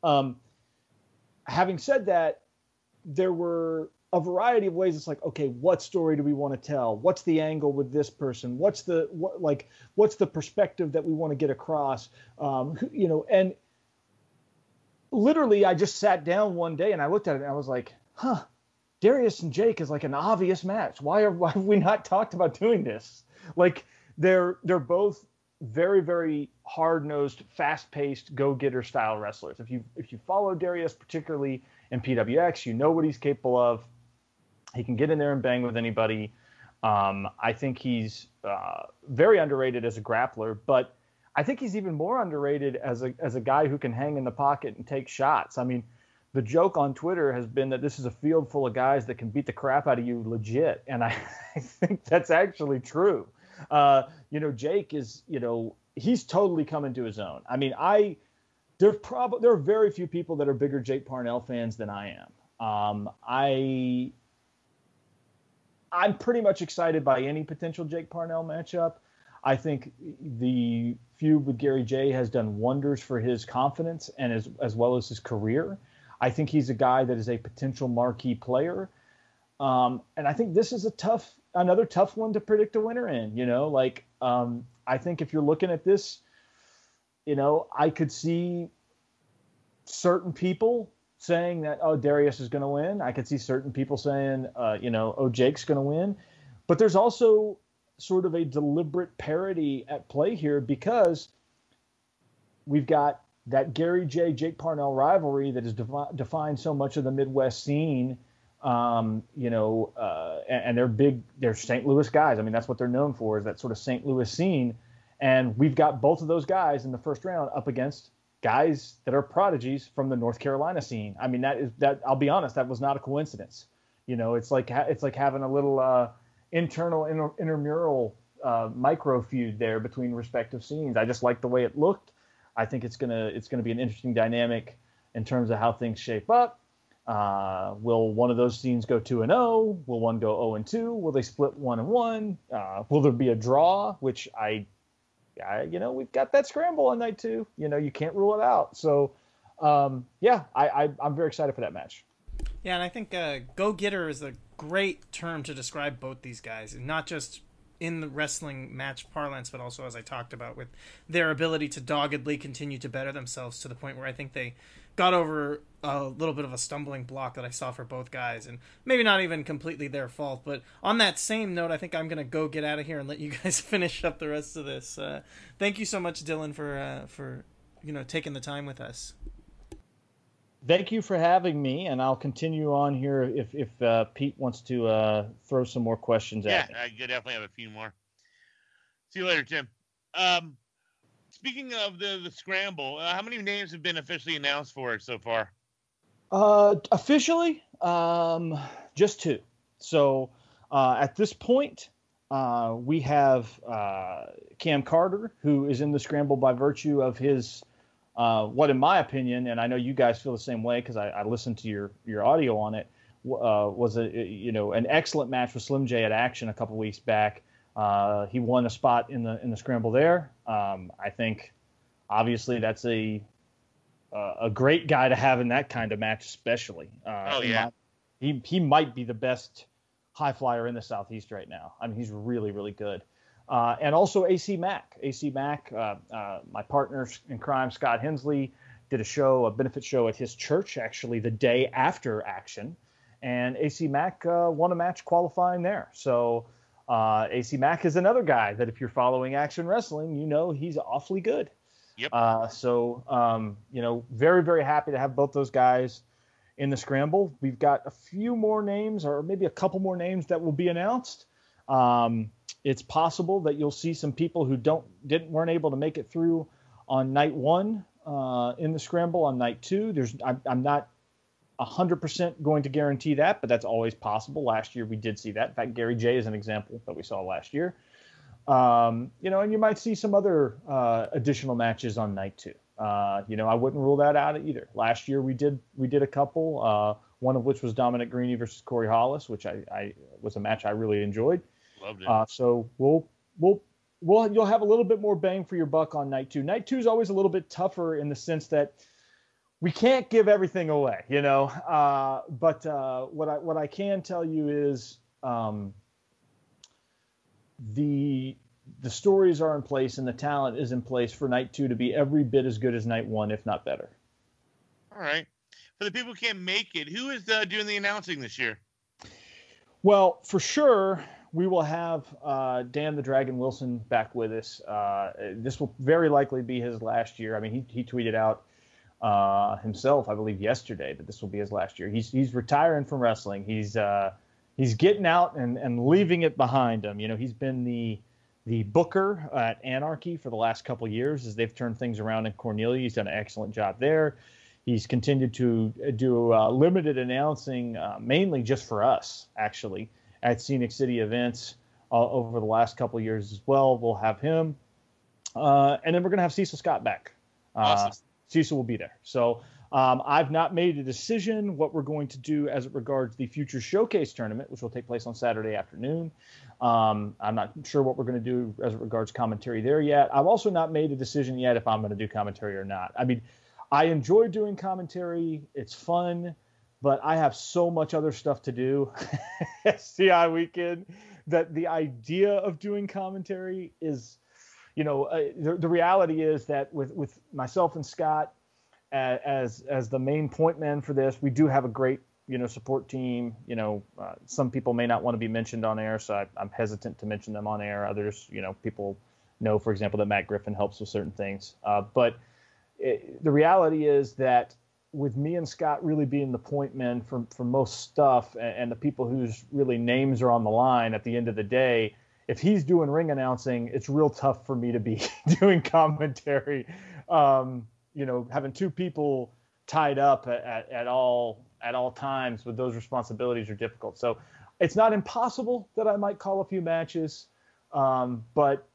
Having said that, there were a variety of ways. It's like, okay, what story do we want to tell? What's the angle with this person? What's the perspective that we want to get across? And literally, I just sat down one day and I looked at it and I was like, Darius and Jake is like an obvious match. Why have we not talked about doing this? Like they're both very, very hard-nosed, fast-paced, go-getter style wrestlers. If you follow Darius, particularly in PWX, you know what he's capable of. He can get in there and bang with anybody. I think he's very underrated as a grappler, but I think he's even more underrated as a guy who can hang in the pocket and take shots. I mean, the joke on Twitter has been that this is a field full of guys that can beat the crap out of you legit, and I think that's actually true. Jake is, he's totally come into his own. I mean, there are very few people that are bigger Jake Parnell fans than I am. I'm pretty much excited by any potential Jake Parnell matchup. I think the feud with Gary Jay has done wonders for his confidence and as well as his career. I think he's a guy that is a potential marquee player. And I think this is another tough one to predict a winner in, I think if you're looking at this, I could see certain people saying that, oh, Darius is going to win. I could see certain people saying, oh, Jake's going to win. But there's also sort of a deliberate parity at play here, because we've got that Gary J. Jake Parnell rivalry that has defined so much of the Midwest scene, and they're St. Louis guys. I mean, that's what they're known for, is that sort of St. Louis scene. And we've got both of those guys in the first round up against guys that are prodigies from the North Carolina scene. I mean, that I'll be honest, that was not a coincidence. It's like having a little internal intramural micro feud there between respective scenes. I just like the way it looked. I think it's gonna be an interesting dynamic in terms of how things shape up. Will one of those scenes go 2-0? Will one go 0-2? Will they split 1-1? Will there be a draw? Which we've got that scramble on night 2. You can't rule it out. So, I'm very excited for that match. Yeah, and I think go-getter is a great term to describe both these guys, and not just in the wrestling match parlance, but also, as I talked about, with their ability to doggedly continue to better themselves to the point where I think they got over a little bit of a stumbling block that I saw for both guys, and maybe not even completely their fault. But on that same note, I think I'm going to go get out of here and let you guys finish up the rest of this. Thank you so much, Dylan, for taking the time with us. Thank you for having me, and I'll continue on here if Pete wants to throw some more questions at me. Yeah, I definitely have a few more. See you later, Tim. Speaking of the scramble, how many names have been officially announced for it so far? Officially, just 2. So at this point, we have Cam Carter, who is in the scramble by virtue of his what, in my opinion, and I know you guys feel the same way because I listened to your audio on it, was an excellent match with Slim J at Action a couple weeks back. He won a spot in the scramble there. I think obviously that's a great guy to have in that kind of match, especially. He might be the best high flyer in the Southeast right now. I mean, he's really, really good. And also AC Mack. AC Mack, my partner in crime, Scott Hensley, did a benefit show at his church, actually, the day after Action. And AC Mack won a match qualifying there. So AC Mack is another guy that if you're following Action Wrestling, you know he's awfully good. Yep. Very, very happy to have both those guys in the scramble. We've got a few more names, or maybe a couple more names that will be announced. It's possible that you'll see some people who weren't able to make it through on night one in the scramble on night two. I'm not 100% going to guarantee that, but that's always possible. Last year we did see that. In fact, Gary J is an example that we saw last year. And you might see some other additional matches on night two. I wouldn't rule that out either. Last year we did a couple, one of which was Dominic Greeny versus Corey Hollis, which I was a match I really enjoyed. Loved it. So you'll have a little bit more bang for your buck on night two. Night two is always a little bit tougher in the sense that we can't give everything away, But what I can tell you is the stories are in place and the talent is in place for night two to be every bit as good as night one, if not better. All right. For the people who can't make it, who is doing the announcing this year? Well, for sure, we will have Dan the Dragon Wilson back with us. This will very likely be his last year. I mean, he tweeted out himself, I believe, yesterday that this will be his last year. He's retiring from wrestling. He's getting out and leaving it behind him. He's been the booker at Anarchy for the last couple of years as they've turned things around in Cornelia. He's done an excellent job there. He's continued to do limited announcing, mainly just for us, actually, at Scenic City events over the last couple of years as well. We'll have him. And then we're going to have Cecil Scott back. Awesome. Cecil will be there. So I've not made a decision what we're going to do as it regards the Future Showcase tournament, which will take place on Saturday afternoon. I'm not sure what we're going to do as it regards commentary there yet. I've also not made a decision yet if I'm going to do commentary or not. I mean, I enjoy doing commentary. It's fun, but I have so much other stuff to do at CI Weekend that the idea of doing commentary is, the reality is that with myself and Scott as the main point men for this, we do have a great, support team. Some people may not want to be mentioned on air, so I'm hesitant to mention them on air. Others, people know, for example, that Matt Griffin helps with certain things. But the reality is that with me and Scott really being the point men for most stuff and the people whose really names are on the line at the end of the day, if he's doing ring announcing, it's real tough for me to be doing commentary. Having two people tied up at all times with those responsibilities are difficult. So it's not impossible that I might call a few matches, but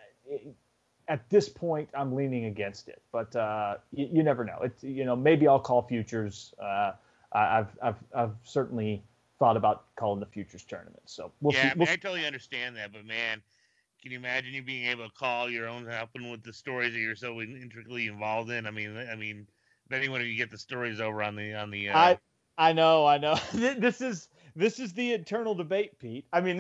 at this point, I'm leaning against it, but you never know. It's maybe I'll call futures. I've certainly thought about calling the futures tournament. So we'll see. I totally understand that, but man, can you imagine you being able to call your own, helping with the stories that you're so intricately involved in? I mean, if anyone you get the stories over on the. I know. This is the eternal debate, Pete. I mean,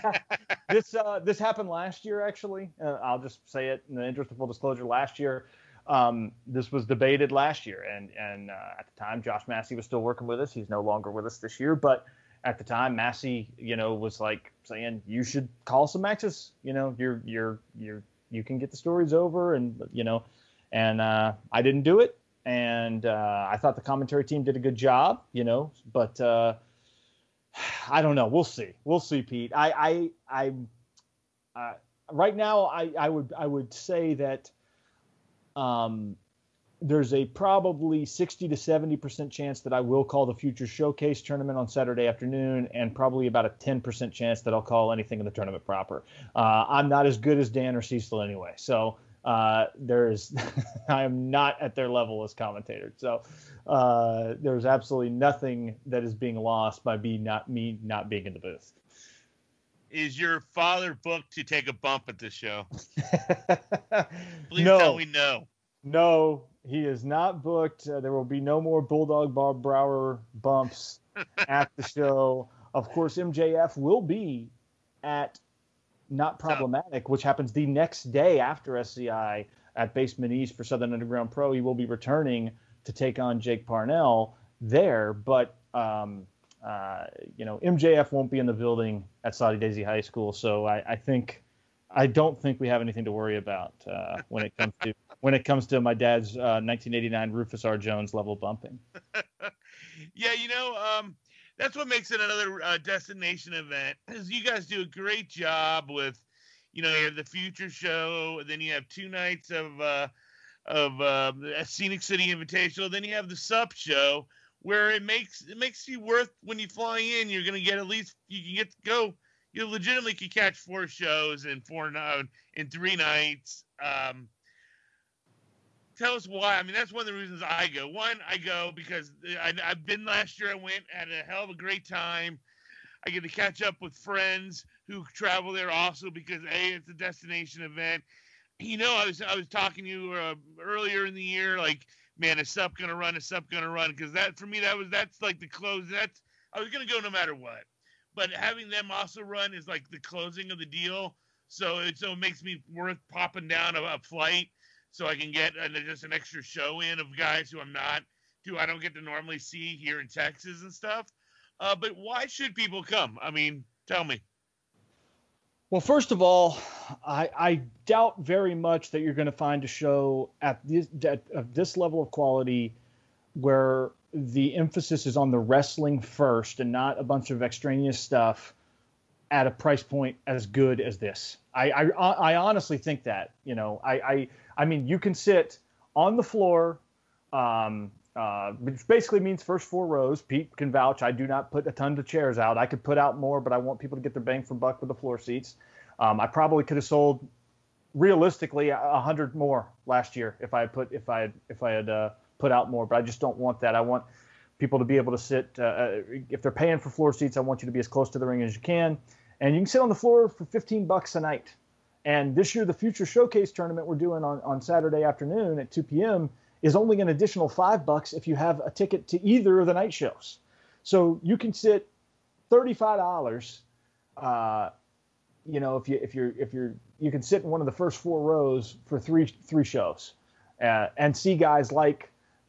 this happened last year, actually. I'll just say it in the interest of full disclosure. Last year, this was debated last year, and at the time, Josh Massey was still working with us. He's no longer with us this year, but at the time, Massey, was like saying you should call some matches. You can get the stories over, and I didn't do it, and I thought the commentary team did a good job, but. I don't know. We'll see, Pete. I right now, I would say that there's a probably 60 to 70% chance that I will call the Future Showcase tournament on Saturday afternoon, and probably about a 10% chance that I'll call anything in the tournament proper. I'm not as good as Dan or Cecil anyway, so there's I am not at their level as commentator. So there's absolutely nothing that is being lost by me not being in the booth. Is your father booked to take a bump at this show? Please No. tell me no. No, he is not booked. There will be no more Bulldog Bob Brower bumps at the show. Of course, MJF will be at Not Problematic, which happens the next day after SCI at Basement East for Southern Underground Pro. He will be returning to take on Jake Parnell there, but MJF won't be in the building at Saudi Daisy High School, so I don't think we have anything to worry about when it comes to my dad's 1989 Rufus R. Jones level bumping. Yeah, that's what makes it another destination event. Is you guys do a great job with, you have the Future Show, and then you have 2 nights of Scenic City Invitational, then you have the Sup Show, where it makes you worth when you fly in. You're gonna get you can get to go. You legitimately could catch 4 shows in 3 nights. Tell us why. I mean, that's one of the reasons I go. One, I go because I've been last year. I went, had a hell of a great time. I get to catch up with friends who travel there also because it's a destination event. I was talking to you earlier in the year, like, man, is Sup gonna run? Is Sup gonna run? Because that for me, that's like the close. I was gonna go no matter what. But having them also run is like the closing of the deal. So it makes me worth popping down a flight so I can get just an extra show in of guys who I don't get to normally see here in Texas and stuff. But why should people come? I mean, tell me. Well, first of all, I doubt very much that you're going to find a show at this level of quality where the emphasis is on the wrestling first and not a bunch of extraneous stuff at a price point as good as this. I honestly think that, I mean, you can sit on the floor, which basically means first 4 rows. Pete can vouch. I do not put a ton of chairs out. I could put out more, but I want people to get their bang for buck with the floor seats. I probably could have sold realistically 100 more last year if I had put out more, but I just don't want that. I want people to be able to sit. If they're paying for floor seats, I want you to be as close to the ring as you can. And you can sit on the floor for $15 a night. And this year, the Future Showcase tournament we're doing on Saturday afternoon at 2 p.m. is only an additional $5 if you have a ticket to either of the night shows. So you can sit $35. If you can sit in one of the first 4 rows for three shows, and see guys like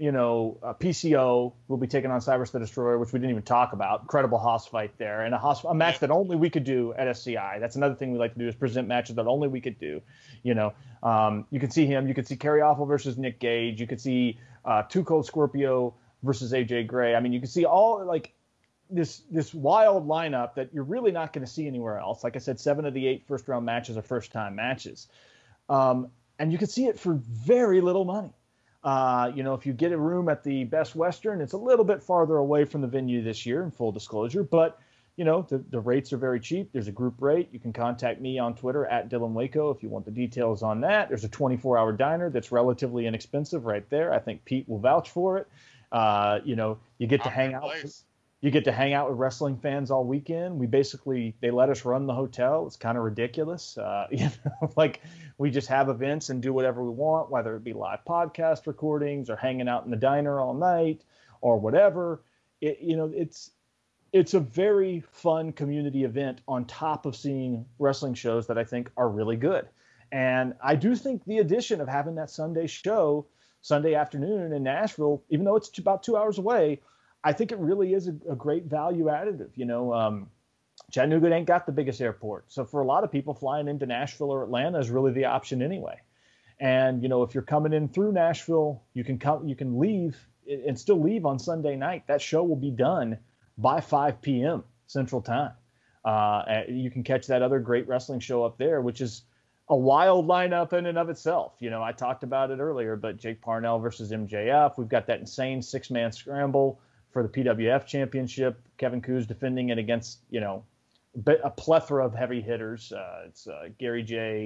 PCO will be taking on Cyrus the Destroyer, which we didn't even talk about. Incredible Haas fight there, and a match that only we could do at SCI. That's another thing we like to do, is present matches that only we could do. You can see him. You could see Kerry Awful versus Nick Gage. You could see Too Cold Scorpio versus AJ Gray. I mean, you can see all like this wild lineup that you're really not going to see anywhere else. Like I said, 7 of the 8 first round matches are first time matches, and you can see it for very little money. If you get a room at the Best Western, it's a little bit farther away from the venue this year, in full disclosure, but the rates are very cheap. There's a group rate. You can contact me on Twitter at Dylan Waco if you want the details on that. There's a 24-hour diner that's relatively inexpensive right there. I think Pete will vouch for it. You get to hang out. You get to hang out with wrestling fans all weekend. They let us run the hotel. It's kind of ridiculous. Like we just have events and do whatever we want, whether it be live podcast recordings or hanging out in the diner all night or whatever. It's a very fun community event on top of seeing wrestling shows that I think are really good. And I do think the addition of having that Sunday show, Sunday afternoon in Nashville, even though it's about 2 hours away, I think it really is a great value additive. Chattanooga ain't got the biggest airport. So for a lot of people, flying into Nashville or Atlanta is really the option anyway. And, if you're coming in through Nashville, you can leave and still leave on Sunday night. That show will be done by 5 p.m. Central Time. You can catch that other great wrestling show up there, which is a wild lineup in and of itself. I talked about it earlier, but Jake Parnell versus MJF. We've got that insane 6-man scramble for the PWF championship. Kevin Kuz defending it against, a plethora of heavy hitters. It's Gary J.,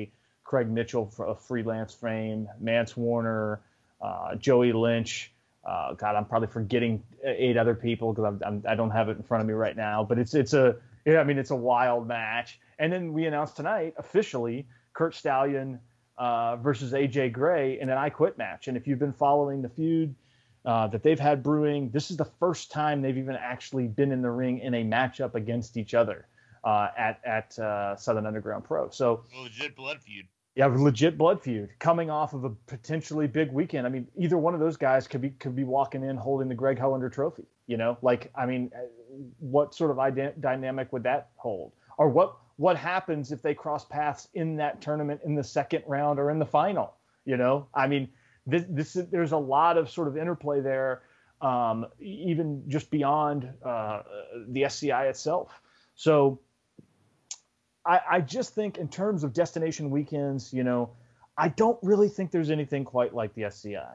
Craig Mitchell of Freelance Fame, Mance Warner, Joey Lynch. God, I'm probably forgetting 8 other people because I don't have it in front of me right now. But it's a wild match. And then we announced tonight officially Curt Stallion versus AJ Gray in an I Quit match. And if you've been following the feud that they've had brewing, this is the first time they've even actually been in the ring in a matchup against each other at Southern Underground Pro. So legit blood feud. Yeah, legit blood feud coming off of a potentially big weekend. I mean, either one of those guys could be walking in holding the Greg Hollander trophy. What sort of dynamic would that hold? Or what happens if they cross paths in that tournament in the second round or in the final? There's a lot of sort of interplay there, even just beyond the SCI itself. So I just think in terms of destination weekends, I don't really think there's anything quite like the SCI.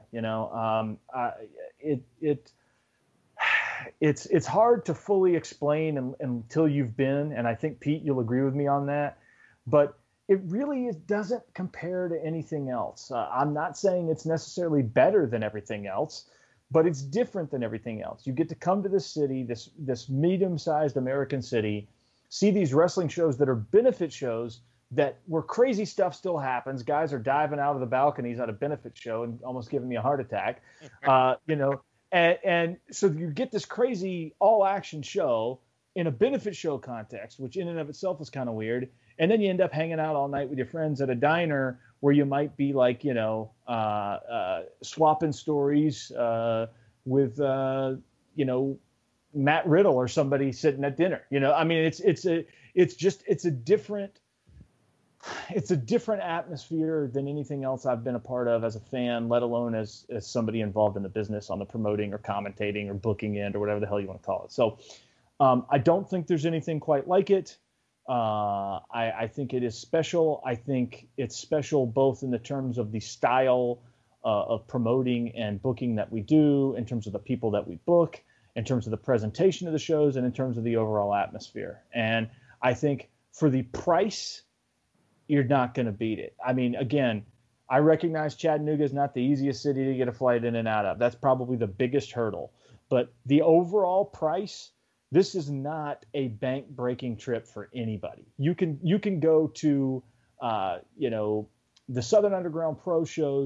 It's hard to fully explain until you've been, and I think Pete, you'll agree with me on that. But it really doesn't compare to anything else. I'm not saying it's necessarily better than everything else, but it's different than everything else. You get to come to this city, this medium-sized American city, see these wrestling shows that are benefit shows where crazy stuff still happens. Guys are diving out of the balconies at a benefit show and almost giving me a heart attack. And so you get this crazy all-action show in a benefit show context, which in and of itself is kind of weird. And then you end up hanging out all night with your friends at a diner where you might be like, swapping stories with, Matt Riddle or somebody sitting at dinner. It's a different atmosphere than anything else I've been a part of as a fan, let alone as somebody involved in the business on the promoting or commentating or booking end or whatever the hell you want to call it. So I don't think there's anything quite like it. I think it is special. I think it's special both in the terms of the style of promoting and booking that we do, in terms of the people that we book, in terms of the presentation of the shows, and in terms of the overall atmosphere. And I think for the price, you're not going to beat it. I mean, again, I recognize Chattanooga is not the easiest city to get a flight in and out of. That's probably the biggest hurdle. But the overall price, this is not a bank-breaking trip for anybody. You can go to, the Southern Underground Pro show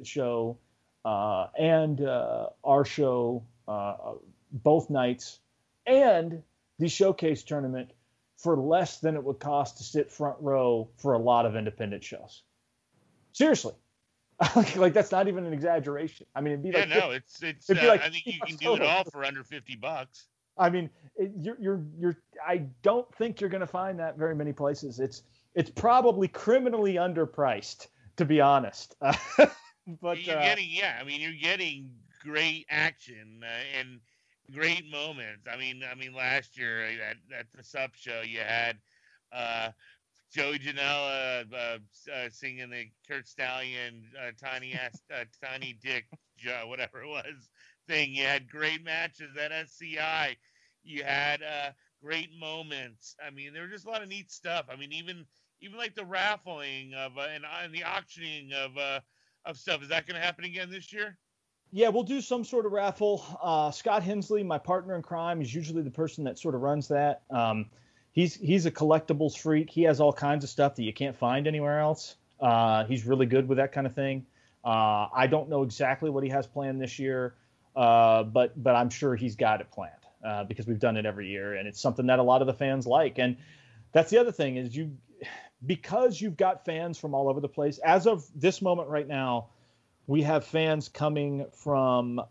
and our show both nights, and the showcase tournament for less than it would cost to sit front row for a lot of independent shows. Seriously. Like that's not even an exaggeration. I mean, it'd be like, I think you can do it all for under $50. I mean, I don't think you're going to find that very many places. It's probably criminally underpriced, to be honest. But you're getting great action and great moments. I mean, last year at the Sup show, you had Joey Janela singing the Curt Stallion Tiny Dick whatever it was thing. You had great matches at SCI. You had great moments. I mean, there were just a lot of neat stuff. I mean, even like the raffling of and the auctioning of stuff. Is that going to happen again this year? Yeah, we'll do some sort of raffle. Scott Hensley, my partner in crime, is usually the person that sort of runs that. He's a collectibles freak. He has all kinds of stuff that you can't find anywhere else. He's really good with that kind of thing. I don't know exactly what he has planned this year, but I'm sure he's got it planned because we've done it every year, and it's something that a lot of the fans like. And that's the other thing is because you've got fans from all over the place. As of this moment right now, we have fans coming from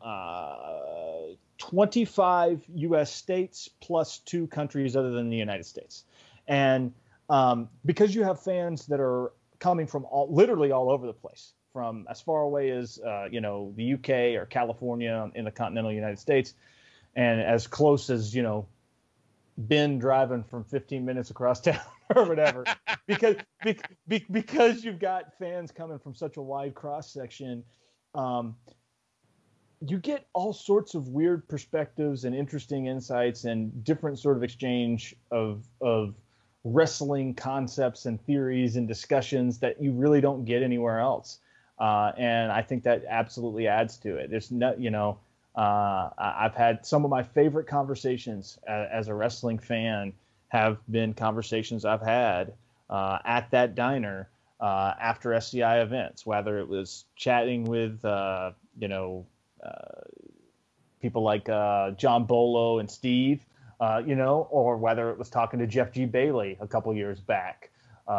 25 U.S. states plus 2 countries other than the United States. And because you have fans that are coming from literally all over the place, from as far away as, the UK or California in the continental United States, and as close as, Ben driving from 15 minutes across town or whatever, because you've got fans coming from such a wide cross section, you get all sorts of weird perspectives and interesting insights and different sort of exchange of wrestling concepts and theories and discussions that you really don't get anywhere else. And I think that absolutely adds to it. There's no, I've had some of my favorite conversations as a wrestling fan have been conversations I've had at that diner after SCI events, whether it was chatting with, people like John Bolo and Steve, or whether it was talking to Jeff G. Bailey a couple years back.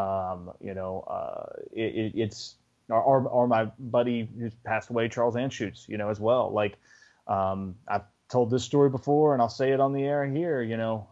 It's or my buddy who's passed away, Charles Anschutz, as well. Like, I've told this story before, and I'll say it on the air here.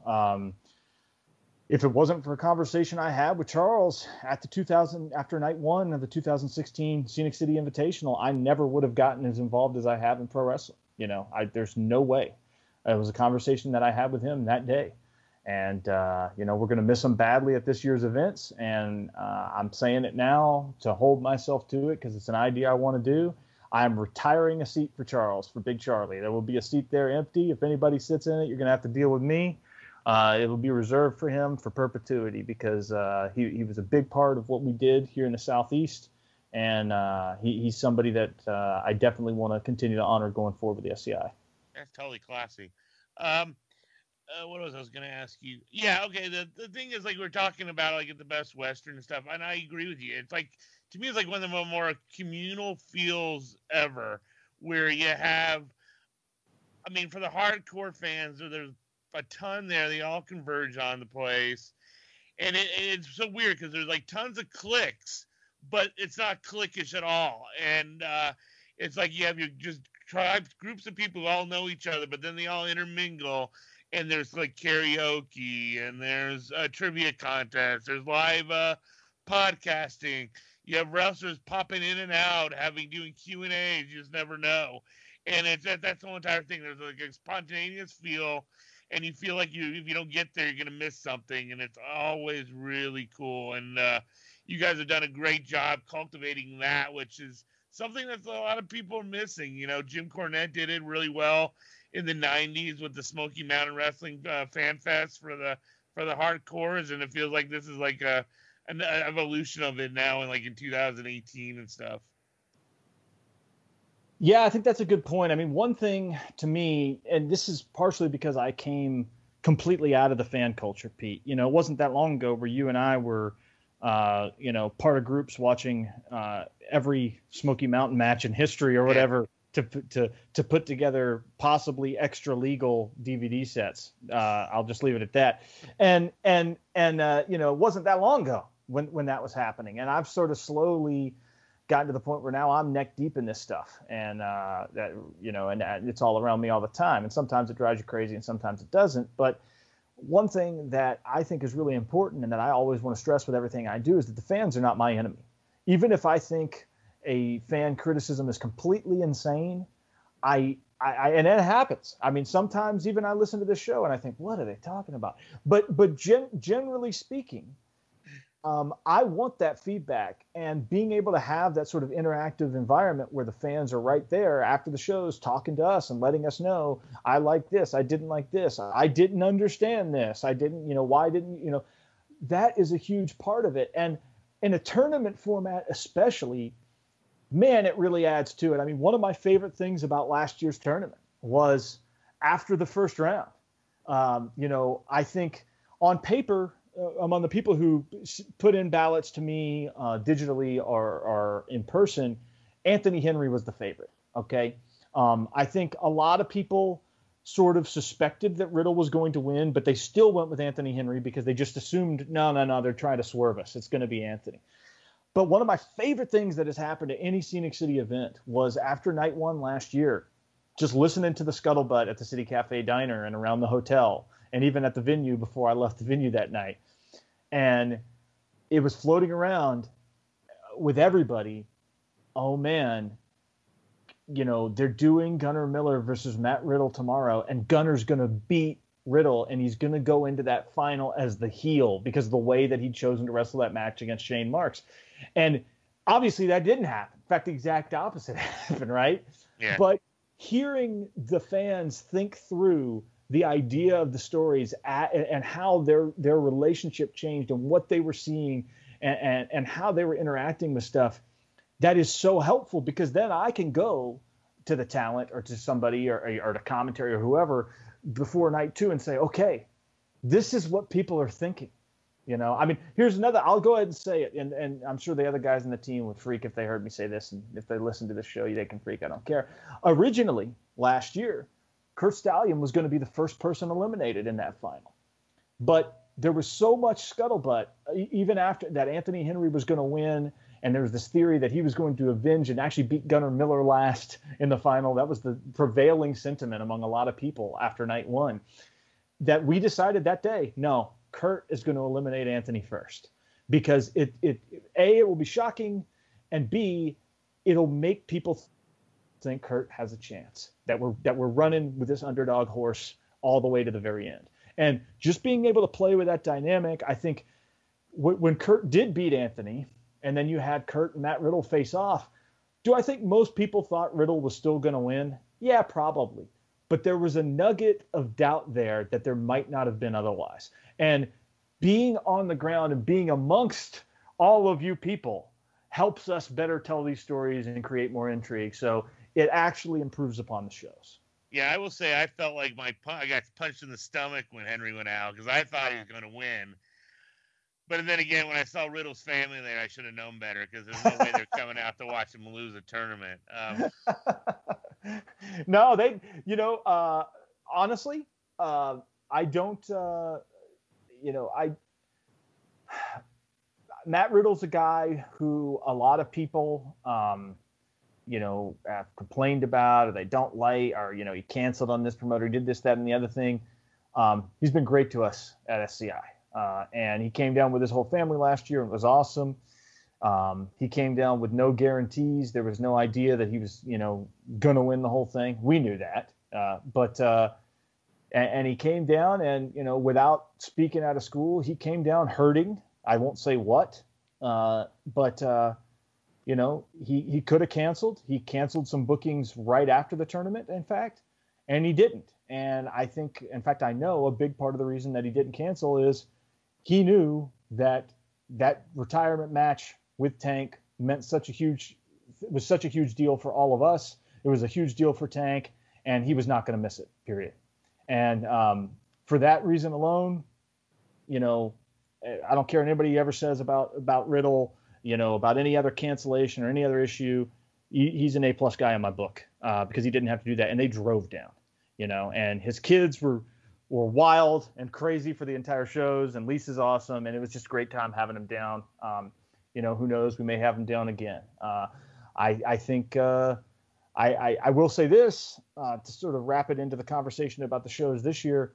If it wasn't for a conversation I had with Charles after night one of the 2016 Scenic City Invitational, I never would have gotten as involved as I have in pro wrestling. There's no way. It was a conversation that I had with him that day. And, we're going to miss him badly at this year's events. And I'm saying it now to hold myself to it because it's an idea I want to do. I'm retiring a seat for Charles, for Big Charlie. There will be a seat there empty. If anybody sits in it, you're going to have to deal with me. It will be reserved for him for perpetuity because he was a big part of what we did here in the Southeast. And he's somebody that I definitely want to continue to honor going forward with the SCI. That's totally classy. What was I was going to ask you? Yeah, okay. The thing is, like, we're talking about, like, the Best Western and stuff, and I agree with you. It's like, to me, it's like one of the more communal feels ever, where you have, I mean, for the hardcore fans, there's a ton there. They all converge on the place, and it's so weird because there's like tons of cliques, but it's not cliquish at all. And it's like you have your just tribes, groups of people who all know each other, but then they all intermingle. And there's like karaoke, and there's trivia contests, there's live podcasting. You have wrestlers popping in and out, doing Q&As. You just never know. And that's the whole entire thing. There's like a spontaneous feel, and you feel like if you don't get there, you're gonna miss something. And it's always really cool. And you guys have done a great job cultivating that, which is something that a lot of people are missing. Jim Cornette did it really well in the 90s with the Smoky Mountain Wrestling Fan Fest for the hardcores, and it feels like this is like an evolution of it now in 2018 and stuff. Yeah, I think that's a good point. I mean, one thing to me, and this is partially because I came completely out of the fan culture, Pete. It wasn't that long ago where you and I were part of groups watching every Smoky Mountain match in history or whatever. To put together possibly extra legal DVD sets. I'll just leave it at that. And it wasn't that long ago when that was happening. And I've sort of slowly gotten to the point where now I'm neck deep in this stuff. And and it's all around me all the time. And sometimes it drives you crazy and sometimes it doesn't. But one thing that I think is really important and that I always want to stress with everything I do is that the fans are not my enemy. Even if I think a fan criticism is completely insane, and it happens. I mean, sometimes even I listen to this show and I think, what are they talking about? But generally speaking, I want that feedback, and being able to have that sort of interactive environment where the fans are right there after the shows talking to us and letting us know, I like this, I didn't like this, I didn't understand this, I didn't, why didn't, that is a huge part of it. And in a tournament format especially, man, it really adds to it. I mean, one of my favorite things about last year's tournament was after the first round. I think on paper, among the people who put in ballots to me digitally or in person, Anthony Henry was the favorite. Okay. I think a lot of people sort of suspected that Riddle was going to win, but they still went with Anthony Henry because they just assumed, no, they're trying to swerve us. It's going to be Anthony. But one of my favorite things that has happened at any Scenic City event was after night one last year, just listening to the scuttlebutt at the City Cafe Diner and around the hotel, and even at the venue before I left the venue that night. And it was floating around with everybody. Oh, man, they're doing Gunnar Miller versus Matt Riddle tomorrow, and Gunnar's going to beat Riddle, and he's going to go into that final as the heel because of the way that he'd chosen to wrestle that match against Shane Marks. And obviously that didn't happen. In fact, the exact opposite happened, right? Yeah. But hearing the fans think through the idea of the stories and how their relationship changed and what they were seeing and how they were interacting with stuff, that is so helpful, because then I can go to the talent or to somebody or to commentary or whoever before night 2 and say, okay, this is what people are thinking. I mean, here's another, I'll go ahead and say it. And I'm sure the other guys in the team would freak if they heard me say this. And if they listen to this show, they can freak. I don't care. Originally, last year, Curt Stallion was going to be the first person eliminated in that final. But there was so much scuttlebutt, even after that Anthony Henry was going to win. And there was this theory that he was going to avenge and actually beat Gunnar Miller last in the final. That was the prevailing sentiment among a lot of people after night 1. That we decided that day, no, Curt is going to eliminate Anthony first, because it will be shocking, and B, it'll make people think Curt has a chance, that we're running with this underdog horse all the way to the very end. And just being able to play with that dynamic, I think when Curt did beat Anthony, and then you had Curt and Matt Riddle face off, do I think most people thought Riddle was still going to win? Yeah, probably. But there was a nugget of doubt there that there might not have been otherwise. And being on the ground and being amongst all of you people helps us better tell these stories and create more intrigue. So it actually improves upon the shows. Yeah, I will say I felt like I got punched in the stomach when Henry went out, because I thought he was going to win. But then again, when I saw Riddle's family there, I should have known better, because there's no way they're coming out to watch him lose a tournament. No, honestly, I don't, Matt Riddle's a guy who a lot of people, have complained about, or they don't like, or, he canceled on this promoter, he did this, that, and the other thing. He's been great to us at SCI. And he came down with his whole family last year, and it was awesome. He came down with no guarantees. There was no idea that he was, going to win the whole thing. We knew that. And he came down and, without speaking out of school, he came down hurting. I won't say what, but he could have canceled. He canceled some bookings right after the tournament, in fact, and he didn't. And I think, in fact, I know a big part of the reason that he didn't cancel is he knew that retirement match with Tank was such a huge deal for all of us. It was a huge deal for Tank, and he was not going to miss it, period. And for that reason alone, I don't care what anybody ever says about Riddle, about any other cancellation or any other issue. He's an A+ guy in my book, because he didn't have to do that. And they drove down, and his kids were wild and crazy for the entire shows, and Lisa's awesome. And it was just a great time having him down. Who knows, we may have him down again. I think, I will say this, to sort of wrap it into the conversation about the shows this year.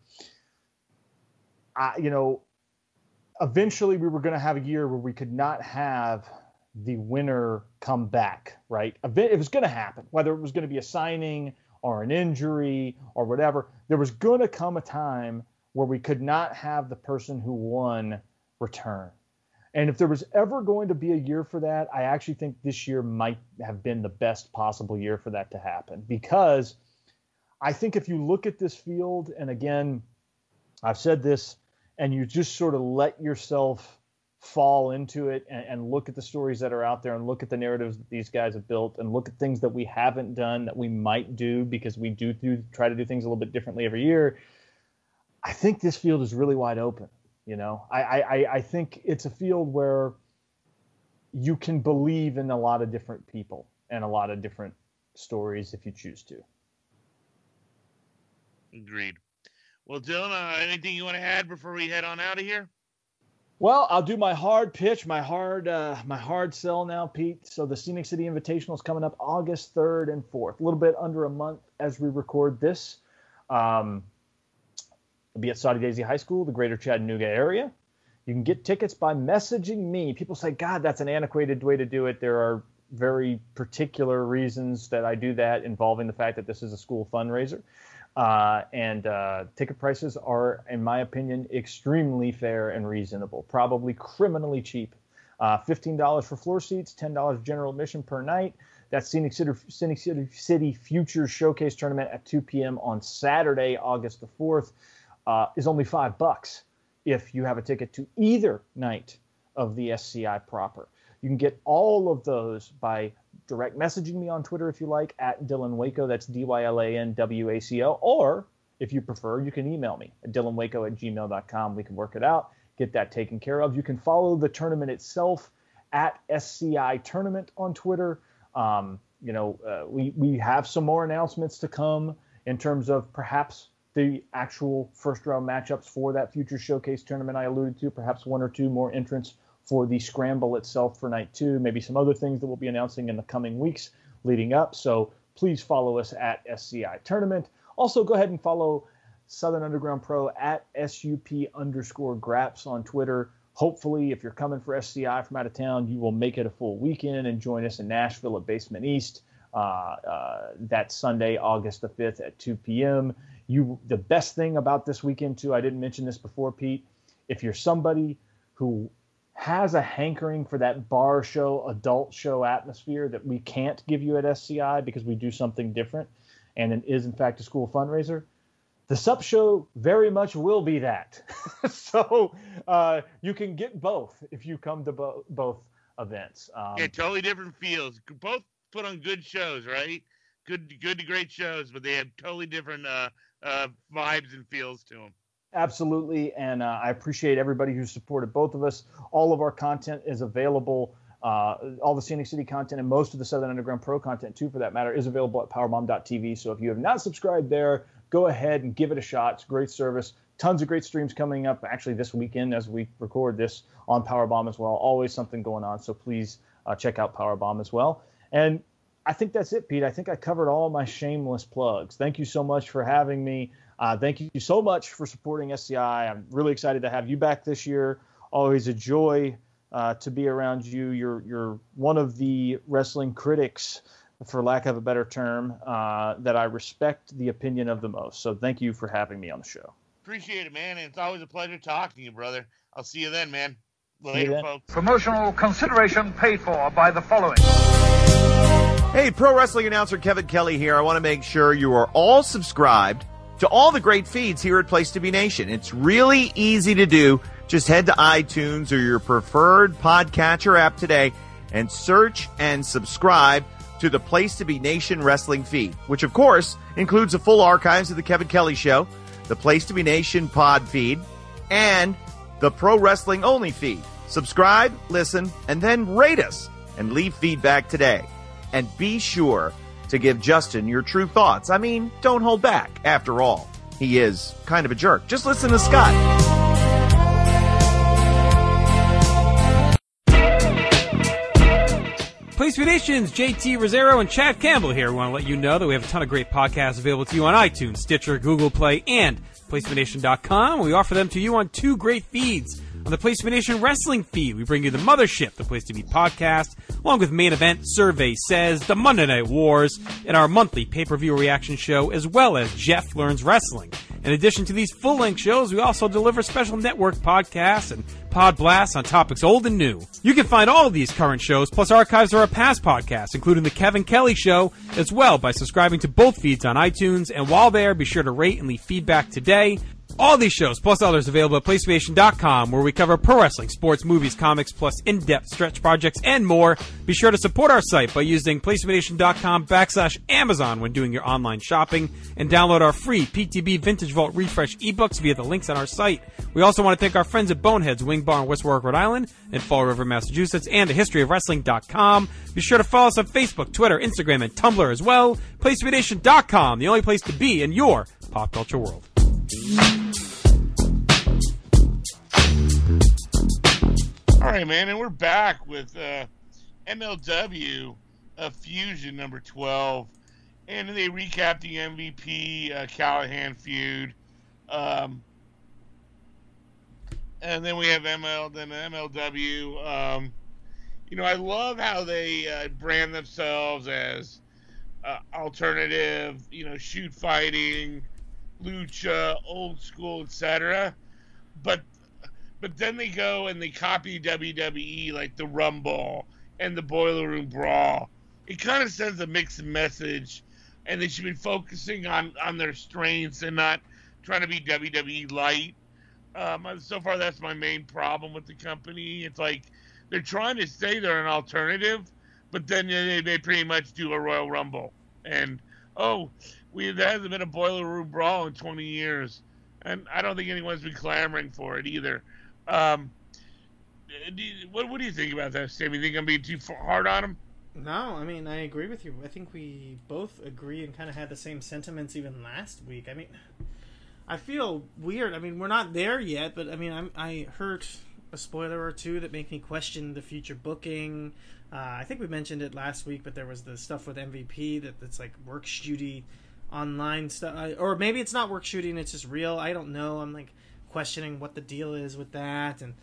Eventually we were going to have a year where we could not have the winner come back, right? It was going to happen, whether it was going to be a signing or an injury or whatever. There was going to come a time where we could not have the person who won return. And if there was ever going to be a year for that, I actually think this year might have been the best possible year for that to happen. Because I think if you look at this field, and again, I've said this, and you just sort of let yourself fall into it and look at the stories that are out there and look at the narratives that these guys have built and look at things that we haven't done that we might do, because we do try to do things a little bit differently every year. I think this field is really wide open. I think it's a field where you can believe in a lot of different people and a lot of different stories if you choose to. Agreed. Well, Dylan, anything you want to add before we head on out of here? Well, I'll do my hard pitch, my hard sell now, Pete. So the Scenic City Invitational is coming up August 3rd and 4th, a little bit under a month as we record this. It'll be at Saudi Daisy High School, the greater Chattanooga area. You can get tickets by messaging me. People say, God, that's an antiquated way to do it. There are very particular reasons that I do that, involving the fact that this is a school fundraiser. And ticket prices are, in my opinion, extremely fair and reasonable, probably criminally cheap. $15 for floor seats, $10 general admission per night. That Scenic City Futures Showcase Tournament at 2 p.m. on Saturday, August the 4th, is only $5 if you have a ticket to either night of the SCI proper. You can get all of those by direct messaging me on Twitter if you like, at Dylan Waco, that's DYLANWACO, or if you prefer, you can email me at dylanwaco@gmail.com. We can work it out, get that taken care of. You can follow the tournament itself at SCI Tournament on Twitter. We have some more announcements to come in terms of perhaps the actual first round matchups for that Future Showcase Tournament I alluded to, perhaps one or two more entrants for the Scramble itself for night 2, maybe some other things that we'll be announcing in the coming weeks leading up. So please follow us at SCI Tournament. Also, go ahead and follow Southern Underground Pro at SUP_Graps on Twitter. Hopefully, if you're coming for SCI from out of town, you will make it a full weekend and join us in Nashville at Basement East that Sunday, August the 5th at 2 p.m. The best thing about this weekend, too, I didn't mention this before, Pete, if you're somebody who has a hankering for that bar show, adult show atmosphere that we can't give you at SCI because we do something different, and it is, in fact, a school fundraiser, the SUP show very much will be that. So you can get both if you come to both events. Totally different feels. Both put on good shows, right? Good to great shows, but they have totally different vibes and feels to them. Absolutely, and I appreciate everybody who supported both of us. All of our content is available. All the Scenic City content and most of the Southern Underground Pro content, too, for that matter, is available at powerbomb.tv. So if you have not subscribed there, go ahead and give it a shot. It's great service. Tons of great streams coming up, actually, this weekend as we record this on Powerbomb as well. Always something going on, so please check out Powerbomb as well. And I think that's it, Pete. I think I covered all my shameless plugs. Thank you so much for having me. Thank you so much for supporting SCI. I'm really excited to have you back this year. Always a joy to be around you. You're one of the wrestling critics, for lack of a better term, that I respect the opinion of the most. So thank you for having me on the show. Appreciate it, man. And it's always a pleasure talking to you, brother. I'll see you then, man. Later, folks. Promotional consideration paid for by the following. Hey, pro wrestling announcer Kevin Kelly here. I want to make sure you are all subscribed to all the great feeds here at Place to Be Nation. It's really easy to do. Just head to iTunes or your preferred podcatcher app today and search and subscribe to the Place to Be Nation wrestling feed, which of course includes the full archives of the Kevin Kelly Show, the Place to Be Nation pod feed, and the Pro Wrestling Only feed. Subscribe, listen, and then rate us and leave feedback today. And be sure to give Justin your true thoughts. I mean, don't hold back. After all, he is kind of a jerk. Just listen to Scott. Place to Be Nation's JT Rosero and Chad Campbell here. We want to let you know that we have a ton of great podcasts available to you on iTunes, Stitcher, Google Play, and PlaceToBeNation.com. We offer them to you on two great feeds. On the Place to Be Nation wrestling feed, we bring you the Mothership, the Place to Be podcast, along with Main Event, Survey Says, the Monday Night Wars, and our monthly pay-per-view reaction show, as well as Jeff Learns Wrestling. In addition to these full-length shows, we also deliver special network podcasts and pod blasts on topics old and new. You can find all of these current shows, plus archives of our past podcasts, including The Kevin Kelly Show, as well by subscribing to both feeds on iTunes. And while there, be sure to rate and leave feedback today. All these shows, plus others, available at PlayStation.com, where we cover pro wrestling, sports, movies, comics, plus in-depth stretch projects, and more. Be sure to support our site by using PlayStation.com/Amazon when doing your online shopping, and download our free PTB Vintage Vault Refresh ebooks via the links on our site. We also want to thank our friends at Boneheads Wing Bar in West Warwick, Rhode Island, and Fall River, Massachusetts, and HistoryOfWrestling.com. Be sure to follow us on Facebook, Twitter, Instagram, and Tumblr as well. PlayStation.com, the only place to be in your pop culture world. All right, man, and we're back with MLW Fusion number 12, and they recap the MVP Callahan feud, and then we have MLW. I love how they brand themselves as alternative, shoot fighting, lucha, old school, etc. But then they go and they copy WWE, like the Rumble and the Boiler Room Brawl. it kind of sends a mixed message, and they should be focusing on their strengths and not trying to be WWE light. So far, that's my main problem with the company. It's like they're trying to say they're an alternative, but then they pretty much do a Royal Rumble. And, there hasn't been a Boiler Room Brawl in 20 years. And I don't think anyone's been clamoring for it either. What do you think about that, Sam? You think I'm being too hard on them? No, I mean, I agree with you. I think we both agree and kind of had the same sentiments even last week. I mean, I feel weird. I mean, we're not there yet, but I mean, I heard a spoiler or two that make me question the future booking. I think we mentioned it last week, but there was the stuff with MVP that's like work shooty online stuff, or maybe it's not work shooting, it's just real. I don't know. I'm like questioning what the deal is with that, and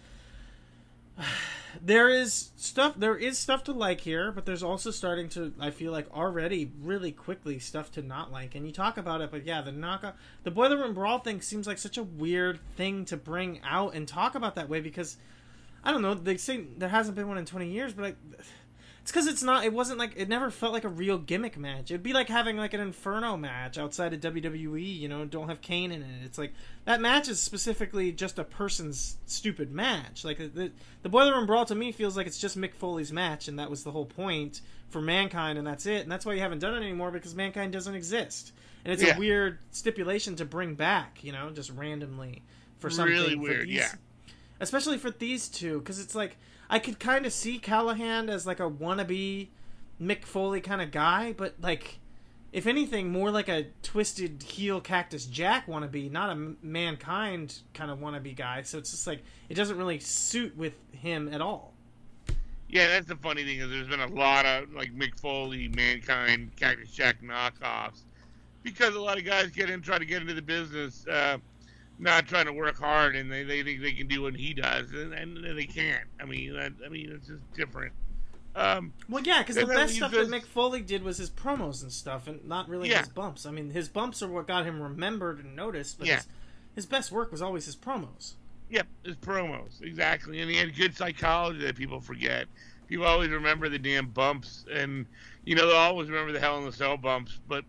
there is stuff to like here, but there's also starting to, I feel like already really quickly, stuff to not like. And you talk about it, but yeah, the Boiler Room Brawl thing seems like such a weird thing to bring out and talk about that way, because I don't know, they say there hasn't been one in 20 years, but it's because it never felt like a real gimmick match. It'd be like having like an Inferno match outside of WWE, don't have Kane in it. It's like, that match is specifically just a person's stupid match. Like, the Boiler Room Brawl to me feels like it's just Mick Foley's match, and that was the whole point for Mankind, and that's it. And that's why you haven't done it anymore, because Mankind doesn't exist. And it's a weird stipulation to bring back, just randomly for something. Really weird, yeah. Especially for these two, because it's like, I could kind of see Callahan as like a wannabe Mick Foley kind of guy, but like, if anything, more like a twisted heel Cactus Jack wannabe, not a Mankind kind of wannabe guy. So it's just like, it doesn't really suit with him at all. Yeah, that's the funny thing, is there's been a lot of like Mick Foley, Mankind, Cactus Jack knockoffs, because a lot of guys try to get into the business, not trying to work hard, and they think they can do what he does, and they can't. I mean, it's just different. Well, yeah, because the best stuff that Mick Foley did was his promos and stuff, and not really his bumps. I mean, his bumps are what got him remembered and noticed, but his best work was always his promos. Yep, his promos, exactly. And he had good psychology that people forget. People always remember the damn bumps, and, they'll always remember the Hell in the Cell bumps, but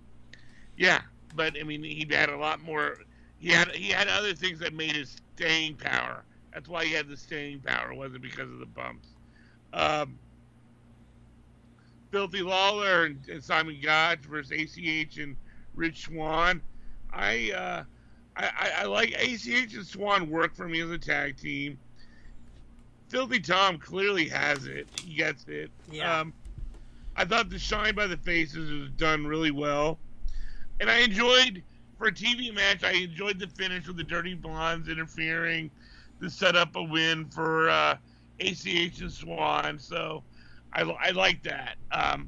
I mean, he had a lot more. He had other things that made his staying power. That's why he had the staying power. It wasn't because of the bumps. Filthy Lawler and Simon Gotch versus ACH and Rich Swann. I like ACH and Swann work for me as a tag team. Filthy Tom clearly has it. He gets it. Yeah. I thought the Shine by the Faces was done really well. And I enjoyed, for a TV match, I enjoyed the finish with the Dirty Blondes interfering to set up a win for ACH and Swann. So I like that. As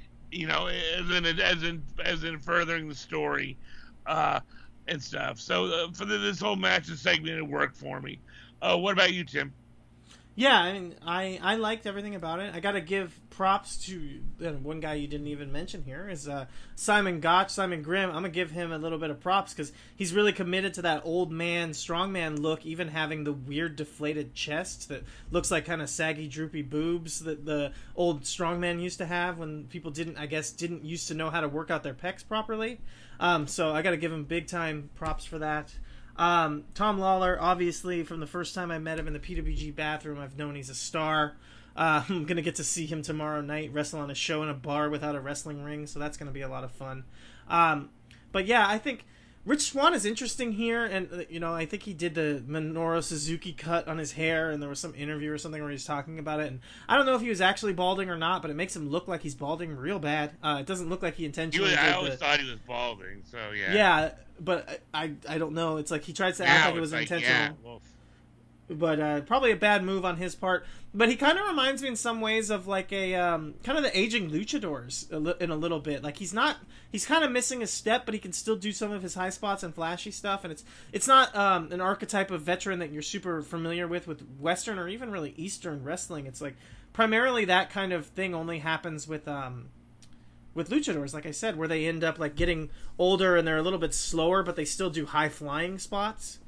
in furthering the story and stuff. So for this whole match and segment, it worked for me. What about you, Tim? Yeah, I mean, I liked everything about it. I got to give props to one guy you didn't even mention here is Simon Gotch, Simon Grimm. I'm going to give him a little bit of props because he's really committed to that old man, strongman look, even having the weird deflated chest that looks like kind of saggy, droopy boobs that the old strongman used to have when people didn't used to know how to work out their pecs properly. So I got to give him big time props for that. Tom Lawler, obviously, from the first time I met him in the PWG bathroom, I've known he's a star. I'm going to get to see him tomorrow night wrestle on a show in a bar without a wrestling ring, so that's going to be a lot of fun. But yeah, I think Rich Swann is interesting here, and I think he did the Minoru Suzuki cut on his hair, and there was some interview or something where he's talking about it, and I don't know if he was actually balding or not, but it makes him look like he's balding real bad. It doesn't look like he intentionally I always thought he was balding, so yeah. Yeah, but I don't know. It's like he tries to act like it was intentional. Yeah, but probably a bad move on his part. But he kind of reminds me in some ways of like a kind of the aging luchadors in a little bit. Like he's kind of missing a step, but he can still do some of his high spots and flashy stuff. And it's not an archetype of veteran that you're super familiar with Western or even really Eastern wrestling. It's like primarily that kind of thing only happens with luchadors, like I said, where they end up like getting older and they're a little bit slower, but they still do high flying spots.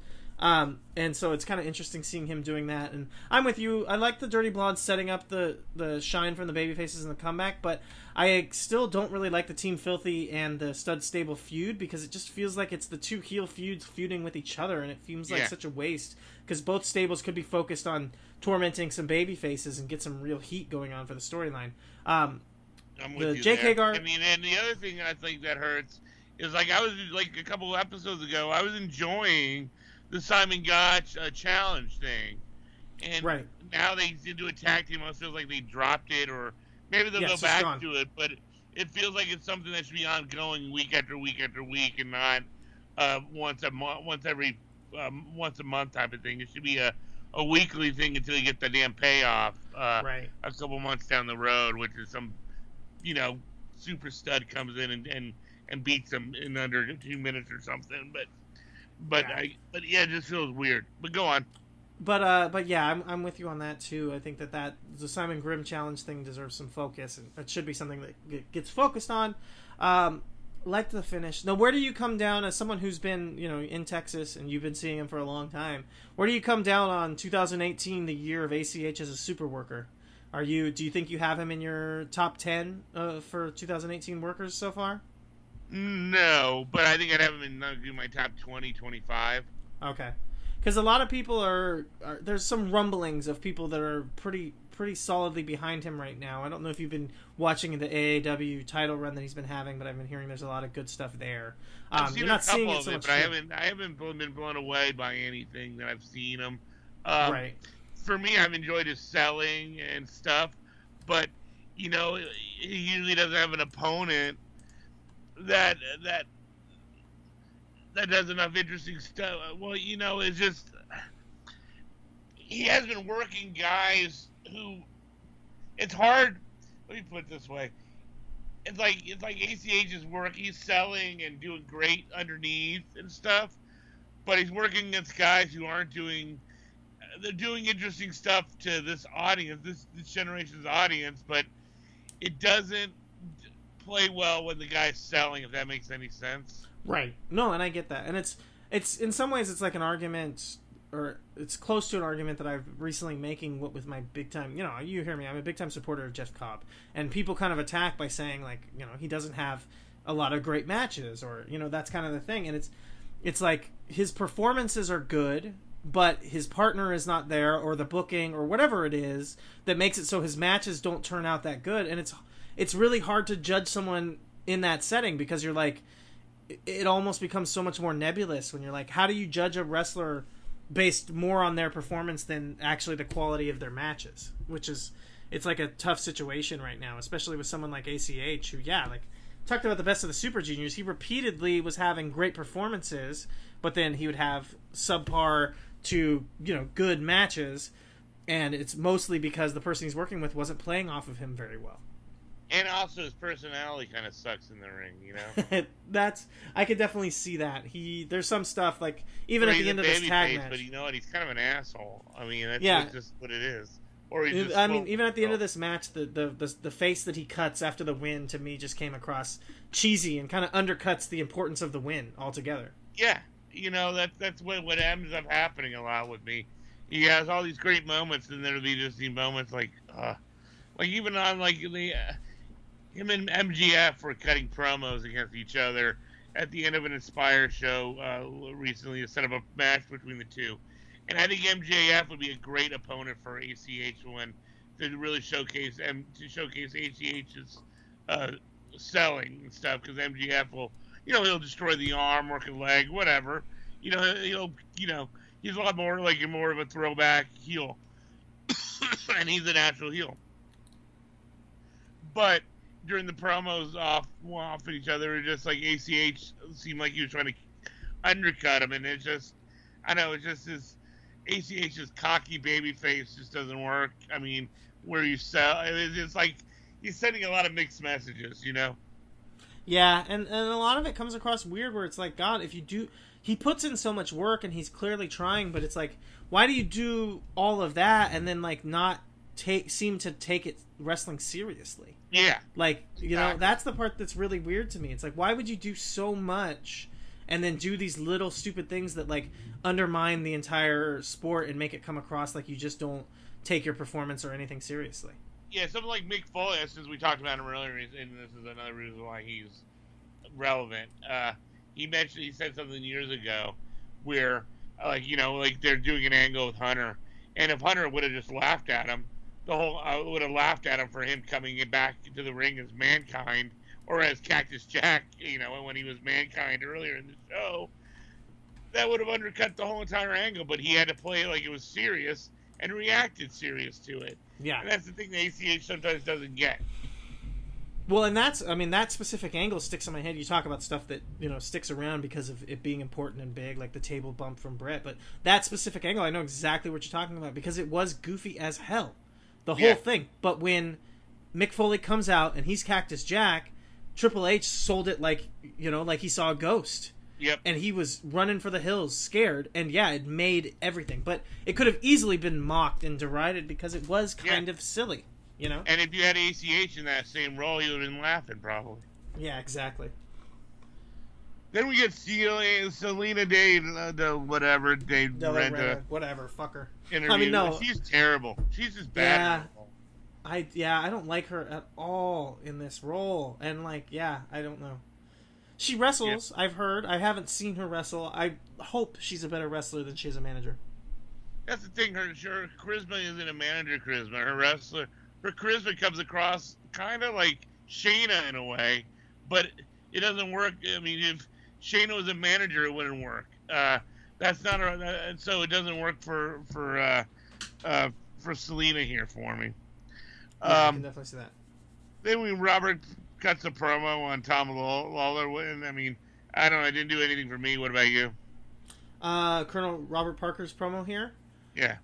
And so it's kind of interesting seeing him doing that. And I'm with you. I like the Dirty Blondes setting up the shine from the babyfaces in the comeback, but I still don't really like the Team Filthy and the Stud Stable feud because it just feels like it's the two heel feuds feuding with each other, and it seems like such a waste because both stables could be focused on tormenting some babyfaces and get some real heat going on for the storyline. I'm with you Jake there. Hagar. I mean, and the other thing I think that hurts is like I was like a couple of episodes ago, I was enjoying the Simon Gotch challenge thing, and now they do a tag team. It feels like they dropped it, or maybe they'll go back to it. But it feels like it's something that should be ongoing week after week after week, and not once a month type of thing. It should be a weekly thing until you get the damn payoff. A couple months down the road, which is some super stud comes in and beats them in under 2 minutes or something. But it just feels weird. But go on. But yeah, I'm with you on that too. I think that the Simon Grimm challenge thing deserves some focus, and it should be something that gets focused on. Like the finish. Now, where do you come down as someone who's been in Texas and you've been seeing him for a long time? Where do you come down on 2018, the year of ACH as a super worker? Do you think you have him in your top 10 for 2018 workers so far? No, but I think I'd have him in my top 20, 25. Okay. Because a lot of people are there's some rumblings of people that are pretty solidly behind him right now. I don't know if you've been watching the AAW title run that he's been having, but I've been hearing there's a lot of good stuff there. I've seen a couple of it, but I haven't been blown away by anything that I've seen him. Right. For me, I've enjoyed his selling and stuff, but he usually doesn't have an opponent that does enough interesting stuff. Well, it's just he has been working guys who it's hard. Let me put it this way: it's like ACH's work. He's selling and doing great underneath and stuff, but he's working against guys who aren't doing. They're doing interesting stuff to this audience, this generation's audience, but it doesn't play well when the guy's selling, if that makes any sense. Right. No, and I get that. And it's in some ways it's like an argument, or it's close to an argument that I've recently making with my big time, you hear me, I'm a big time supporter of Jeff Cobb. And people kind of attack by saying like, he doesn't have a lot of great matches, or, that's kind of the thing. And it's like his performances are good, but his partner is not there, or the booking, or whatever it is that makes it so his matches don't turn out that good. And it's really hard to judge someone in that setting because you're like, it almost becomes so much more nebulous when you're like, how do you judge a wrestler based more on their performance than actually the quality of their matches? It's like a tough situation right now, especially with someone like ACH who, talked about the best of the Super Juniors. He repeatedly was having great performances, but then he would have subpar to, good matches, and it's mostly because the person he's working with wasn't playing off of him very well. And also his personality kind of sucks in the ring, I could definitely see that. There's some stuff, like, even at the end of this tag match. But you know what, he's kind of an asshole. I mean, that's just what it is. Or he's just even at the end of this match, the face that he cuts after the win, to me, just came across cheesy and kind of undercuts the importance of the win altogether. Yeah. That's what ends up happening a lot with me. He has all these great moments, and there'll be just these moments like even on him and MGF were cutting promos against each other at the end of an Inspire show recently to set up a match between the two. And I think MJF would be a great opponent for ACH to really showcase ACH's selling and stuff, because MJF will. He'll destroy the arm, work a leg, whatever. He's a lot more more of a throwback heel, and he's a natural heel. But during the promos off at each other, it just like ACH seemed like he was trying to undercut him, and it's just his ACH's cocky baby face just doesn't work. I mean, where you sell, it's like he's sending a lot of mixed messages, Yeah, and a lot of it comes across weird where it's like, God, he puts in so much work and he's clearly trying, but it's like, why do you do all of that and then not seem to take it wrestling seriously? Yeah. Exactly. That's the part that's really weird to me. It's like, why would you do so much and then do these little stupid things that like undermine the entire sport and make it come across like you just don't take your performance or anything seriously. Yeah, something like Mick Foley, since we talked about him earlier, and this is another reason why he's relevant. He said something years ago where, like they're doing an angle with Hunter, and if Hunter would have just laughed at him, would have laughed at him for him coming back into the ring as Mankind or as Cactus Jack, when he was Mankind earlier in the show, that would have undercut the whole entire angle. But he had to play it like it was serious and reacted serious to it. Yeah, and that's the thing the ACH sometimes doesn't get. Well, and that specific angle sticks in my head. You talk about stuff that, sticks around because of it being important and big, like the table bump from Brett. But that specific angle, I know exactly what you're talking about because it was goofy as hell, the whole thing. But when Mick Foley comes out and he's Cactus Jack, Triple H sold it like he saw a ghost. Yep. And he was running for the hills, scared, and yeah, it made everything. But it could have easily been mocked and derided because it was kind of silly. And if you had ACH in that same role, he would have been laughing, probably. Yeah, exactly. Then we get Selena Day, whatever fuck her. Interview. I mean, no, she's terrible. She's just bad. Yeah, I don't like her at all in this role, and I don't know. She wrestles. Yeah. I've heard. I haven't seen her wrestle. I hope she's a better wrestler than she is a manager. That's the thing. Her charisma isn't a manager charisma. Her charisma comes across kind of like Shayna in a way, but it doesn't work. I mean, if Shayna was a manager, it wouldn't work. That's not so it doesn't work for Selena here for me. I can definitely see that. Then Robert cuts a promo on Tom Lawler, and I mean, I don't know, it didn't do anything for me. What about you? Colonel Robert Parker's promo here. Yeah.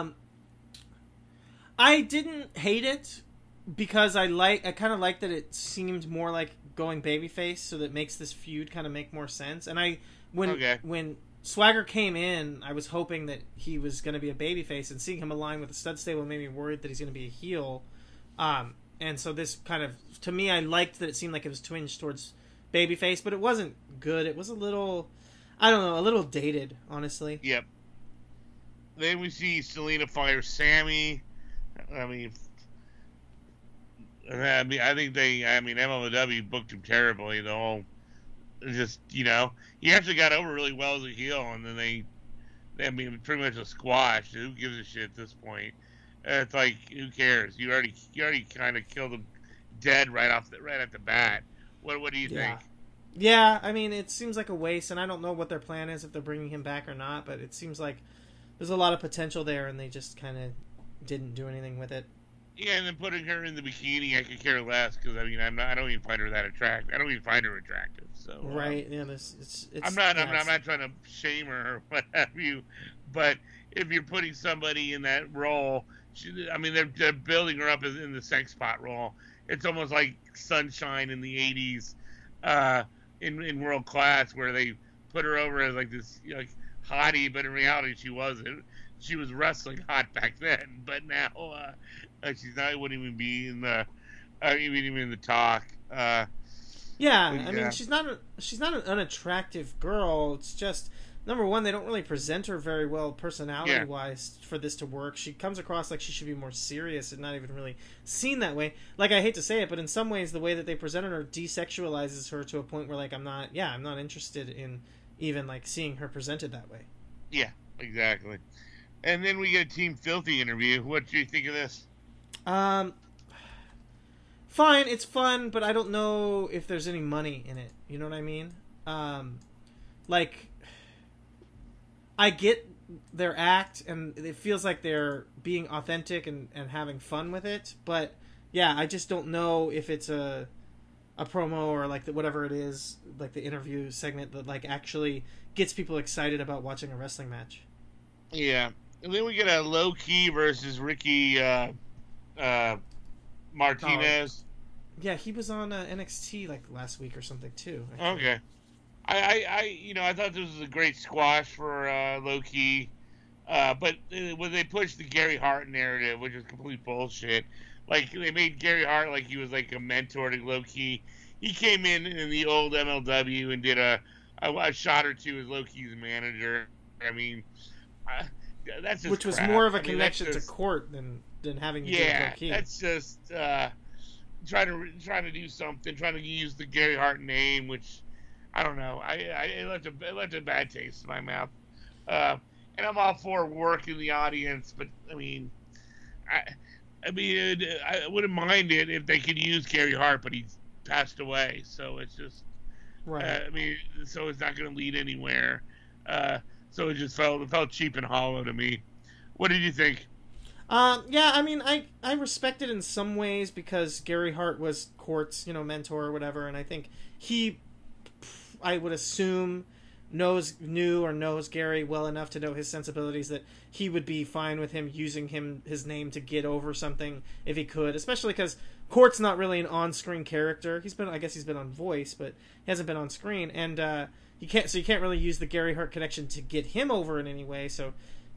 I didn't hate it because I kind of like that it seemed more like going babyface, so that makes this feud kind of make more sense. And when Swagger came in, I was hoping that he was going to be a babyface, and seeing him align with the stud stable made me worried that he's going to be a heel. And so this kind of, to me, I liked that it seemed like it was twinged towards babyface, but it wasn't good. It was a little, I don't know, a little dated, honestly. Yep. Then we see Selena fire Sammy. I think MLW booked him terribly. The whole, he actually got over really well as a heel, and then pretty much a squash. Who gives a shit at this point? It's like, who cares? You already kind of killed him dead right at the bat. What do you think? Yeah, I mean, it seems like a waste, and I don't know what their plan is, if they're bringing him back or not, but it seems like there's a lot of potential there, and they just kind of didn't do anything with it. Yeah, and then putting her in the bikini, I could care less, because I don't even find her that attractive. I don't even find her attractive. So right, yeah, it's I'm not trying to shame her or what have you, but if you're putting somebody in that role, they're building her up in the sex spot role. It's almost like Sunshine in the '80s, in World Class, where they put her over as like this hottie, but in reality she wasn't. She was wrestling hot back then, but now she's not. Wouldn't even be in the, even in the talk. I mean, she's not an unattractive girl. It's just, number one, they don't really present her very well personality-wise for this to work. She comes across like she should be more serious and not even really seen that way. Like, I hate to say it, but in some ways, the way that they presented her desexualizes her to a point where, I'm not interested in even seeing her presented that way. Yeah, exactly. And then we get a Team Filthy interview. What do you think of this? Fine, it's fun, but I don't know if there's any money in it. You know what I mean? I get their act, and it feels like they're being authentic and having fun with it, but yeah, I just don't know if it's a promo or whatever it is, the interview segment that actually gets people excited about watching a wrestling match. Yeah. And then we get a Low Key versus Ricky Martinez. Yeah, he was on NXT last week or something too. Okay. I thought this was a great squash for Low Key, but when they pushed the Gary Hart narrative, which is complete bullshit, they made Gary Hart he was a mentor to Low Key. He came in the old MLW and did a a shot or two as Loki's manager. I mean, that's just which was crap. more of a I mean, connection that's just, to Court than having to do with Loki. that's just trying to do something, trying to use the Gary Hart name, which I don't know. It left a bad taste in my mouth. And I'm all for work in the audience, but I mean, I wouldn't mind it if they could use Gary Hart, but he's passed away, so it's just right. I mean, so it's not going to lead anywhere. So it just felt cheap and hollow to me. What did you think? Yeah, I mean, I respect it in some ways because Gary Hart was Court's, mentor or whatever, and I think he, I would assume, knows Gary well enough to know his sensibilities that he would be fine with him using his name to get over something if he could, especially because Court's not really an on-screen character. I guess he's been on voice, but he hasn't been on screen, and you can't really use the Gary Hart connection to get him over in any way. So,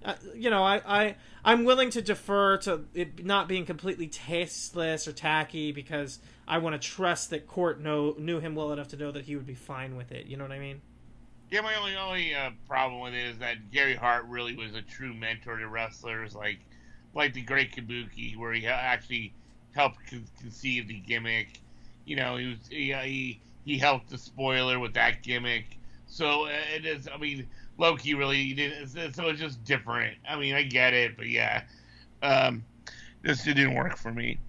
I'm willing to defer to it not being completely tasteless or tacky because I want to trust that Court knew him well enough to know that he would be fine with it. You know what I mean? Yeah, my only problem with it is that Gary Hart really was a true mentor to wrestlers, like the Great Kabuki, where he actually helped conceive the gimmick. He helped the spoiler with that gimmick. So it is. I mean, Loki really didn't. So it's just different. I mean, I get it, but yeah, this didn't work for me.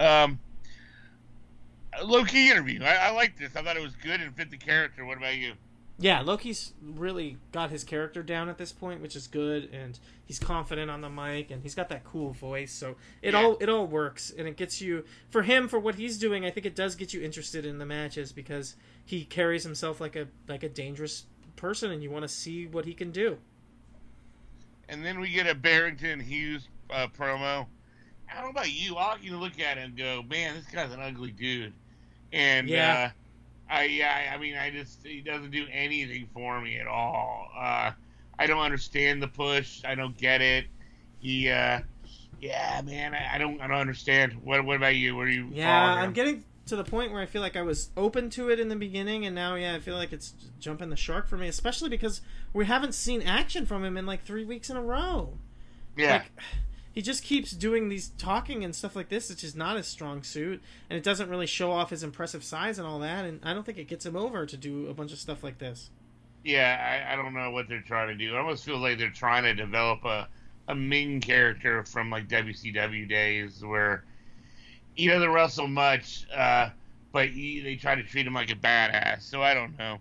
Loki interview. I liked this. I thought it was good and fit the character. What about you? Yeah, Loki's really got his character down at this point, which is good, and he's confident on the mic, and he's got that cool voice, so it all works, and it gets you, for what he's doing, I think it does get you interested in the matches, because he carries himself like a dangerous person, and you want to see what he can do. And then we get a Barrington Hughes promo. I don't know about you, all you can look at it and go, man, this guy's an ugly dude. And, yeah. I mean, he doesn't do anything for me at all. I don't understand the push. I don't get it. Man, I don't understand. What about you? What are you? Yeah, I'm getting to the point where I feel like I was open to it in the beginning, and now, I feel like it's jumping the shark for me, especially because we haven't seen action from him in like 3 weeks in a row. Yeah. He just keeps doing these talking and stuff like this, which is not his strong suit, and it doesn't really show off his impressive size and all that, and I don't think it gets him over to do a bunch of stuff like this. Yeah, I don't know what they're trying to do. It almost feels like they're trying to develop a Ming character from like WCW days where he doesn't wrestle much, but they try to treat him like a badass. So I don't know.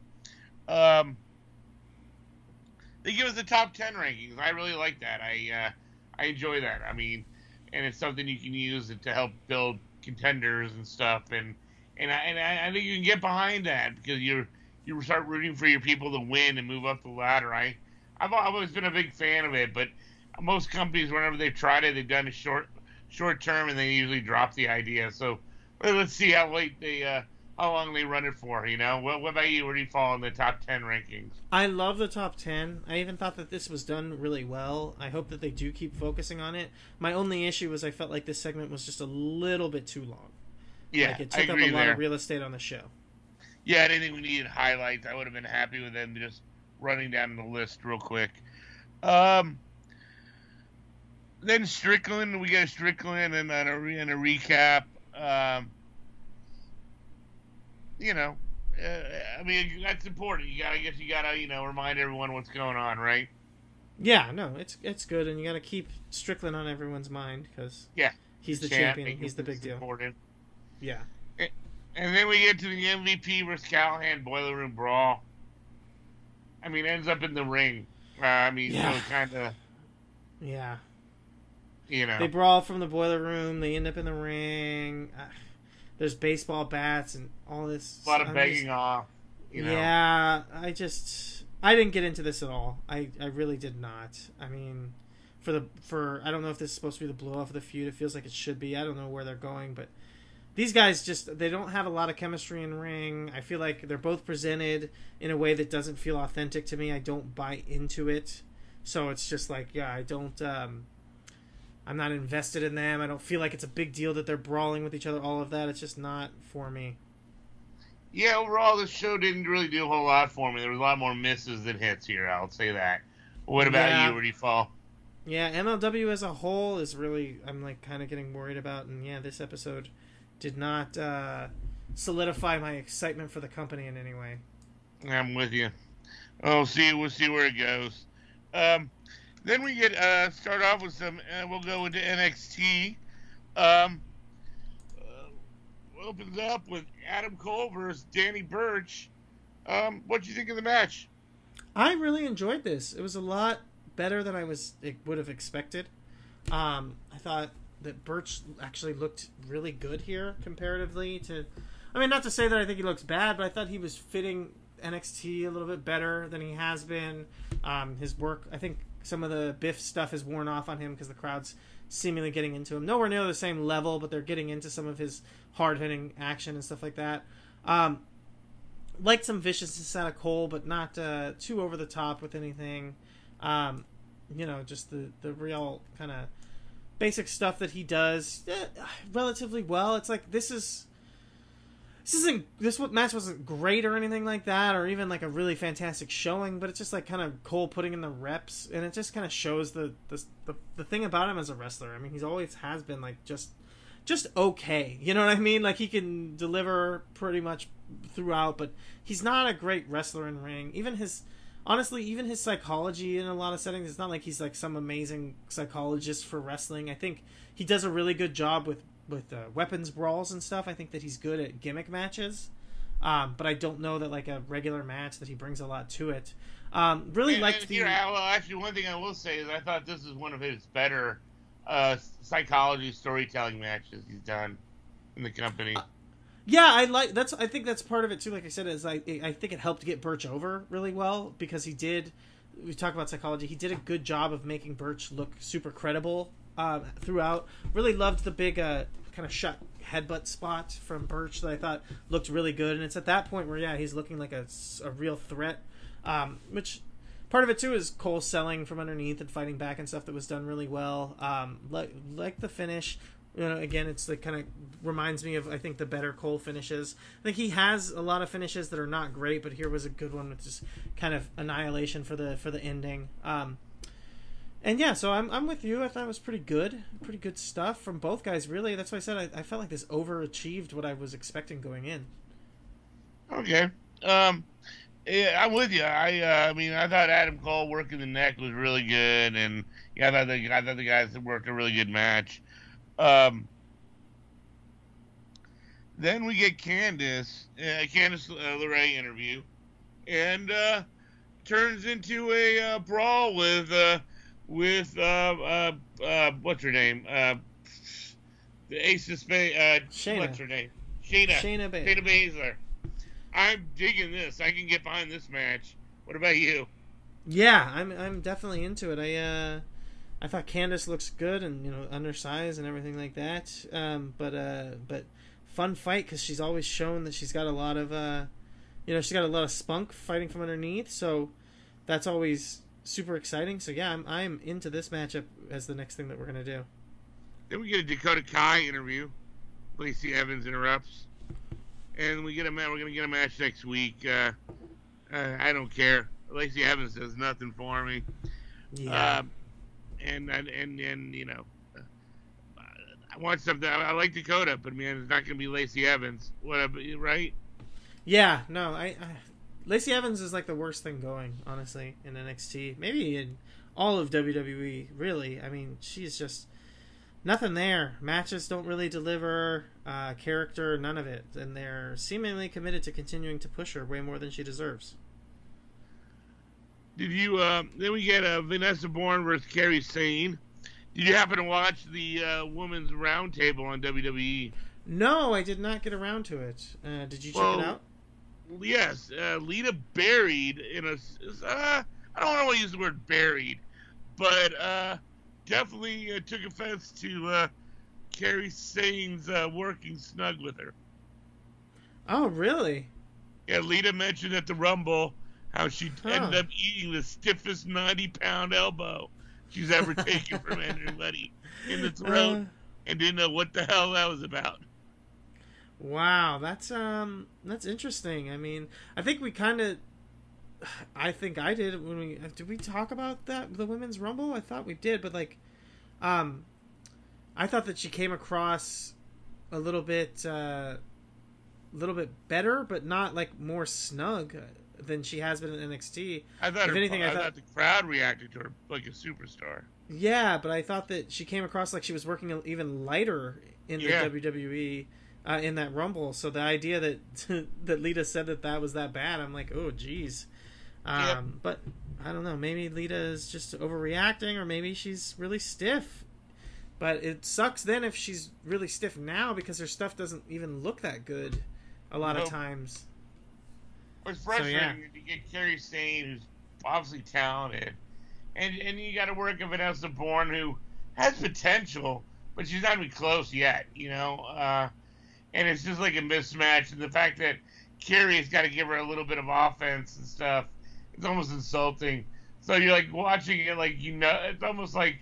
They give us the top 10 rankings. I really like that. I enjoy that. I mean, and it's something you can use to help build contenders and stuff. And I think you can get behind that because you start rooting for your people to win and move up the ladder. I've always been a big fan of it, but most companies, whenever they've tried it, they've done it short term, and they usually drop the idea. So let's see how long they run it for. What about you? Where do you fall in the top 10 rankings? I love the top 10. I even thought that this was done really well. I hope that they do keep focusing on it. My only issue was I felt like this segment was just a little bit too long. Yeah, like it took up a lot of real estate on the show. Yeah, I didn't think we needed highlights. I would have been happy with them just running down the list real quick. Then Strickland, we get Strickland and a recap. I mean, that's important. You gotta remind everyone what's going on, right? Yeah, no, it's good, and you gotta keep Strickland on everyone's mind because he's the champion. He's the big deal. Important. Yeah. And then we get to the MVP versus Callahan Boiler Room Brawl. I mean, it ends up in the ring. So kind of. Yeah. They brawl from the boiler room. They end up in the ring. There's baseball bats and all this. A lot of begging off. Yeah, I didn't get into this at all. I really did not. I mean, for I don't know if this is supposed to be the blow off of the feud. It feels like it should be. I don't know where they're going, but these guys they don't have a lot of chemistry in ring. I feel like they're both presented in a way that doesn't feel authentic to me. I don't buy into it. So it's just like, I don't, I'm not invested in them. I don't feel like it's a big deal that they're brawling with each other, all of that. It's just not for me. Yeah, overall, this show didn't really do a whole lot for me. There was a lot more misses than hits here. I'll say that. What about Yeah. you? Where do you fall? Yeah, MLW as a whole is really, I'm like kind of getting worried about, and yeah, this episode did not solidify my excitement for the company in any way. I'm with you. We'll see where it goes. Then we get start off with some. We'll go into NXT. Opens up with Adam Cole versus Danny Burch. What do you think of the match? I really enjoyed this. It was a lot better than I would have expected. I thought that Burch actually looked really good here comparatively to. I mean, not to say that I think he looks bad, but I thought he was fitting NXT a little bit better than he has been. His work, I think some of the Biff stuff has worn off on him because the crowd's seemingly getting into him. Nowhere near the same level, but they're getting into some of his hard-hitting action and stuff like that. Liked some viciousness out of Cole, but not too over the top with anything. Just the real kind of basic stuff that he does relatively well. It's like this match wasn't great or anything like that, or even like a really fantastic showing, but it's just like kind of Cole putting in the reps, and it just kind of shows the thing about him as a wrestler. I mean, he's always has been like just okay, you know what I mean? Like he can deliver pretty much throughout, but he's not a great wrestler in ring. Even his psychology in a lot of settings, it's not like he's like some amazing psychologist for wrestling. I think he does a really good job with weapons brawls and stuff. I think that he's good at gimmick matches, but I don't know that like a regular match that he brings a lot to it. Actually, one thing I will say is I thought this is one of his better psychology storytelling matches he's done in the company. Yeah, I think that's part of it too. Like I said, is I think it helped get Burch over really well because he did. We talk about psychology. He did a good job of making Burch look super credible throughout. Really loved the big kind of shot headbutt spot from Burch that I thought looked really good. And it's at that point where he's looking like a real threat. Which part of it too is Cole selling from underneath and fighting back and stuff that was done really well. Like the finish. Again, it's like kind of reminds me of I think the better Cole finishes. I think he has a lot of finishes that are not great, but here was a good one with just kind of annihilation for the ending. So I'm with you. I thought it was pretty good stuff from both guys. Really, that's why I said I felt like this overachieved what I was expecting going in. Okay, yeah, I'm with you. I thought Adam Cole working the neck was really good, and I thought the guys worked a really good match. Then we get Candice LeRae interview, and turns into a brawl with what's her name? The Ace of Spades. Shayna. What's her name? Shayna Baszler. I'm digging this. I can get behind this match. What about you? Yeah, I'm definitely into it. I thought Candice looks good and undersized and everything like that. But fun fight because she's always shown that she's got a lot of she's got a lot of spunk fighting from underneath. So that's always super exciting. So yeah, I'm into this matchup as the next thing that we're gonna do. Then we get a Dakota Kai interview. Lacey Evans interrupts, and we're gonna get a match next week. I don't care. Lacey Evans does nothing for me. Yeah. I want something. I like Dakota, but man, it's not going to be Lacey Evans. Right? Yeah, no, Lacey Evans is like the worst thing going, honestly, in NXT. Maybe in all of WWE, really. I mean, she's just nothing there. Matches don't really deliver, character, none of it. And they're seemingly committed to continuing to push her way more than she deserves. Did you, then we get Vanessa Bourne versus Kairi Sane. Did you happen to watch the Women's Roundtable on WWE? No, I did not get around to it. Did you check it out? Yes. Lita buried in a, I don't want to use the word buried, but definitely took offense to Kairi Sane's working snug with her. Oh, really? Yeah, Lita mentioned at the Rumble how she ended up eating the stiffest 90-pound elbow she's ever taken from anybody in the throat and didn't know what the hell that was about. Wow, that's interesting. I mean, I think we kind of, I think I did when did we talk about the women's rumble? I thought we did, but like, I thought that she came across a little bit better, but not like more snug than she has been in NXT. I thought the crowd reacted to her like a superstar. Yeah, but I thought that she came across like she was working even lighter in the WWE in that Rumble. So the idea that that Lita said that was that bad, I'm like, oh, geez. But I don't know. Maybe Lita is just overreacting, or maybe she's really stiff. But it sucks then if she's really stiff now because her stuff doesn't even look that good a lot of times. It's frustrating to get Kairi Sane, who's obviously talented, and you got to work with Vanessa Bourne, who has potential, but she's not even close yet, you know. And it's just like a mismatch, and the fact that Kairi's got to give her a little bit of offense and stuff, it's almost insulting. So you're like watching it, like, you know, it's almost like,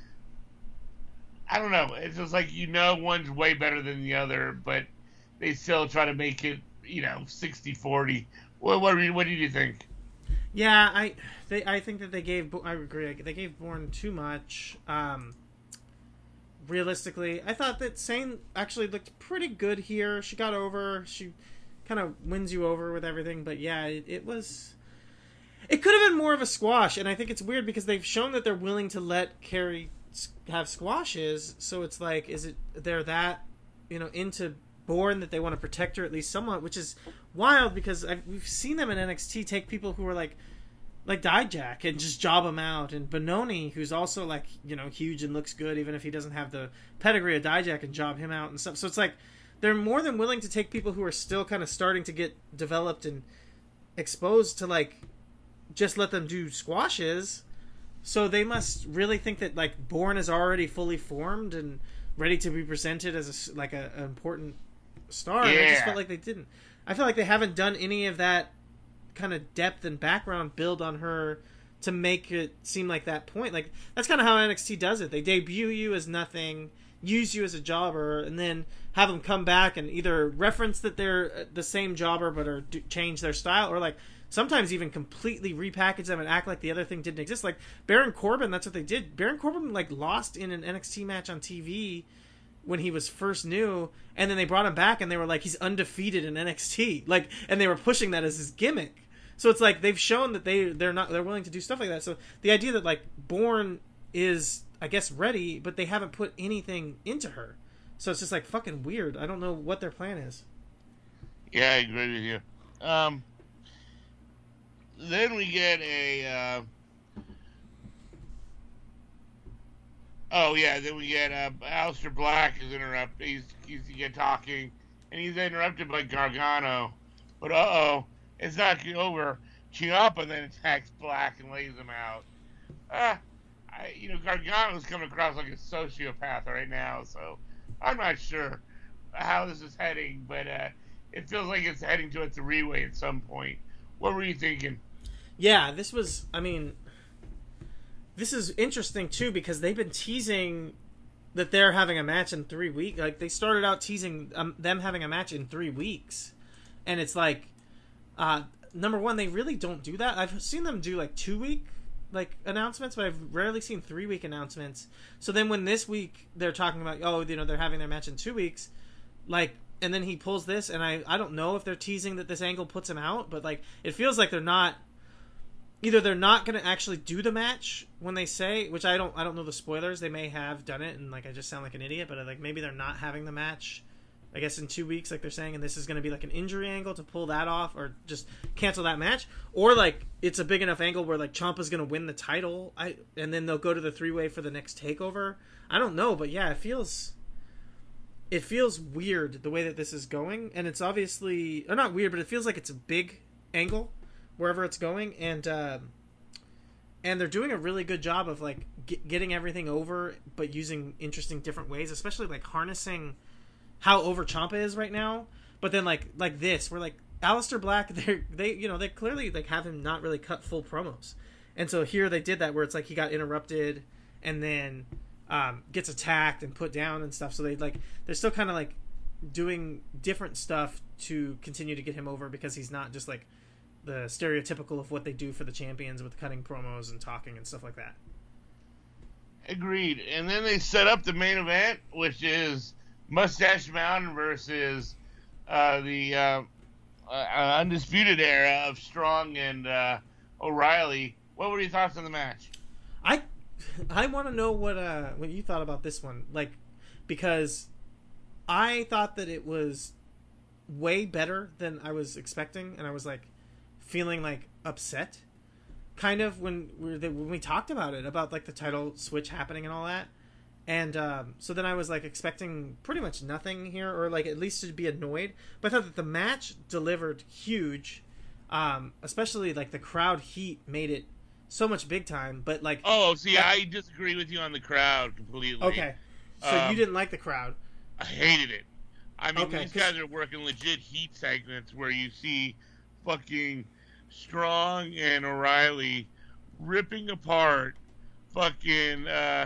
I don't know, it's just like, you know, one's way better than the other, but they still try to make it, you know, 60-40. What do you think? Yeah, I think that I agree. They gave Bourne too much. Realistically, I thought that Sane actually looked pretty good here. She got over. She kind of wins you over with everything. But yeah, it could have been more of a squash. And I think it's weird because they've shown that they're willing to let Kairi have squashes. So it's like, they're that, you know, into Bourne that they want to protect her at least somewhat, which is wild because we've seen them in NXT take people who are like Dijak and just job them out, and Benoni, who's also like, you know, huge and looks good even if he doesn't have the pedigree of Dijak, and job him out and stuff. So it's like they're more than willing to take people who are still kind of starting to get developed and exposed to, like, just let them do squashes. So they must really think that like Bourne is already fully formed and ready to be presented as an important star. Yeah. And I just felt like they didn't. I feel like they haven't done any of that kind of depth and background build on her to make it seem like that point. Like, that's kind of how NXT does it. They debut you as nothing, use you as a jobber, and then have them come back and either reference that they're the same jobber but change their style, or like sometimes even completely repackage them and act like the other thing didn't exist. Like Baron Corbin, that's what they did. Baron Corbin like lost in an NXT match on TV when he was first new, and then they brought him back and they were like, he's undefeated in NXT, like, and they were pushing that as his gimmick. So it's like they've shown that they're willing to do stuff like that. So the idea that like Bourne is, I guess, ready, but they haven't put anything into her, so it's just like fucking weird. I don't know what their plan is. Yeah, I agree with you. Then we get a then we get Aleister Black is interrupted. He's talking, and he's interrupted by Gargano. But it's not over. Ciampa then attacks Black and lays him out. Gargano's coming across like a sociopath right now, so I'm not sure how this is heading, but it feels like it's heading to a three-way at some point. What were you thinking? Yeah, this is interesting too, because they've been teasing that they're having a match in 3 weeks. Like, they started out teasing them having a match in 3 weeks, and it's like, number one, they really don't do that. I've seen them do like 2-week like announcements, but I've rarely seen 3-week announcements. So then when this week they're talking about, they're having their match in 2 weeks, like, and then he pulls this, and I don't know if they're teasing that this angle puts him out, but like, it feels like they're not going to actually do the match when they say, which I don't know the spoilers. They may have done it, and like, I just sound like an idiot, but like, maybe they're not having the match, I guess, in 2 weeks, like they're saying, and this is going to be like an injury angle to pull that off, or just cancel that match, or like it's a big enough angle where like Ciampa's going to win the title, and then they'll go to the 3-way for the next takeover. I don't know, but yeah, it feels weird the way that this is going, and it's obviously, or not weird, but it feels like it's a big angle wherever it's going, and they're doing a really good job of like getting everything over, but using interesting different ways, especially like harnessing how over Ciampa is right now. But then like this, where like Aleister Black, they clearly like have him not really cut full promos, and so here they did that, where it's like he got interrupted and then gets attacked and put down and stuff. So they're still kind of like doing different stuff to continue to get him over, because he's not just like the stereotypical of what they do for the champions with cutting promos and talking and stuff like that. Agreed. And then they set up the main event, which is Mustache Mountain versus the Undisputed Era of Strong and O'Reilly. What were your thoughts on the match? I want to know what you thought about this one, like, because I thought that it was way better than I was expecting, and I was like feeling like upset, kind of when we talked about it, about like the title switch happening and all that, and so then I was like expecting pretty much nothing here, or like at least to be annoyed. But I thought that the match delivered huge, especially like the crowd heat made it so much big time. But like, I disagree with you on the crowd completely. Okay, so you didn't like the crowd. I hated it. I mean, these guys are working legit heat segments where you see fucking Strong and O'Reilly ripping apart fucking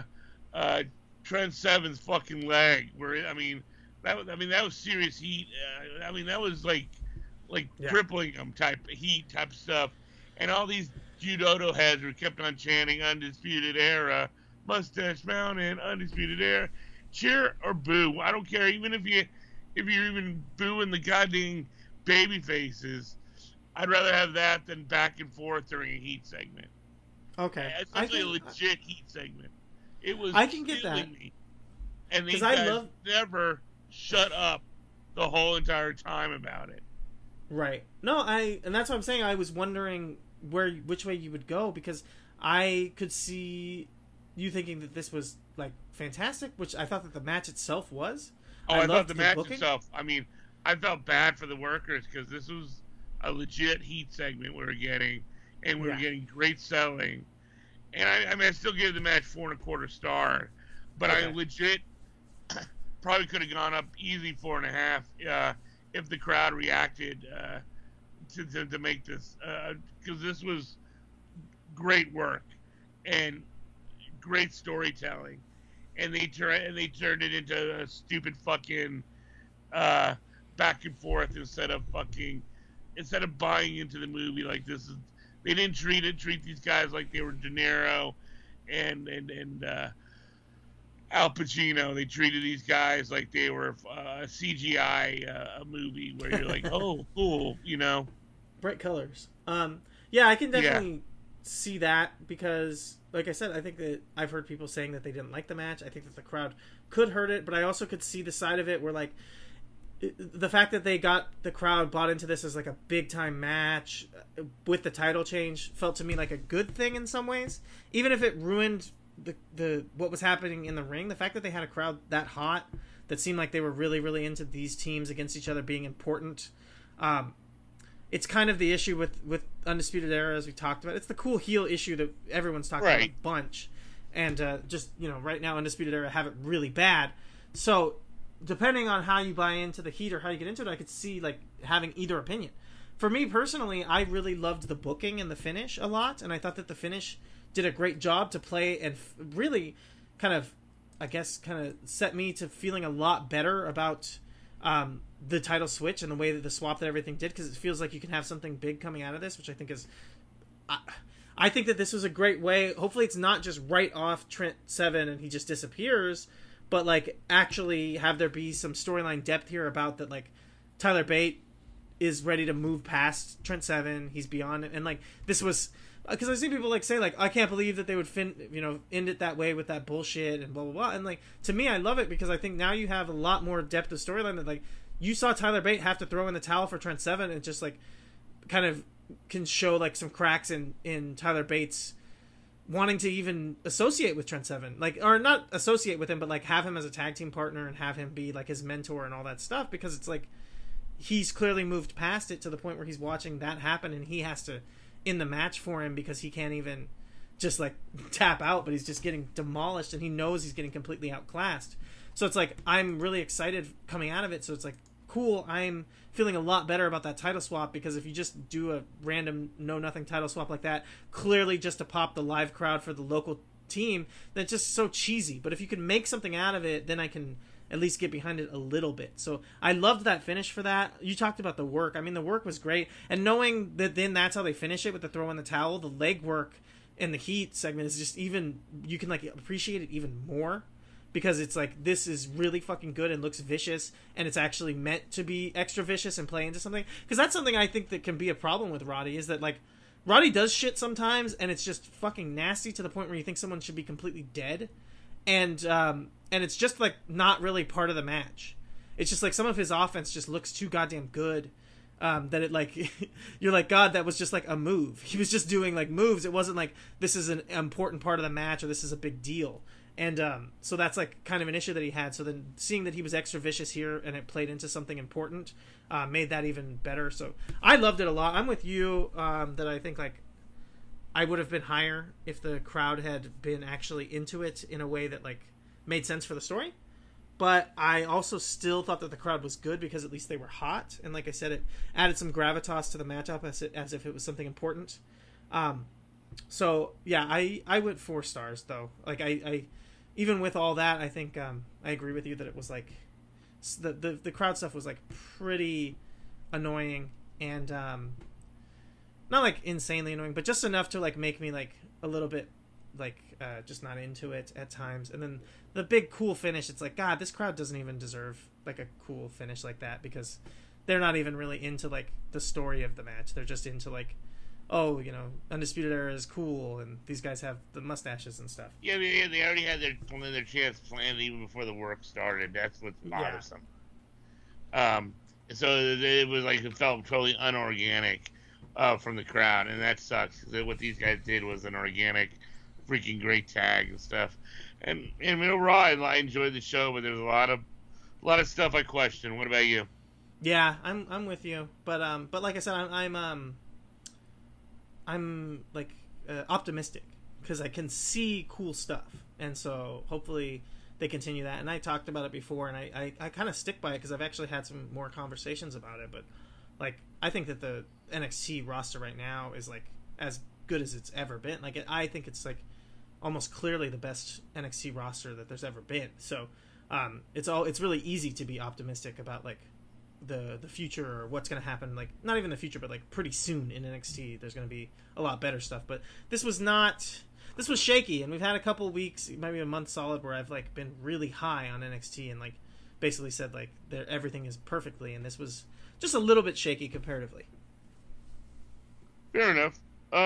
Trent Seven's fucking leg. Where that was serious heat. That was like crippling them type stuff. And all these judo heads who kept on chanting Undisputed Era, Mustache Mountain, Undisputed Era. Cheer or boo. I don't care. Even if you're even booing the goddamn baby faces, I'd rather have that than back and forth during a heat segment. Okay. Especially a legit heat segment. It was I can get that. Me. And these guys never shut up the whole entire time about it. Right. No, and that's what I'm saying. I was wondering which way you would go, because I could see you thinking that this was like fantastic, which I thought that the match itself was. I thought the match itself. I mean, I felt bad for the workers because this was a legit heat segment we were getting, and we were getting great selling. And I still give the match 4.25 stars, but I legit probably could have gone up easy 4.5 if the crowd reacted to make this, because this was great work and great storytelling, and they turned it into a stupid fucking back and forth instead of buying into the movie like this is. They didn't treat these guys like they were De Niro and Al Pacino. They treated these guys like they were a CGI movie where you're like, oh, cool, you know. Bright colors. Yeah, I can definitely see that, because, like I said, I think that I've heard people saying that they didn't like the match. I think that the crowd could hurt it, but I also could see the side of it where, like, the fact that they got the crowd bought into this as like a big time match with the title change felt to me like a good thing in some ways, even if it ruined the what was happening in the ring. The fact that they had a crowd that hot, that seemed like they were really, really into these teams against each other being important. It's kind of the issue with Undisputed Era, as we talked about. It's the cool heel issue that everyone's talking about a bunch, and just, you know, right now Undisputed Era have it really bad. So depending on how you buy into the heat or how you get into it, I could see like having either opinion. For me personally, I really loved the booking and the finish a lot, and I thought that the finish did a great job to play and really kind of set me to feeling a lot better about the title switch and the way that the swap that everything did, because it feels like you can have something big coming out of this, which I think is... I think that this was a great way. Hopefully it's not just right off Trent Seven and he just disappears, but like actually have there be some storyline depth here about that, like Tyler Bate is ready to move past Trent Seven, he's beyond it, and like this was, because I've seen people like say like, I can't believe that they would end it that way with that bullshit and blah blah blah, and like to me I love it, because I think now you have a lot more depth of storyline that like you saw Tyler Bate have to throw in the towel for Trent Seven, and just like kind of can show like some cracks in Tyler Bates wanting to even associate with Trent Seven, like, or not associate with him, but like have him as a tag team partner and have him be like his mentor and all that stuff, because it's like he's clearly moved past it to the point where he's watching that happen and he has to in the match for him, because he can't even just like tap out, but he's just getting demolished and he knows he's getting completely outclassed. So it's like I'm really excited coming out of it. So it's like cool. I'm feeling a lot better about that title swap, because if you just do a random no-nothing title swap like that, clearly just to pop the live crowd for the local team, that's just so cheesy. But if you can make something out of it, then I can at least get behind it a little bit. So I loved that finish for that. You talked about the work. I mean, the work was great. And knowing that then that's how they finish it with the throw in the towel, the leg work in the heat segment is just even, you can like appreciate it even more, because it's like, this is really fucking good and looks vicious, and it's actually meant to be extra vicious and play into something. Because that's something I think that can be a problem with Roddy, is that like, Roddy does shit sometimes, and it's just fucking nasty to the point where you think someone should be completely dead. And it's just like not really part of the match. It's just like some of his offense just looks too goddamn good, that it like, you're like, God, that was just like a move. He was just doing like moves. It wasn't like this is an important part of the match or this is a big deal. And so that's like kind of an issue that he had. So then seeing that he was extra vicious here and it played into something important made that even better. So I loved it a lot. I'm with you that I think like I would have been higher if the crowd had been actually into it in a way that like made sense for the story. But I also still thought that the crowd was good because at least they were hot. And like I said, it added some gravitas to the matchup as if it was something important. So yeah, I went 4 stars though. Like I even with all that, I think I agree with you that it was like the crowd stuff was like pretty annoying and not like insanely annoying, but just enough to like make me like a little bit like just not into it at times. And then the big cool finish, it's like, God, this crowd doesn't even deserve like a cool finish like that, because they're not even really into like the story of the match. They're just into like, oh, you know, Undisputed Era is cool, and these guys have the mustaches and stuff. Yeah, they already had their chance planned even before the work started. That's what's bothersome. Yeah. So it was like, it felt totally unorganic from the crowd, and that sucks. What these guys did was an organic, freaking great tag and stuff. And overall, I enjoyed the show, but there's a lot of stuff I question. What about you? Yeah, I'm with you, but like I said, I'm like optimistic because I can see cool stuff, and so hopefully they continue that. And I talked about it before, and I kind of stick by it because I've actually had some more conversations about it. But like, I think that the NXT roster right now is like as good as it's ever been. Like, I think it's like almost clearly the best NXT roster that there's ever been. So it's really easy to be optimistic about like the future or what's going to happen. Like, not even the future, but like pretty soon in NXT there's going to be a lot better stuff. But this was shaky, and we've had a couple weeks, maybe a month solid, where I've like been really high on NXT and like basically said like everything is perfectly, and this was just a little bit shaky comparatively. Fair enough.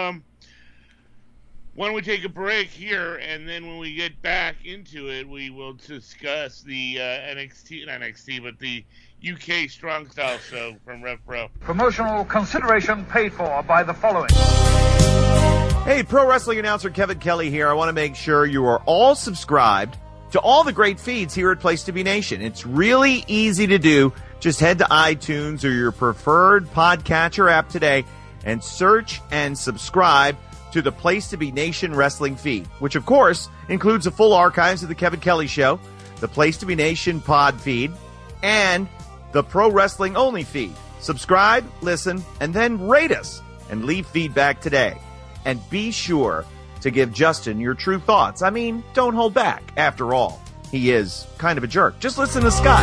Why don't we take a break here, and then when we get back into it, we will discuss the but the UK Strong Style show from Rev Pro. Promotional consideration paid for by the following. Hey, pro wrestling announcer Kevin Kelly here. I want to make sure you are all subscribed to all the great feeds here at Place to Be Nation. It's really easy to do. Just head to iTunes or your preferred podcatcher app today and search and subscribe to the Place to Be Nation wrestling feed, which of course includes the full archives of the Kevin Kelly Show, the Place to Be Nation pod feed, and the Pro Wrestling Only feed. Subscribe, listen, and then rate us and leave feedback today. And be sure to give Justin your true thoughts. I mean, don't hold back. After all, he is kind of a jerk. Just listen to Scott.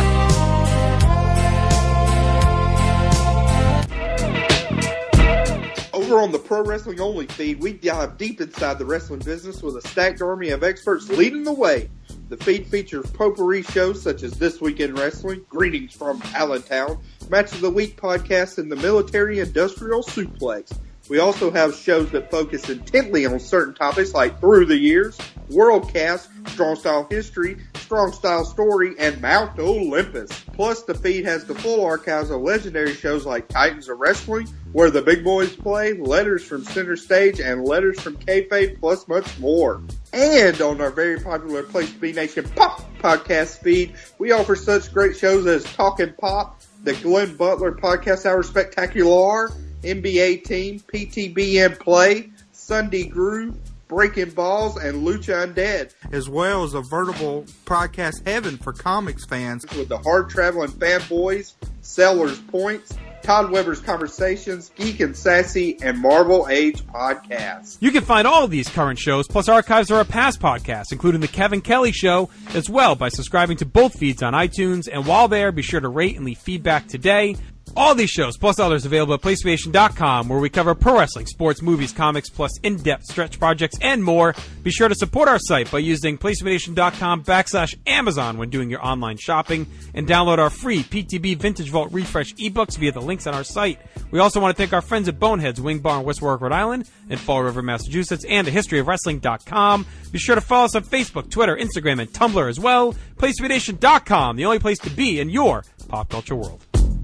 Over on the Pro Wrestling Only feed, we dive deep inside the wrestling business with a stacked army of experts leading the way. The feed features potpourri shows such as This Week in Wrestling, Greetings from Allentown, Match of the Week podcast, and the Military Industrial Suplex. We also have shows that focus intently on certain topics like Through the Years, Worldcast, Strong Style History, Strong Style Story, and Mount Olympus. Plus, the feed has the full archives of legendary shows like Titans of Wrestling, Where the Big Boys Play, Letters from Center Stage, and Letters from Kayfabe, plus much more. And on our very popular Place to Be Nation Pop podcast feed, we offer such great shows as Talkin' Pop, the Glenn Butler Podcast Hour Spectacular, NBA Team, PTBN Play, Sunday Groove, Breaking Balls, and Lucha Undead. As well as a veritable podcast heaven for comics fans. With the hard-traveling fanboys, Sellers Points, Todd Weber's Conversations, Geek and Sassy, and Marvel Age podcasts. You can find all of these current shows, plus archives of our past podcasts, including The Kevin Kelly Show, as well by subscribing to both feeds on iTunes. And while there, be sure to rate and leave feedback today. All these shows, plus others, available at PlayStation.com, where we cover pro wrestling, sports, movies, comics, plus in-depth stretch projects, and more. Be sure to support our site by using PlayStation.com/Amazon when doing your online shopping, and download our free PTB Vintage Vault Refresh ebooks via the links on our site. We also want to thank our friends at Boneheads Wing Bar in West Warwick, Rhode Island, and Fall River, Massachusetts, and thehistoryofwrestling.com. Be sure to follow us on Facebook, Twitter, Instagram, and Tumblr as well. PlayStation.com, the only place to be in your pop culture world.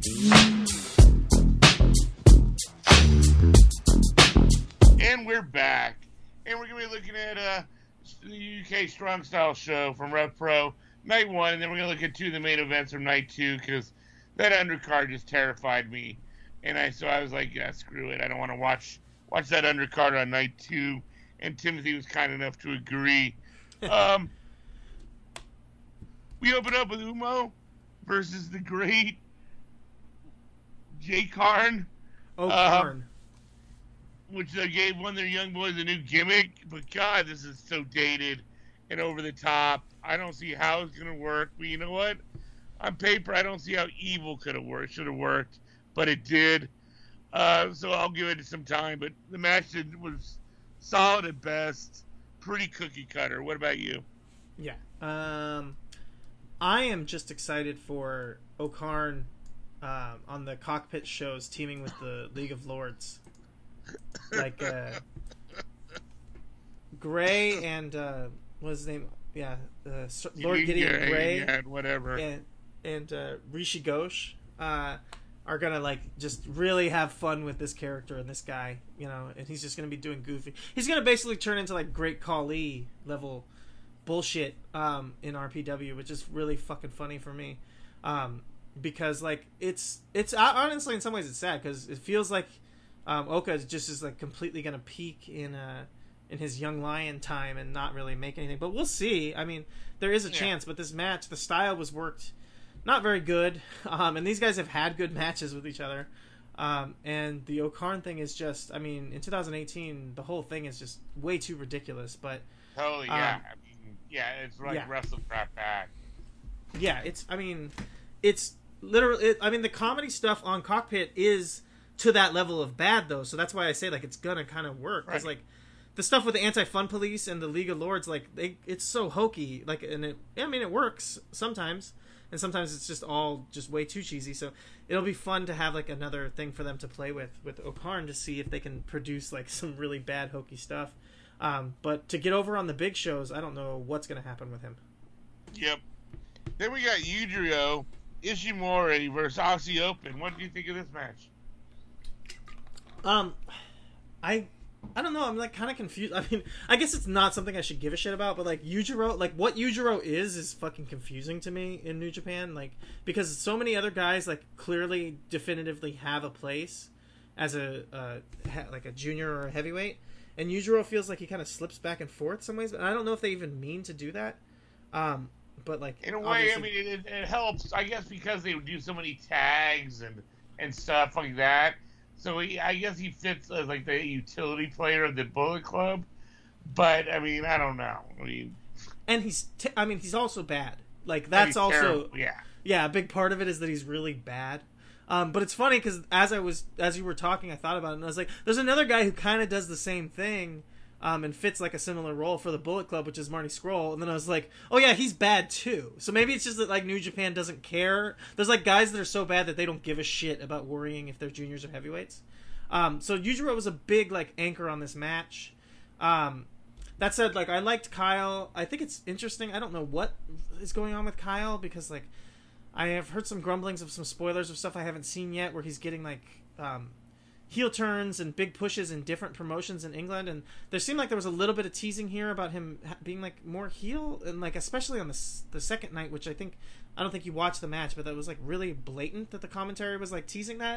And we're back. And we're going to be looking at the UK Strong Style show from Rev Pro, night 1. And then we're going to look at 2 of the main events from night 2, because that undercard just terrified me. And so I was like, yeah, screw it. I don't want to watch that undercard on night 2. And Timothy was kind enough to agree. We open up with Umo versus the great Jay Karn. Karn. Which they gave one of their young boys a new gimmick. But, God, this is so dated and over the top. I don't see how it's going to work. But you know what? On paper, I don't see how Evil should have worked. But it did. So I'll give it some time. But the match was solid at best. Pretty cookie cutter. What about you? Yeah. I am just excited for O'Karn on the Cockpit shows teaming with the League of Lords. Like Gray and what was his name? Yeah, Lord Gideon Gray, and whatever, and Rishi Ghosh are gonna like just really have fun with this character and this guy, you know. And he's just gonna be doing goofy. He's gonna basically turn into like Great Khali level bullshit in RPW, which is really fucking funny for me. Because like it's honestly in some ways it's sad because it feels like Oka just is like completely gonna peak in his Young Lion time and not really make anything. But we'll see. I mean, there is a chance. But this match, the style was worked not very good. And these guys have had good matches with each other. And the O'Karn thing is just, I mean, in 2018, the whole thing is just way too ridiculous. But totally, yeah. I mean, yeah, it's like wrestling crap back. Yeah, it's literally. I mean, the comedy stuff on Cockpit is to that level of bad, though. So that's why I say like it's gonna kind of work because like the stuff with the Anti-Fun Police and the League of Lords, like it's so hokey. Like, and it works sometimes, and sometimes it's just all just way too cheesy. So it'll be fun to have like another thing for them to play with O'Karn to see if they can produce like some really bad hokey stuff. But to get over on the big shows, I don't know what's gonna happen with him. Yep. Then we got Yujiro Ishimori versus Aussie Open. What do you think of this match? I don't know. I'm like kind of confused. I mean, I guess it's not something I should give a shit about, but like Yujiro, like what Yujiro is fucking confusing to me in New Japan, like because so many other guys like clearly definitively have a place as a junior or a heavyweight, and Yujiro feels like he kind of slips back and forth some ways, but I don't know if they even mean to do that. But like in a way, I mean, it helps, I guess, because they would do so many tags and stuff like that. So I guess he fits as like the utility player of the Bullet Club. But I mean, I don't know. I mean, and he's also bad. Like that's also terrible. Yeah. A big part of it is that he's really bad. But it's funny because as you were talking, I thought about it and I was like, there's another guy who kind of does the same thing. And fits like a similar role for the Bullet Club, which is Marty Scurll. And then I was like, oh yeah, he's bad too. So maybe it's just that like New Japan doesn't care. There's like guys that are so bad that they don't give a shit about worrying if they're juniors or heavyweights. So Yujiro was a big like anchor on this match. That said, like I liked Kyle. I think it's interesting. I don't know what is going on with Kyle because like I have heard some grumblings of some spoilers of stuff I haven't seen yet where he's getting like heel turns and big pushes in different promotions in England, and there seemed like there was a little bit of teasing here about him being like more heel, and like especially on the second night, which I don't think you watched the match, but that was like really blatant that the commentary was like teasing that.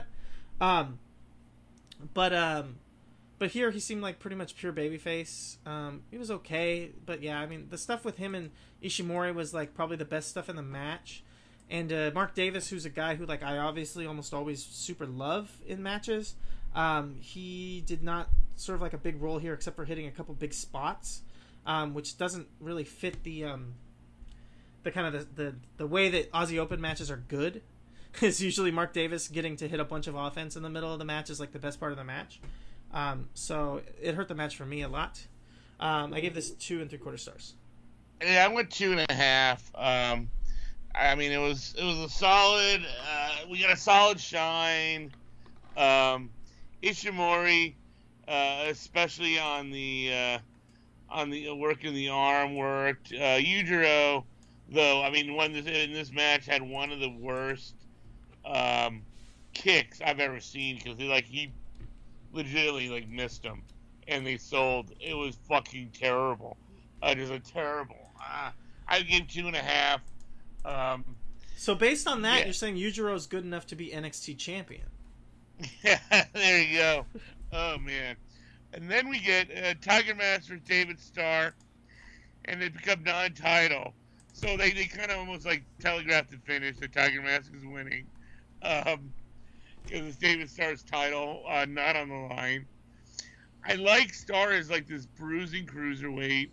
But here he seemed like pretty much pure babyface. He was okay, but yeah, I mean the stuff with him and Ishimori was like probably the best stuff in the match. And Mark Davis, who's a guy who like I obviously almost always super love in matches, he did not serve like a big role here except for hitting a couple big spots, which doesn't really fit the kind of the way that Aussie Open matches are good. Is usually Mark Davis getting to hit a bunch of offense in the middle of the match is like the best part of the match. So it hurt the match for me a lot. I gave this 2 3/4 stars. Yeah, I went 2.5. I mean, it was a solid. We got a solid shine. Ishimori, especially on the work in the arm worked. Yujiro, though, I mean, in this match had one of the worst kicks I've ever seen because he legitimately like missed them, and they sold. It was fucking terrible. Just a terrible. I give 2.5. So based on that, you're saying Yujiro's good enough to be NXT champion? Yeah, there you go. Oh man! And then we get Tiger Mask versus David Starr, and they become non-title. So they kind of almost like telegraphed the finish that Tiger Mask is winning, because it's David Starr's title, not on the line. I like Starr as like this bruising cruiserweight.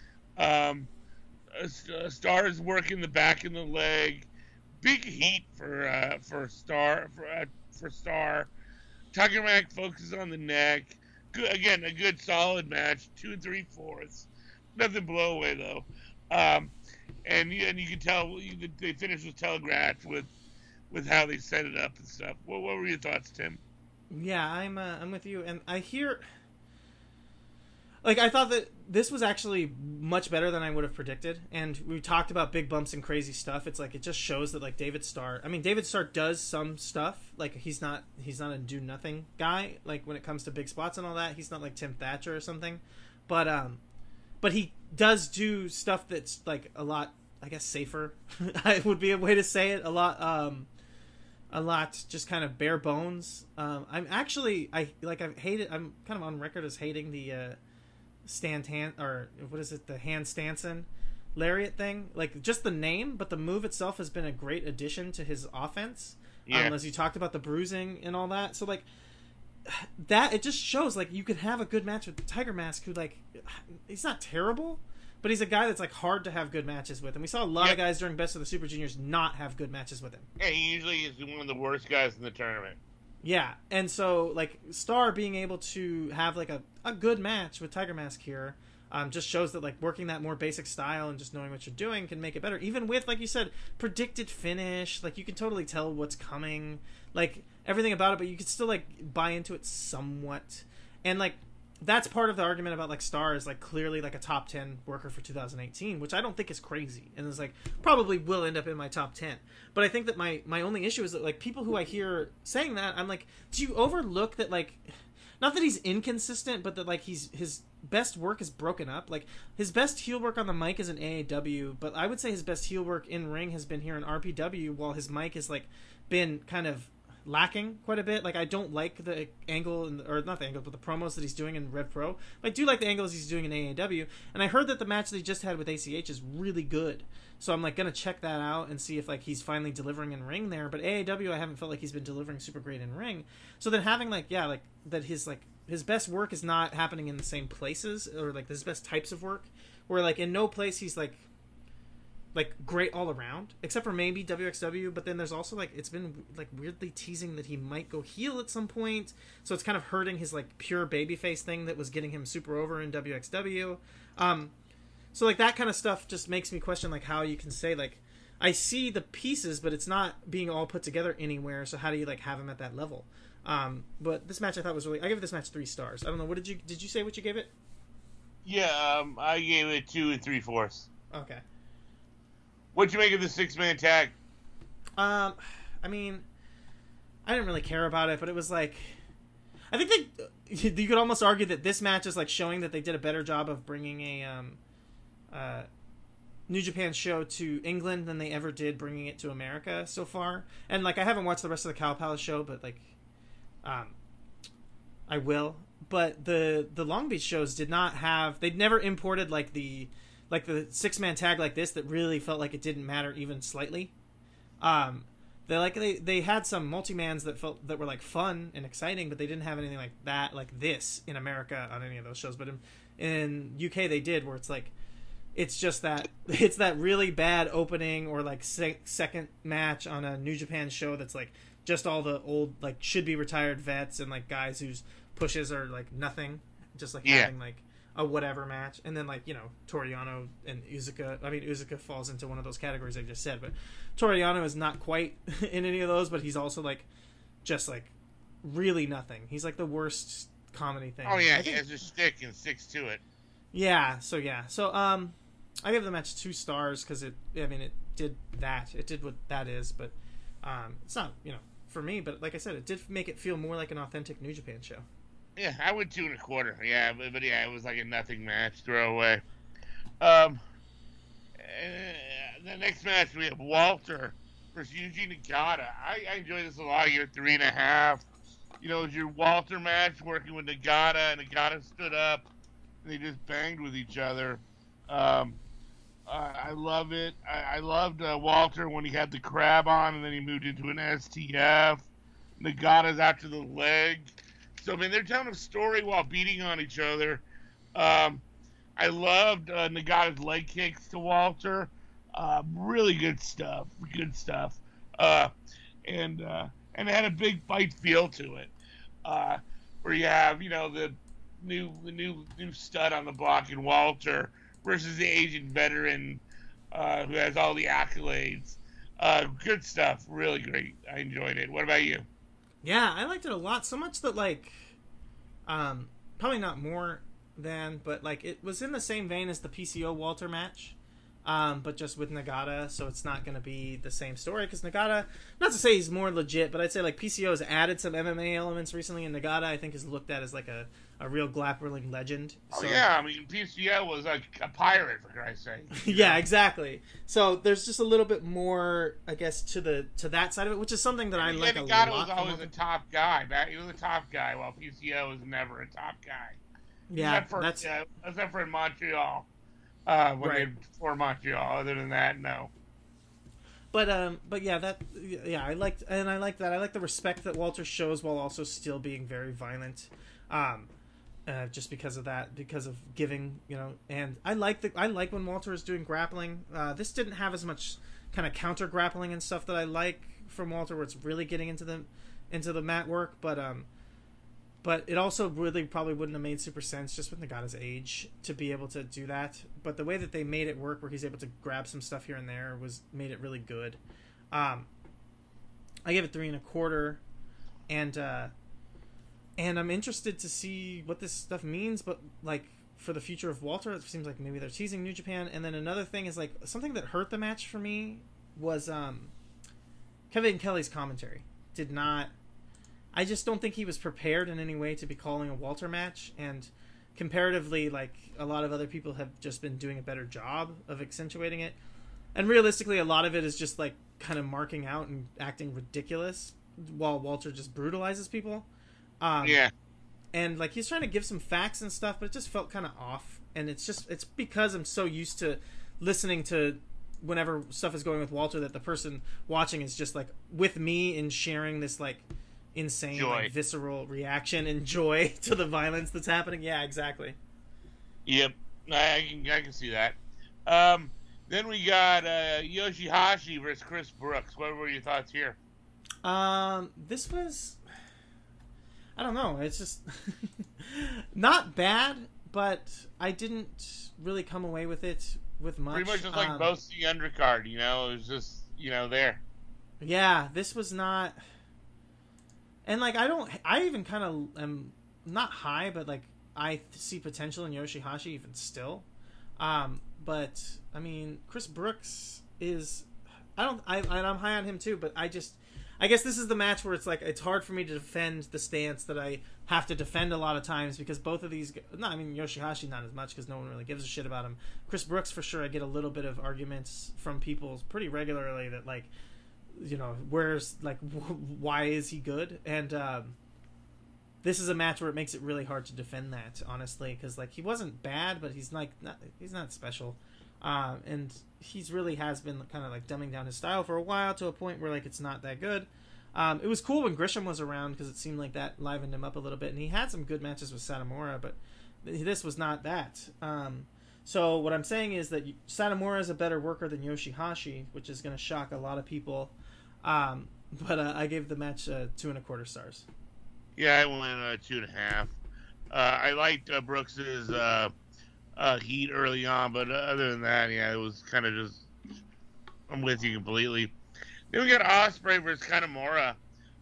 Starr is working the back and the leg. Big heat for Starr. For Starr. Tiger Mask focuses on the neck. Good, again, a good solid match. 2 3/4. Nothing blow away though. And you can tell the finish was telegraphed with how they set it up and stuff. What were your thoughts, Tim? Yeah, I'm with you, and I hear. Like, I thought that this was actually much better than I would have predicted, and we talked about big bumps and crazy stuff. It's like, it just shows that, like, David Starr does some stuff. Like, he's not a do-nothing guy, like, when it comes to big spots and all that. He's not like Tim Thatcher or something. But he does do stuff that's, like, a lot, I guess, safer. would be a way to say it. A lot just kind of bare bones. I'm kind of on record as hating the, the hand Stanson lariat thing, like just the name, but the move itself has been a great addition to his offense. As you talked about the bruising and all that, so like that, it just shows like you could have a good match with Tiger Mask, who like he's not terrible, but he's a guy that's like hard to have good matches with, and we saw a lot of guys during Best of the Super Juniors not have good matches with him. Yeah, he usually is one of the worst guys in the tournament. Yeah, and so like Starr being able to have like a good match with Tiger Mask here just shows that like working that more basic style and just knowing what you're doing can make it better. Even with, like you said, predicted finish, like you can totally tell what's coming, like everything about it, but you can still like buy into it somewhat. And like that's part of the argument about like Starr is like clearly like a top 10 worker for 2018, which I don't think is crazy, and is like probably will end up in my top 10. But I think that my only issue is that like people who I hear saying that, I'm like, do you overlook that, like, not that he's inconsistent, but that like his best work is broken up. Like his best heel work on the mic is in AAW, but I would say his best heel work in ring has been here in RPW, while his mic has like been kind of lacking quite a bit. Like I don't like the angle, or not the angle, but the promos that he's doing in Rev Pro. But I do like the angles he's doing in AAW, and I heard that the match that he just had with ACH is really good. So I'm like gonna check that out and see if like he's finally delivering in ring there. But AAW, I haven't felt like he's been delivering super great in ring. So then having like that his best work is not happening in the same places, or like his best types of work, where like in no place he's like great all around, except for maybe WXW. But then there's also like, it's been like weirdly teasing that he might go heel at some point, so it's kind of hurting his like pure babyface thing that was getting him super over in WXW. So like that kind of stuff just makes me question like how you can say like, I see the pieces, but it's not being all put together anywhere, so how do you like have him at that level? But this match I thought was I gave this match 3 stars. I don't know, what did you say what you gave it? Yeah, I gave it 2 3/4. Okay. What'd you make of the 6-man tag? I mean, I didn't really care about it, but it was like, I think you could almost argue that this match is like showing that they did a better job of bringing a New Japan show to England than they ever did bringing it to America so far. And like, I haven't watched the rest of the Cow Palace show, but like, I will. But the Long Beach shows did not have, they'd never imported like the 6-man tag like this that really felt like it didn't matter even slightly. They had some multi-mans that were like fun and exciting, but they didn't have anything like that, like this in America on any of those shows. But in UK they did, where it's like, it's just that it's that really bad opening or like second match on a New Japan show that's like just all the old like should be retired vets and like guys whose pushes are like nothing, just like having like a whatever match. And then like, you know, Toru Yano and Uzuka. I mean, Uzuka falls into one of those categories I just said, but Toru Yano is not quite in any of those, but he's also like just like really nothing. He's like the worst comedy thing. Oh yeah, he has a stick and sticks to it. Yeah. So I give the match 2 stars because it did what that is, but it's not, you know, for me. But like I said, it did make it feel more like an authentic New Japan show. Yeah, I went 2 1/4. Yeah, but yeah, it was like a nothing match, throwaway. The next match we have Walter versus Yuji Nagata. I enjoyed this a lot. You're 3.5. You know, it was your Walter match working with Nagata, and Nagata stood up, and they just banged with each other. I love it. I loved Walter when he had the crab on, and then he moved into an STF. Nagata's after the leg. So, I mean, they're telling a story while beating on each other. I loved Nagata's leg kicks to Walter. Really good stuff. Good stuff. And it had a big fight feel to it. Where you have, you know, the new stud on the block in Walter versus the Asian veteran who has all the accolades. Good stuff. Really great. I enjoyed it. What about you? Yeah, I liked it a lot. So much that, like, probably not more than, but, like, it was in the same vein as the PCO Walter match, but just with Nagata, so it's not going to be the same story, because Nagata, not to say he's more legit, but I'd say, like, PCO has added some MMA elements recently, and Nagata, I think, is looked at as, like, a real grappling legend. So, yeah, I mean, PCO was like a pirate, for Christ's sake. Yeah, exactly. So there's just a little bit more, I guess, to that side of it, which is something that I like a lot. Nagata was always a top guy. He was a top guy, while PCO was never a top guy. Yeah, except for in Montreal, they for Montreal. Other than that, no. But yeah, I liked that. I like the respect that Walter shows while also still being very violent. Just because of that, because of giving, you know, and I like when Walter is doing grappling. This didn't have as much kind of counter grappling and stuff that I like from Walter, where it's really getting into the mat work. But it also really probably wouldn't have made super sense just with Nagata's age to be able to do that. But the way that they made it work, where he's able to grab some stuff here and there, made it really good. I gave it 3 1/4, and I'm interested to see what this stuff means, but, like, for the future of Walter, it seems like maybe they're teasing New Japan. And then another thing is, like, something that hurt the match for me was Kevin Kelly's commentary. I just don't think he was prepared in any way to be calling a Walter match, and comparatively, like, a lot of other people have just been doing a better job of accentuating it. And realistically, a lot of it is just, like, kind of marking out and acting ridiculous, while Walter just brutalizes people. Yeah. And, like, he's trying to give some facts and stuff, but it just felt kind of off. And it's because I'm so used to listening to whenever stuff is going with Walter that the person watching is just, like, with me and sharing this, like, insane, like, visceral reaction and joy to the violence that's happening. Yeah, exactly. Yep. I can see that. Then we got Yoshihashi versus Chris Brooks. What were your thoughts here? This was... I don't know. It's just not bad, but I didn't really come away with it with much. Pretty much just like both the undercard, you know. It was just, you know, there. Yeah, this was not. And, like, I even kind of am not high, but, like, I see potential in Yoshihashi even still. But I mean, Chris Brooks is. I'm high on him too, but I guess this is the match where it's like it's hard for me to defend the stance that I have to defend a lot of times because both of these. No, I mean Yoshihashi not as much because no one really gives a shit about him. Chris Brooks for sure. I get a little bit of arguments from people pretty regularly that like, you know, where's like why is he good? And this is a match where it makes it really hard to defend that honestly because like he wasn't bad, but he's like he's not special. And he's really has been kind of like dumbing down his style for a while to a point where like it's not that good. It was cool when Grisham was around because it seemed like that livened him up a little bit, and he had some good matches with Satomura, but this was not that. So what I'm saying is that Satomura is a better worker than Yoshihashi, which is going to shock a lot of people. But I gave the match 2.25 stars. Yeah, I went 2.5. I liked Brooks's heat early on, but other than that, yeah, it was kind of just. I'm with you completely. Then we got Ospreay versus Kanemaru.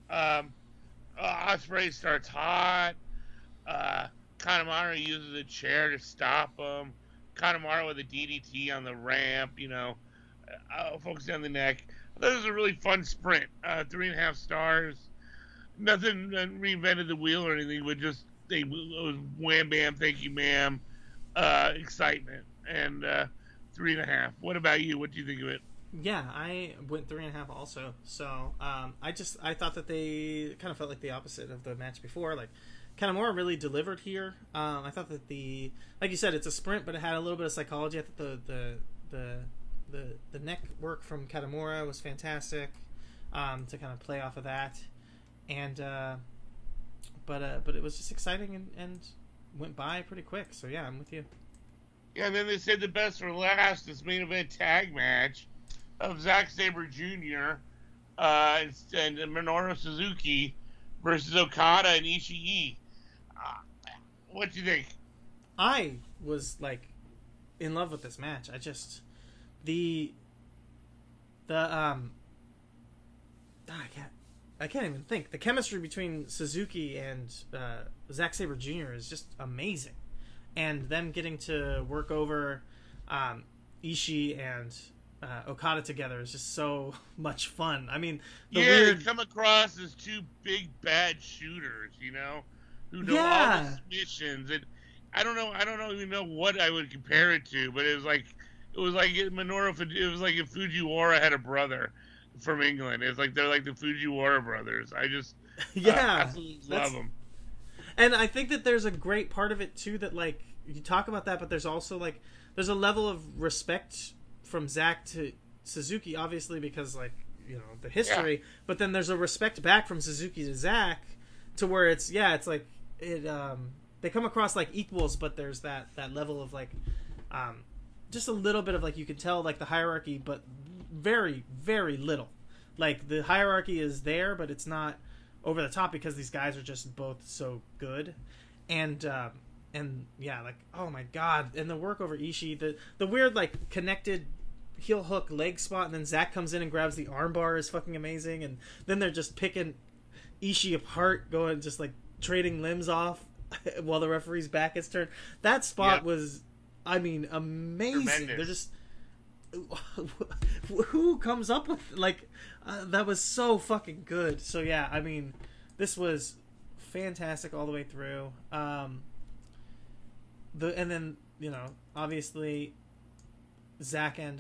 Ospreay starts hot. Kanemaru uses a chair to stop him. Kanemaru with a DDT on the ramp, focusing on the neck. I thought it was a really fun sprint. 3.5 stars. Nothing reinvented the wheel or anything, but just it was wham bam, thank you ma'am, excitement, and 3.5. What about you? What do you think of it? Yeah, I went 3.5 also. So I thought that they kind of felt like the opposite of the match before. Like Kanemaru really delivered here. I thought that like you said, it's a sprint, but it had a little bit of psychology. I thought the neck work from Kanemaru was fantastic to kind of play off of that, and but it was just exciting and went by pretty quick. So yeah, I'm with you. Yeah, and then they said the best for last, this main event tag match of Zack Sabre Jr. And Minoru Suzuki versus Okada and Ishii. What do you think? I was like in love with this match. I just I can't even think. The chemistry between Suzuki and Zack Sabre Jr. is just amazing, and them getting to work over Ishii and Okada together is just so much fun. I mean, they come across as two big bad shooters, who know all the submissions, and I don't even know what I would compare it to, but it was like Minoru. It was like if Fujiwara had a brother from England. It's like they're like the Fujiwara brothers. I just absolutely love them. And I think that there's a great part of it too that like you talk about that, but there's also like there's a level of respect from Zack to Suzuki, obviously because like the history, but then there's a respect back from Suzuki to Zack to where it's like it they come across like equals, but there's that level of like just a little bit of like you can tell like the hierarchy, but very very little. Like the hierarchy is there, but it's not over the top because these guys are just both so good, and yeah, like oh my god, and the work over Ishii, the weird like connected heel hook leg spot, and then Zack comes in and grabs the armbar is fucking amazing, and then they're just picking Ishii apart, going just like trading limbs off while the referee's back is turned. That spot was, I mean, amazing. Tremendous. They're just who comes up with like that was so fucking good. So yeah, I mean, this was fantastic all the way through. And then obviously Zack and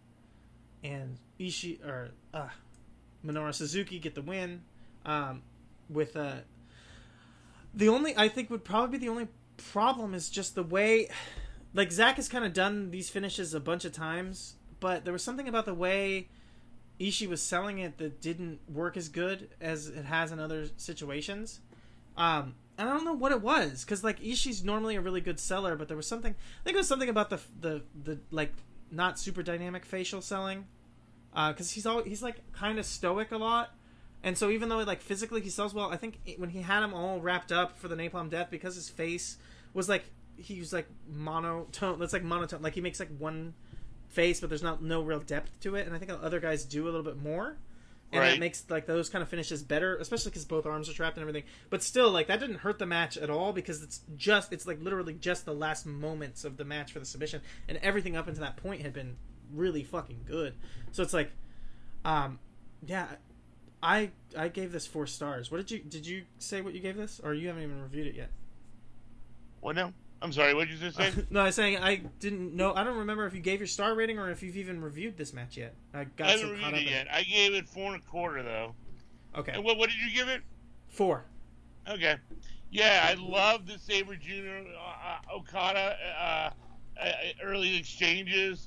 Ishii or Minoru Suzuki get the win with the only I think would probably be the only problem is just the way like Zack has kind of done these finishes a bunch of times, but there was something about the way Ishii was selling it that didn't work as good as it has in other situations. And I don't know what it was, because like Ishii's normally a really good seller, but there was something. I think it was something about the like not super dynamic facial selling, because he's like kind of stoic a lot, and so even though like physically he sells well, I think when he had him all wrapped up for the Napalm Death, because his face was like he was like monotone. That's like monotone. Like he makes like one face, but there's no real depth to it, and I think other guys do a little bit more. And that makes like those kind of finishes better, especially because both arms are trapped and everything. But still, like that didn't hurt the match at all because it's like literally just the last moments of the match for the submission, and everything up until that point had been really fucking good. So it's like, yeah, I gave this 4 stars. What did you say what you gave this, or you haven't even reviewed it yet? What now? I'm sorry, what did you just say? No, I was saying I didn't know. I don't remember if you gave your star rating or if you've even reviewed this match yet. I haven't reviewed it yet. I gave it 4.25 though. Okay. And what did you give it? 4. Okay. Yeah, I love the Sabre Jr. Okada early exchanges.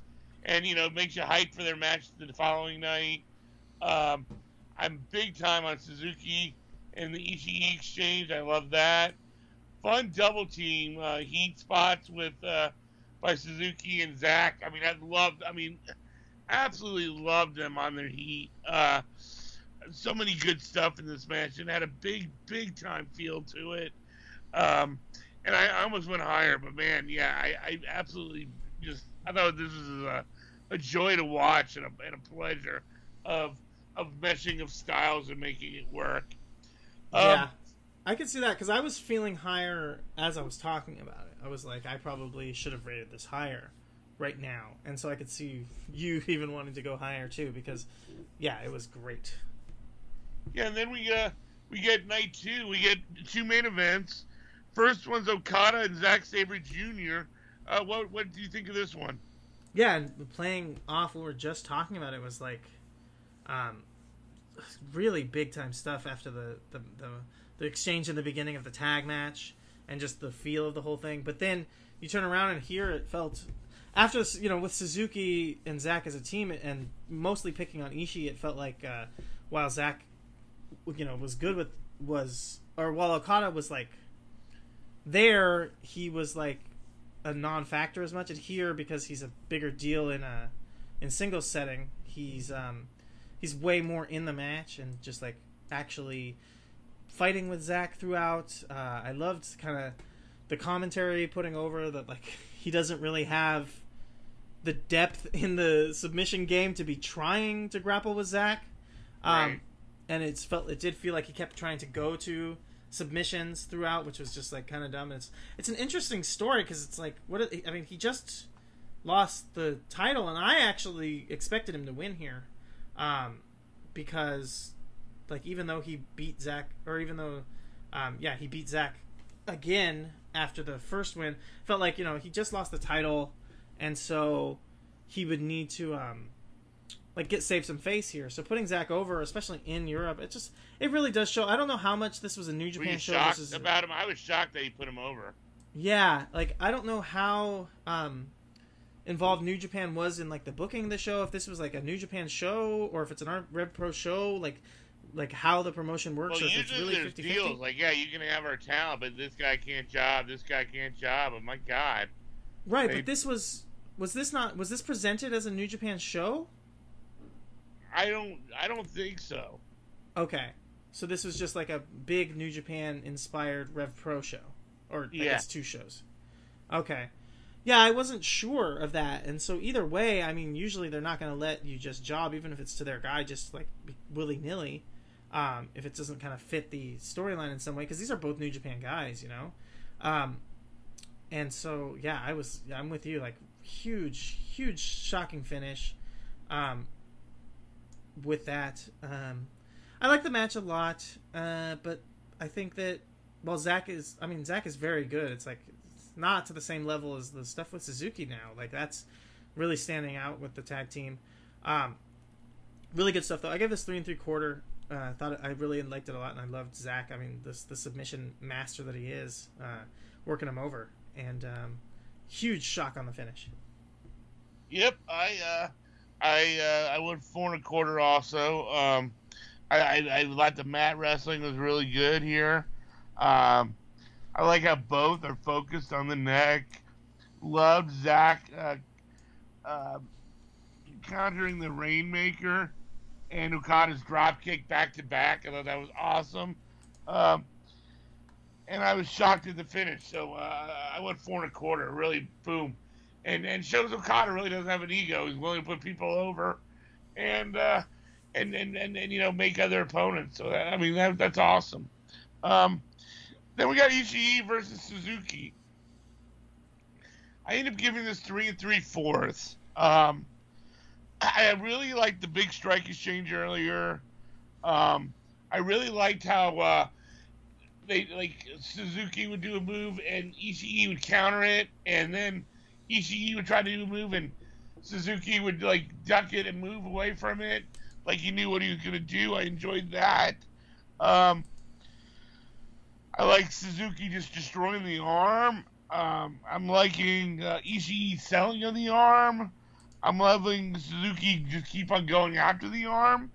and makes you hyped for their match the following night. I'm big time on Suzuki and the Ishii exchange. I love that. Fun double team heat spots with by Suzuki and Zack. Absolutely loved them on their heat. So many good stuff in this match, and had a big time feel to it. And I almost went higher, but man, yeah, I absolutely I thought this was a joy to watch and a pleasure of meshing of styles and making it work. Yeah, I could see that because I was feeling higher as I was talking about it. I was like, I probably should have rated this higher right now, and so I could see you even wanting to go higher too because, yeah, it was great. Yeah, and then we get night 2. We get 2 main events. First one's Okada and Zack Sabre Jr. What do you think of this one? Yeah, and playing off what we were just talking about, it was like really big time stuff after the exchange in the beginning of the tag match and just the feel of the whole thing. But then you turn around and here it felt after with Suzuki and Zack as a team and mostly picking on Ishii, it felt like while Zack was good while Okada was like there, he was like a non-factor as much. And here, because he's a bigger deal in singles setting, he's way more in the match and just like actually fighting with Zack throughout. I loved kind of the commentary putting over that like he doesn't really have the depth in the submission game to be trying to grapple with Zack. Right. And it did feel like he kept trying to go to submissions throughout, which was just like kind of dumb. And it's an interesting story because it's like he just lost the title, and I actually expected him to win here, because like even though he beat Zack, or even though he beat Zack again after the first win, felt like he just lost the title, and so he would need to save some face here. So putting Zack over, especially in Europe, it really does show. I don't know how much this was a New Japan Were you show. shocked about him? I was shocked that he put him over. Yeah, like I don't know how involved New Japan was in like the booking of the show. If this was like a New Japan show or if it's an Rev Pro show, like how the promotion works. Well, or if it's usually really there's 50-50. deals like, yeah, you can have our talent, but this guy can't job. This guy can't job. Oh my God. Right, but this was this presented as a New Japan show? I don't think so. Okay, so this was just like a big New Japan inspired Rev Pro show, or I guess 2 shows. Okay, yeah, I wasn't sure of that, and so either way, I mean, usually they're not going to let you just job, even if it's to their guy, just like willy nilly, if it doesn't kind of fit the storyline in some way, because these are both New Japan guys, and so yeah, I'm with you, like huge shocking finish. With that, I like the match a lot, but I think that Zack is very good. It's like it's not to the same level as the stuff with Suzuki now. Like that's really standing out with the tag team. Really good stuff though. I gave this 3 3/4. I really liked it a lot, and I loved Zack. I mean, the submission master that he is, working him over, and huge shock on the finish. Yep, I went 4 1/4 also. I like the mat wrestling was really good here. I like how both are focused on the neck. Loved Zack countering the Rainmaker and Okada's dropkick back to back. I thought that was awesome. And I was shocked at the finish, so I went 4 1/4. Really, boom. And shows Okada really doesn't have an ego. He's willing to put people over, and make other opponents. So that's awesome. Then we got Ishii versus Suzuki. I ended up giving this 3 3/4. I really liked the big strike exchange earlier. I really liked how Suzuki would do a move and Ishii would counter it, and then Ishii would try to do a move and Suzuki would duck it and move away from it, like he knew what he was going to do. I enjoyed that. I like Suzuki just destroying the arm. I'm liking Ishii selling on the arm. I'm loving Suzuki just keep on going after the arm.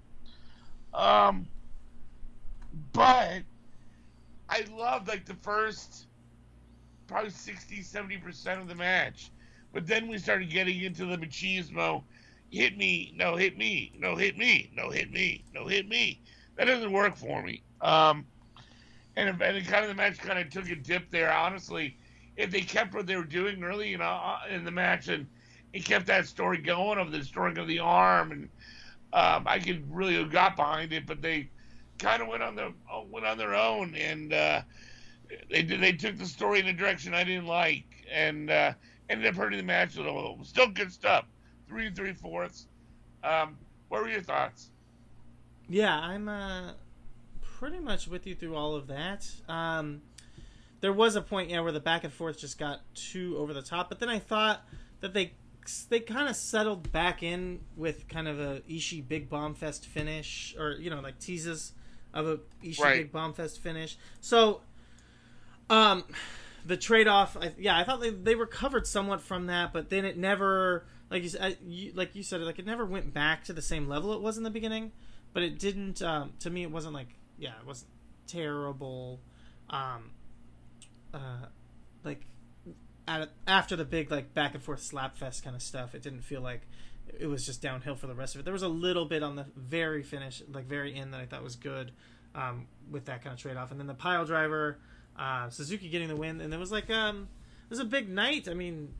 But I loved like the first probably 60-70% of the match. But then we started getting into the machismo. Hit me, no hit me, no hit me, no hit me, no hit me. That doesn't work for me. And it kind of the match kind of took a dip there. Honestly, if they kept what they were doing early, in the match and kept that story going of the destroying of the arm, and I could really have got behind it. But they kind of went on their own, and they took the story in a direction I didn't like, and ended up hurting the match a little. Still good stuff. 3 3/4. What were your thoughts? Yeah, I'm pretty much with you through all of that. There was a point, where the back and forth just got too over the top, but then I thought that they kind of settled back in with kind of a Ishii Big Bomb Fest finish, or like teases of a Ishii Big Bomb Fest finish. So, the trade-off, I thought they recovered somewhat from that, but then it never, like you said, it never went back to the same level it was in the beginning. But it didn't. To me, it wasn't it wasn't terrible. After the big back and forth slap fest kind of stuff, it didn't feel like it was just downhill for the rest of it. There was a little bit on the very finish, very end, that I thought was good, with that kind of trade off, and then the pile driver, Suzuki getting the win, and it was it was a big night. I mean,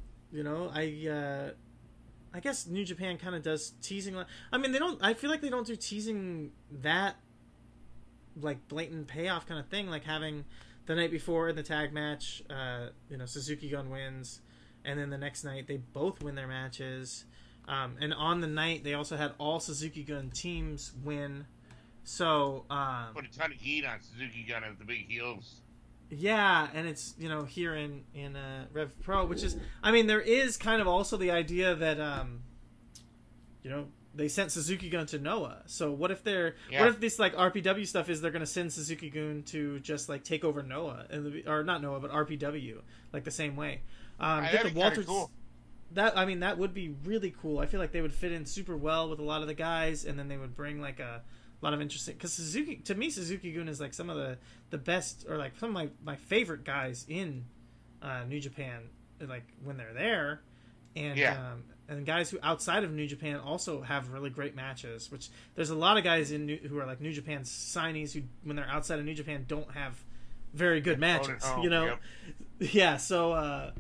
I guess New Japan kind of does teasing. I mean, I feel like they don't do teasing that blatant payoff kind of thing, like having the night before in the tag match, Suzuki Gun wins, and then the next night they both win their matches, and on the night they also had all Suzuki Gun teams win. So put a ton of heat on Suzuki Gun as the big heels. Yeah, and it's here in Rev Pro, which is, I mean, there is kind of also the idea that they sent Suzuki Gun to Noah. So what if what if this RPW stuff is they're going to send Suzuki Gun to just take over Noah, or not Noah but RPW the same way. Get the Walters. Cool. That would be really cool. I feel like they would fit in super well with a lot of the guys, and then they would bring a lot of interesting, because Suzuki Gun is some of the best, or some of my favorite guys in New Japan, when they're there, and guys who outside of New Japan also have really great matches. Which there's a lot of guys who are New Japan signees who, when they're outside of New Japan, don't have very good matches. Yep. Yeah. So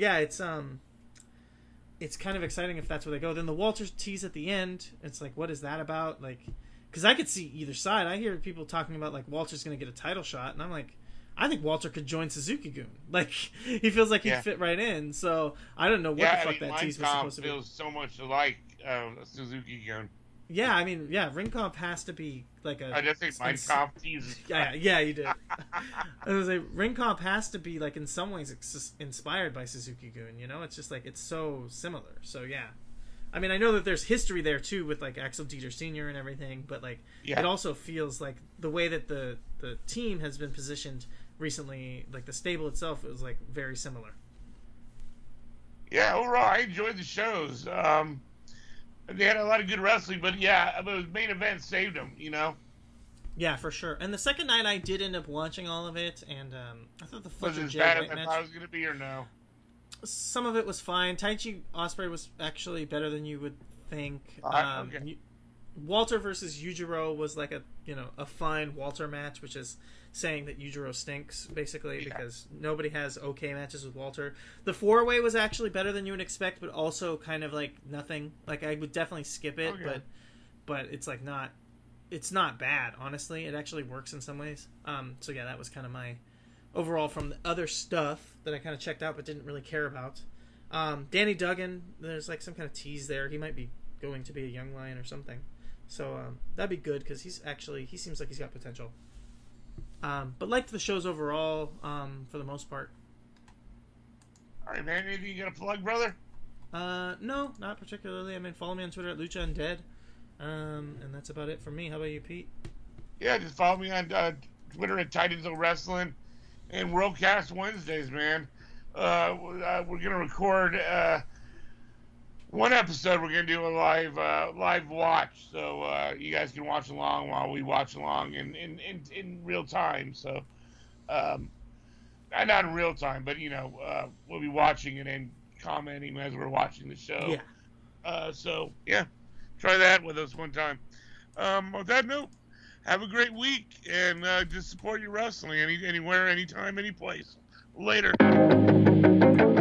it's kind of exciting if that's where they go. Then the Walters tease at the end. It's what is that about? Because I could see either side. I hear people talking about Walter's going to get a title shot, and I'm I think Walter could join Suzuki Gun. He feels like he'd fit right in. So I don't know what the fuck that tease was supposed to be. Feels so much like Suzuki Gun. Yeah, I mean, Ring Comp has to be a. I just think Mein Kampf teases. Yeah, you did. I was Ring Comp has to be in some ways inspired by Suzuki Gun. It's just it's so similar. So yeah. I mean, I know that there's history there too with Axel Dieter Sr. and everything, but it also feels the way that the team has been positioned recently, the stable itself, it was very similar. Yeah, overall, I enjoyed the shows. They had a lot of good wrestling, but the main event saved them. Yeah, for sure. And the second night, I did end up watching all of it, and I thought the Fletcher was Jay it as bad White as I match, thought it was going to be, or no? some of it was fine. Taichi Osprey was actually better than you would think. Okay. Walter versus Yujiro was a fine Walter match, which is saying that Yujiro stinks, basically, because nobody has okay matches with Walter. The 4-way was actually better than you would expect, but also kind of nothing. I would definitely skip it, but it's it's not bad, honestly. It actually works in some ways. So yeah, that was kind of my overall from the other stuff that I kind of checked out but didn't really care about. Danny Duggan, there's some kind of tease there. He might be going to be a Young Lion or something. So that'd be good, because he seems like he's got potential. But liked the shows overall, for the most part. All right, man. Anything you got to plug, brother? No, not particularly. I mean, follow me on Twitter at Lucha Undead. And that's about it for me. How about you, Pete? Yeah, just follow me on Twitter at Titans of Wrestling and Worldcast Wednesdays, man. We're gonna record one episode we're gonna do a live watch, so you guys can watch along while we watch along in real time. So, not in real time, but we'll be watching and then commenting as we're watching the show. Yeah. So yeah, try that with us one time. On that note, have a great week and just support your wrestling anywhere, anytime, any place. Later.